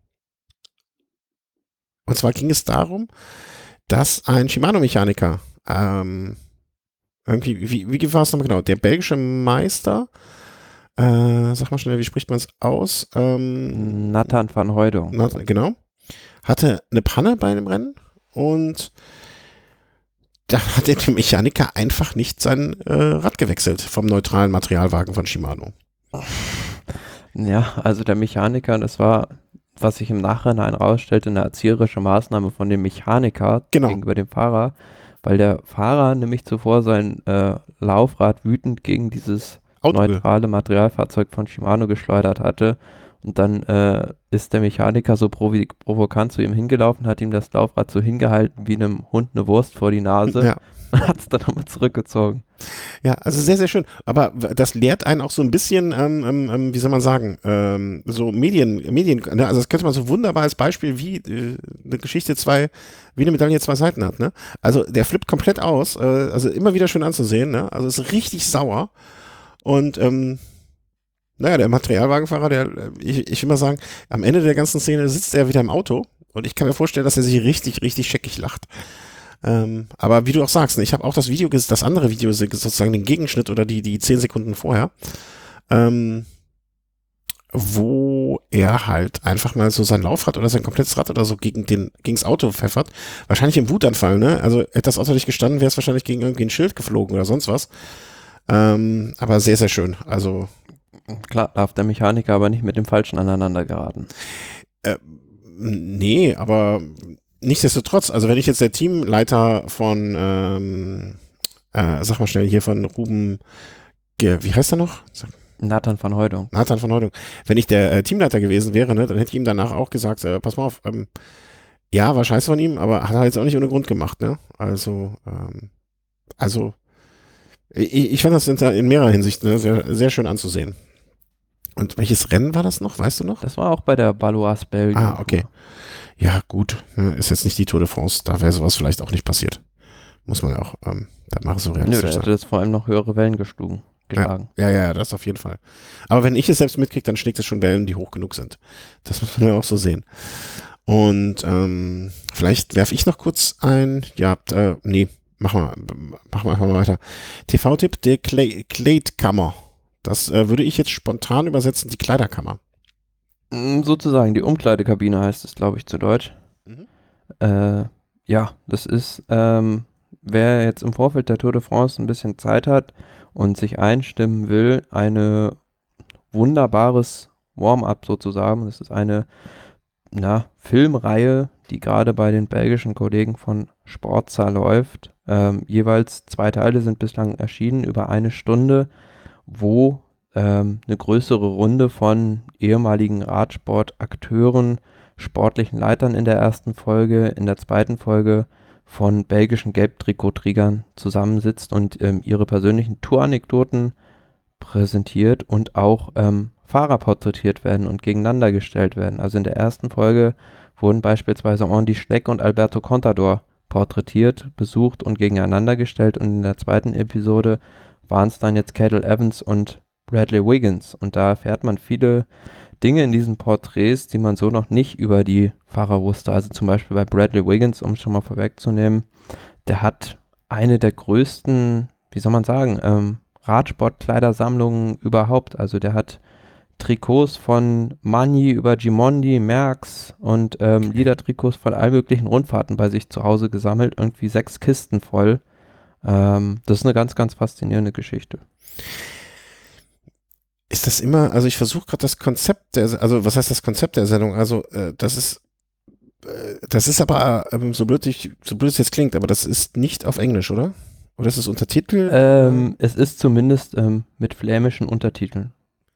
und zwar ging es darum, dass ein Shimano-Mechaniker, ähm, irgendwie, wie, wie war es nochmal genau? Der belgische Meister, äh, sag mal schnell, wie spricht man es aus? Ähm, Nathan van Hooydonk. na, genau. Hatte eine Panne bei einem Rennen und da hat der Mechaniker einfach nicht sein äh, Rad gewechselt vom neutralen Materialwagen von Shimano. Ja, also der Mechaniker, das war, was sich im Nachhinein herausstellte, eine erzieherische Maßnahme von dem Mechaniker Genau. gegenüber dem Fahrer, weil der Fahrer nämlich zuvor sein äh, Laufrad wütend gegen dieses Auto. neutrale Materialfahrzeug von Shimano geschleudert hatte. Und dann äh, ist der Mechaniker so provi provokant zu ihm hingelaufen, hat ihm das Laufrad so hingehalten wie einem Hund eine Wurst vor die Nase Ja. und hat es dann nochmal zurückgezogen. Ja, also sehr, sehr schön. Aber das lehrt einen auch so ein bisschen, ähm, ähm, wie soll man sagen, ähm, so Medien, Medien, ne? Also das könnte man so wunderbar als Beispiel, wie äh, eine Geschichte zwei, wie eine Medaille zwei Seiten hat, ne? Also der flippt komplett aus, äh, also immer wieder schön anzusehen, ne? Also ist richtig sauer. Und ähm, naja, der Materialwagenfahrer, der, ich, ich will mal sagen, am Ende der ganzen Szene sitzt er wieder im Auto und ich kann mir vorstellen, dass er sich richtig, richtig scheckig lacht. Ähm, aber wie du auch sagst, ne, ich habe auch das Video, das andere Video, sozusagen den Gegenschnitt oder die, die zehn Sekunden vorher, ähm, wo er halt einfach mal so sein Laufrad oder sein komplettes Rad oder so gegen den, gegens Auto pfeffert. Wahrscheinlich im Wutanfall, ne? Also hätte das Auto nicht gestanden, wäre es wahrscheinlich gegen irgendwie ein Schild geflogen oder sonst was. Ähm, aber sehr, sehr schön. Also Klar, darf der Mechaniker aber nicht mit dem Falschen aneinander geraten. Äh, nee, aber nichtsdestotrotz, also wenn ich jetzt der Teamleiter von, ähm, äh, sag mal schnell hier von Ruben, wie heißt er noch? Nathan van Hooydonk. Nathan von Hooydonk. Wenn ich der äh, Teamleiter gewesen wäre, ne, dann hätte ich ihm danach auch gesagt, äh, pass mal auf, ähm, ja, war scheiße von ihm, aber hat er jetzt auch nicht ohne Grund gemacht, ne? Also, ähm, also, ich, ich fand das in, in mehrerer Hinsicht ne, sehr, sehr schön anzusehen. Und welches Rennen war das noch? Weißt du noch? Das war auch bei der Baloise Belgien. Ah, okay. Ja, gut. Ist jetzt nicht die Tour de France. Da wäre sowas vielleicht auch nicht passiert. Muss man ja auch, ähm, da machen so Nö, realistisch da sein. hätte das vor allem noch höhere Wellen geschlagen. geschlagen. Ja, ja, ja, das auf jeden Fall. Aber wenn ich es selbst mitkriege, dann schlägt es schon Wellen, die hoch genug sind. Das muss man ja auch so sehen. Und ähm, vielleicht werfe ich noch kurz ein, ja, äh, nee, machen wir, machen wir einfach mal weiter. T V-Tipp, der Kle Kleidkammer. Das äh, würde ich jetzt spontan übersetzen, die Kleiderkammer. Mm, Sozusagen, die Umkleidekabine heißt es, glaube ich, zu Deutsch. Mhm. Äh, Ja, das ist, ähm, wer jetzt im Vorfeld der Tour de France ein bisschen Zeit hat und sich einstimmen will, eine wunderbares Warm-up sozusagen. Das ist eine, na, Filmreihe, die gerade bei den belgischen Kollegen von Sportza läuft. Ähm, jeweils zwei Teile sind bislang erschienen, über eine Stunde, wo ähm, eine größere Runde von ehemaligen Radsportakteuren, sportlichen Leitern in der ersten Folge, in der zweiten Folge von belgischen Gelbtrikotträgern zusammensitzt und ähm, ihre persönlichen Touranekdoten präsentiert und auch ähm, Fahrer porträtiert werden und gegeneinander gestellt werden. Also in der ersten Folge wurden beispielsweise Andy Schleck und Alberto Contador porträtiert, besucht und gegeneinander gestellt, und in der zweiten Episode waren es dann jetzt Cadel Evans und Bradley Wiggins, und da erfährt man viele Dinge in diesen Porträts, die man so noch nicht über die Fahrer wusste. Also zum Beispiel bei Bradley Wiggins, um es schon mal vorwegzunehmen, der hat eine der größten, wie soll man sagen, ähm, Radsportkleidersammlungen überhaupt. Also der hat Trikots von Magni über Gimondi, Merckx und ähm, Okay. Liedertrikots von allen möglichen Rundfahrten bei sich zu Hause gesammelt, irgendwie sechs Kisten voll. Ähm, das ist eine ganz, ganz faszinierende Geschichte. Ist das immer, also ich versuche gerade das Konzept der, also was heißt das Konzept der Sendung? Also äh, das ist, äh, das ist aber, ähm, so blöd ich, so blöd es jetzt klingt, aber das ist nicht auf Englisch, oder? Oder ist es untertitelt? Ähm, es ist zumindest ähm, mit flämischen Untertiteln.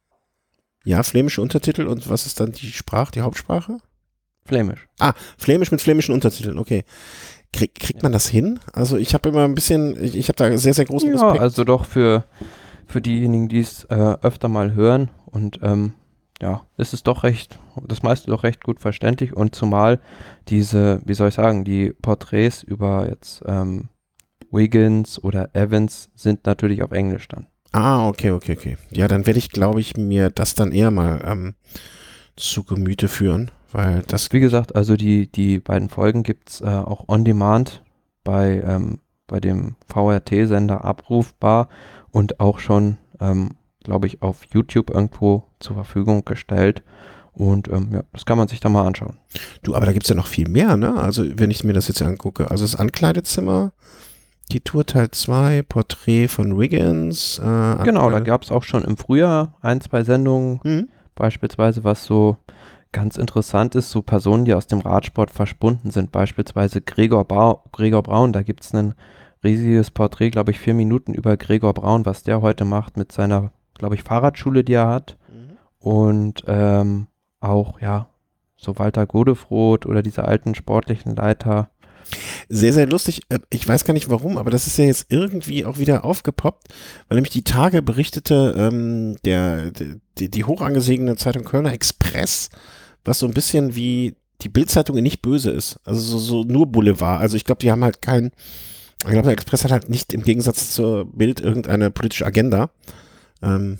Ja, flämische Untertitel, und was ist dann die Sprache, die Hauptsprache? Flämisch. Ah, flämisch mit flämischen Untertiteln, okay. Krieg, kriegt Ja, man das hin? Also ich habe immer ein bisschen, ich, ich habe da sehr, sehr großen ja, Respekt. also doch für, für diejenigen, die es äh, öfter mal hören, und ähm, ja, ist es doch recht, das meiste doch recht gut verständlich, und zumal diese, wie soll ich sagen, die Porträts über jetzt ähm, Wiggins oder Evans sind natürlich auf Englisch dann. Ah, okay, okay, okay. Ja, dann werde ich, glaube ich, mir das dann eher mal ähm, zu Gemüte führen, weil das, Wie gesagt, also die, die beiden Folgen gibt es äh, auch on demand bei, ähm, bei dem V R T-Sender abrufbar und auch schon, ähm, glaube ich, auf YouTube irgendwo zur Verfügung gestellt. Und ähm, ja, das kann man sich da mal anschauen. du, aber da gibt's ja noch viel mehr, ne? Also wenn ich mir das jetzt angucke, also das Ankleidezimmer, die Tour Teil zwei, Porträt von Wiggins, äh, Genau, da Ankleide. gab es auch schon im Frühjahr ein, zwei Sendungen, Hm? beispielsweise, was so ganz interessant ist, so Personen, die aus dem Radsport verschwunden sind, beispielsweise Gregor, Bau, Gregor Braun, da gibt es ein riesiges Porträt, glaube ich, vier Minuten über Gregor Braun, was der heute macht mit seiner, glaube ich, Fahrradschule, die er hat, Mhm. und ähm, auch, ja, so Walter Godefroth oder diese alten sportlichen Leiter. Sehr, sehr lustig. Äh, Ich weiß gar nicht warum, aber das ist ja jetzt irgendwie auch wieder aufgepoppt, weil nämlich die Tage berichtete ähm, der, die, die hoch angesehene Zeitung Kölner Express, was so ein bisschen wie die Bild-Zeitung in nicht böse ist. Also so, so nur Boulevard. Also ich glaube, die haben halt kein, ich glaube, der Express hat halt nicht im Gegensatz zur Bild irgendeine politische Agenda. Ähm,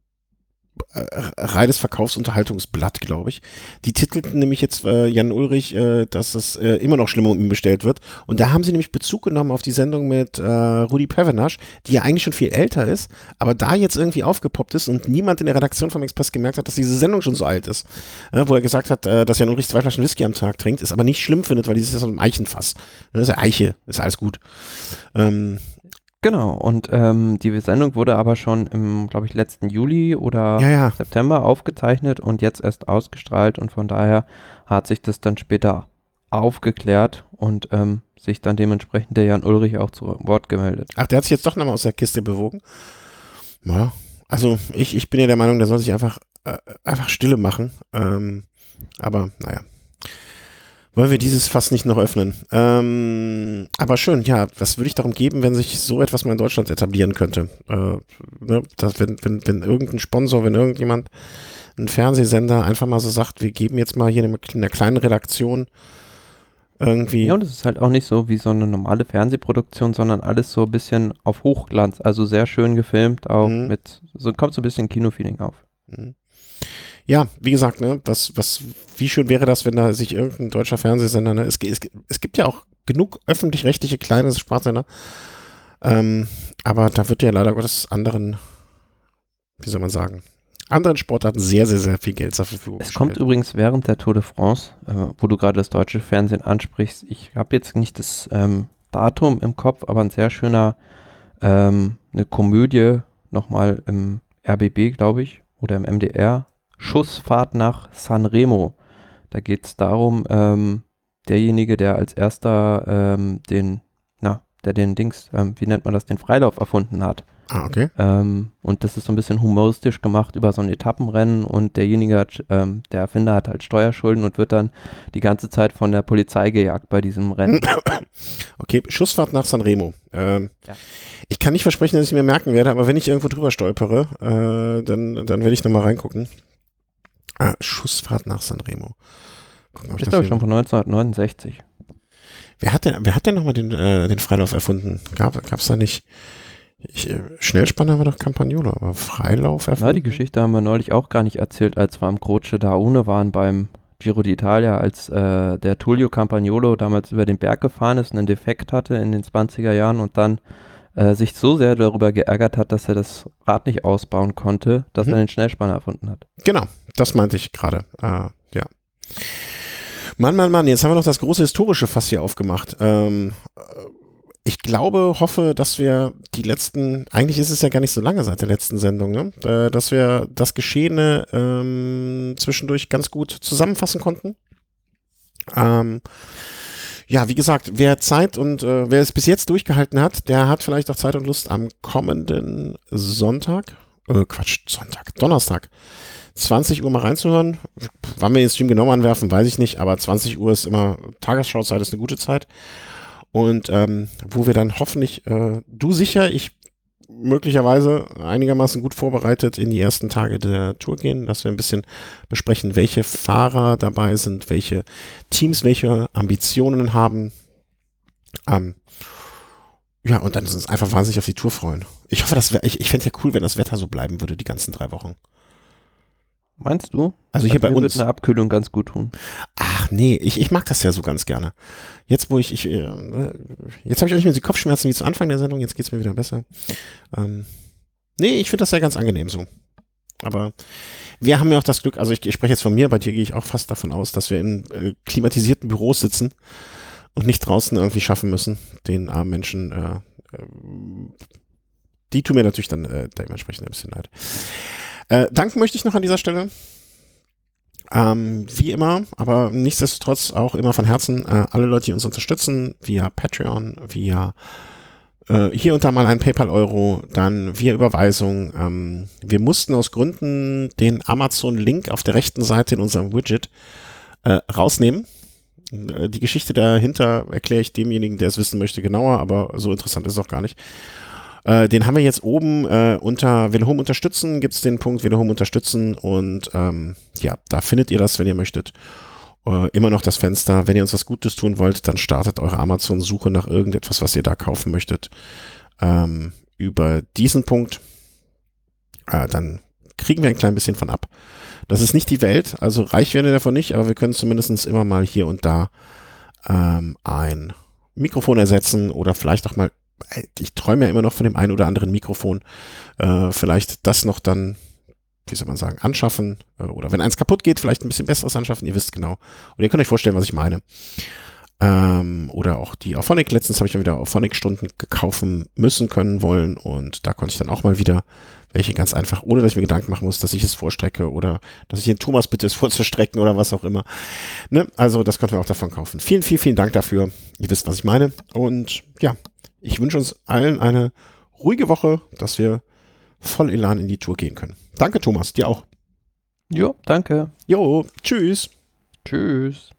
äh, reines Verkaufsunterhaltungsblatt, glaube ich. Die titelten nämlich jetzt äh, Jan Ulrich, äh, dass es äh, immer noch schlimmer um ihn bestellt wird. Und da haben sie nämlich Bezug genommen auf die Sendung mit äh, Rudi Pevenasch, die ja eigentlich schon viel älter ist, aber da jetzt irgendwie aufgepoppt ist und niemand in der Redaktion vom Express gemerkt hat, dass diese Sendung schon so alt ist. Äh, wo er gesagt hat, äh, dass Jan Ulrich zwei Flaschen Whisky am Tag trinkt, ist aber nicht schlimm findet, weil dieses ist ja so ein Eichenfass. Das ist ja Eiche, ist alles gut. Ähm, Genau, und ähm, die Sendung wurde aber schon im, glaube ich, letzten Juli ja, oder ja. September aufgezeichnet und jetzt erst ausgestrahlt, und von daher hat sich das dann später aufgeklärt und ähm, sich dann dementsprechend der Jan Ulrich auch zu Wort gemeldet. Ach, der hat sich jetzt doch nochmal aus der Kiste bewogen. Ja, also ich, ich bin ja der Meinung, der soll sich einfach, äh, einfach Stille machen. Ähm, aber naja, wollen wir dieses Fass nicht noch öffnen. Ähm, aber schön, ja, was würde ich darum geben, wenn sich so etwas mal in Deutschland etablieren könnte? Äh, ne, dass, wenn, wenn, wenn irgendein Sponsor, wenn irgendjemand, ein Fernsehsender einfach mal so sagt, wir geben jetzt mal hier in einer kleinen Redaktion Ja, irgendwie. und es ist halt auch nicht so wie so eine normale Fernsehproduktion, sondern alles so ein bisschen auf Hochglanz, also sehr schön gefilmt, auch Mh, mit, so kommt so ein bisschen Kinofeeling auf. mh. Ja, wie gesagt, ne, was, was, wie schön wäre das, wenn da sich irgendein deutscher Fernsehsender, ne, es, es, es gibt ja auch genug öffentlich-rechtliche kleine Sportsender, ähm, aber da wird ja leider Gottes anderen, wie soll man sagen, anderen Sportarten sehr, sehr, sehr viel Geld zur Verfügung Es kommt übrigens während der Tour de France, äh, wo du gerade das deutsche Fernsehen ansprichst, ich habe jetzt nicht das ähm, Datum im Kopf, aber ein sehr schöner, ähm, eine Komödie, nochmal im R B B, glaube ich, oder im M D R, Schussfahrt nach Sanremo. Da geht es darum, ähm, derjenige, der als erster ähm, den, na, der den Dings, ähm, wie nennt man das, den Freilauf erfunden hat. Ah, okay. Ähm, und das ist so ein bisschen humoristisch gemacht über so ein Etappenrennen und derjenige hat, ähm, der Erfinder hat halt Steuerschulden und wird dann die ganze Zeit von der Polizei gejagt bei diesem Rennen. Okay, Schussfahrt nach Sanremo. Ähm, Ja. Ich kann nicht versprechen, dass ich mir merken werde, aber wenn ich irgendwo drüber stolpere, äh, dann, dann werde ich nochmal reingucken. Ah, Schussfahrt nach Sanremo. Gucken, ob ich Ist das glaube ich hier- schon von neunzehnhundertneunundsechzig. Wer hat denn, wer hat denn nochmal den, äh, den Freilauf erfunden? Gab es da nicht? Ich, äh, Schnellspanner war doch Campagnolo, aber Freilauf erfunden? Na, die Geschichte haben wir neulich auch gar nicht erzählt, als wir am Croce d'Aune waren beim Giro d'Italia, als äh, der Tullio Campagnolo damals über den Berg gefahren ist und einen Defekt hatte in den zwanziger Jahren und dann äh, sich so sehr darüber geärgert hat, dass er das Rad nicht ausbauen konnte, dass Mhm. er den Schnellspanner erfunden hat. Genau, das meinte ich gerade. Äh, ja. Mann, Mann, Mann, jetzt haben wir noch das große historische Fass hier aufgemacht. Ähm, äh, ich glaube, hoffe, dass wir die letzten, eigentlich ist es ja gar nicht so lange seit der letzten Sendung, ne? äh, dass wir das Geschehene ähm, zwischendurch ganz gut zusammenfassen konnten. Ähm, ja, wie gesagt, wer Zeit und äh, wer es bis jetzt durchgehalten hat, der hat vielleicht auch Zeit und Lust am kommenden Sonntag, äh, Quatsch, Sonntag, Donnerstag, zwanzig Uhr mal reinzuhören. Wann wir den Stream genau anwerfen, weiß ich nicht, aber zwanzig Uhr ist immer, Tagesschauzeit ist eine gute Zeit. Und ähm, wo wir dann hoffentlich, äh, du sicher, ich möglicherweise einigermaßen gut vorbereitet in die ersten Tage der Tour gehen, dass wir ein bisschen besprechen, welche Fahrer dabei sind, welche Teams, welche Ambitionen haben. Ähm, ja, und dann ist es einfach wahnsinnig auf die Tour freuen. Ich hoffe, das wär, ich, ich fände ja cool, wenn das Wetter so bleiben würde, die ganzen drei Wochen. Meinst du? Also hier bei mir uns. wird eine Abkühlung ganz gut tun. Ach nee, ich, ich mag das ja so ganz gerne. Jetzt, wo ich, ich äh, jetzt habe ich auch nicht mehr die Kopfschmerzen wie zu Anfang der Sendung, jetzt geht's mir wieder besser. Ähm, nee, ich finde das ja ganz angenehm so. Aber wir haben ja auch das Glück, also ich, ich spreche jetzt von mir, bei dir gehe ich auch fast davon aus, dass wir in äh, klimatisierten Büros sitzen und nicht draußen irgendwie schaffen müssen, den armen Menschen, äh, äh, die tun mir natürlich dann äh, dementsprechend ein bisschen leid. Äh, danken möchte ich noch an dieser Stelle. Ähm, wie immer, aber nichtsdestotrotz auch immer von Herzen äh, alle Leute, die uns unterstützen, via Patreon, via äh, hier und da mal ein PayPal-Euro, dann via Überweisung. Ähm, wir mussten aus Gründen den Amazon-Link auf der rechten Seite in unserem Widget äh, rausnehmen. Äh, die Geschichte dahinter erkläre ich demjenigen, der es wissen möchte, genauer, aber so interessant ist es auch gar nicht. Äh, den haben wir jetzt oben äh, unter Willhome unterstützen, gibt es den Punkt Willhome unterstützen und ähm, ja, da findet ihr das, wenn ihr möchtet. Äh, immer noch das Fenster. Wenn ihr uns was Gutes tun wollt, dann startet eure Amazon-Suche nach irgendetwas, was ihr da kaufen möchtet, ähm, über diesen Punkt. Äh, dann kriegen wir ein klein bisschen von ab. Das ist nicht die Welt, also reich werden wir davon nicht, aber wir können zumindest immer mal hier und da ähm, ein Mikrofon ersetzen oder vielleicht auch mal, ich träume ja immer noch von dem einen oder anderen Mikrofon, äh, vielleicht das noch dann, wie soll man sagen, anschaffen äh, oder wenn eins kaputt geht, vielleicht ein bisschen besseres anschaffen, ihr wisst genau. Und ihr könnt euch vorstellen, was ich meine. Ähm, oder auch die Auphonic, letztens habe ich dann wieder Auphonic-Stunden gekaufen müssen, können, wollen und da konnte ich dann auch mal wieder welche ganz einfach, ohne dass ich mir Gedanken machen muss, dass ich es vorstrecke oder dass ich den Thomas bitte es vorzustrecken oder was auch immer. Ne? Also das konnten wir auch davon kaufen. Vielen, vielen, vielen Dank dafür. Ihr wisst, was ich meine. Und ja, ich wünsche uns allen eine ruhige Woche, dass wir voll Elan in die Tour gehen können. Danke, Thomas. Dir auch. Jo, danke. Jo, tschüss. Tschüss.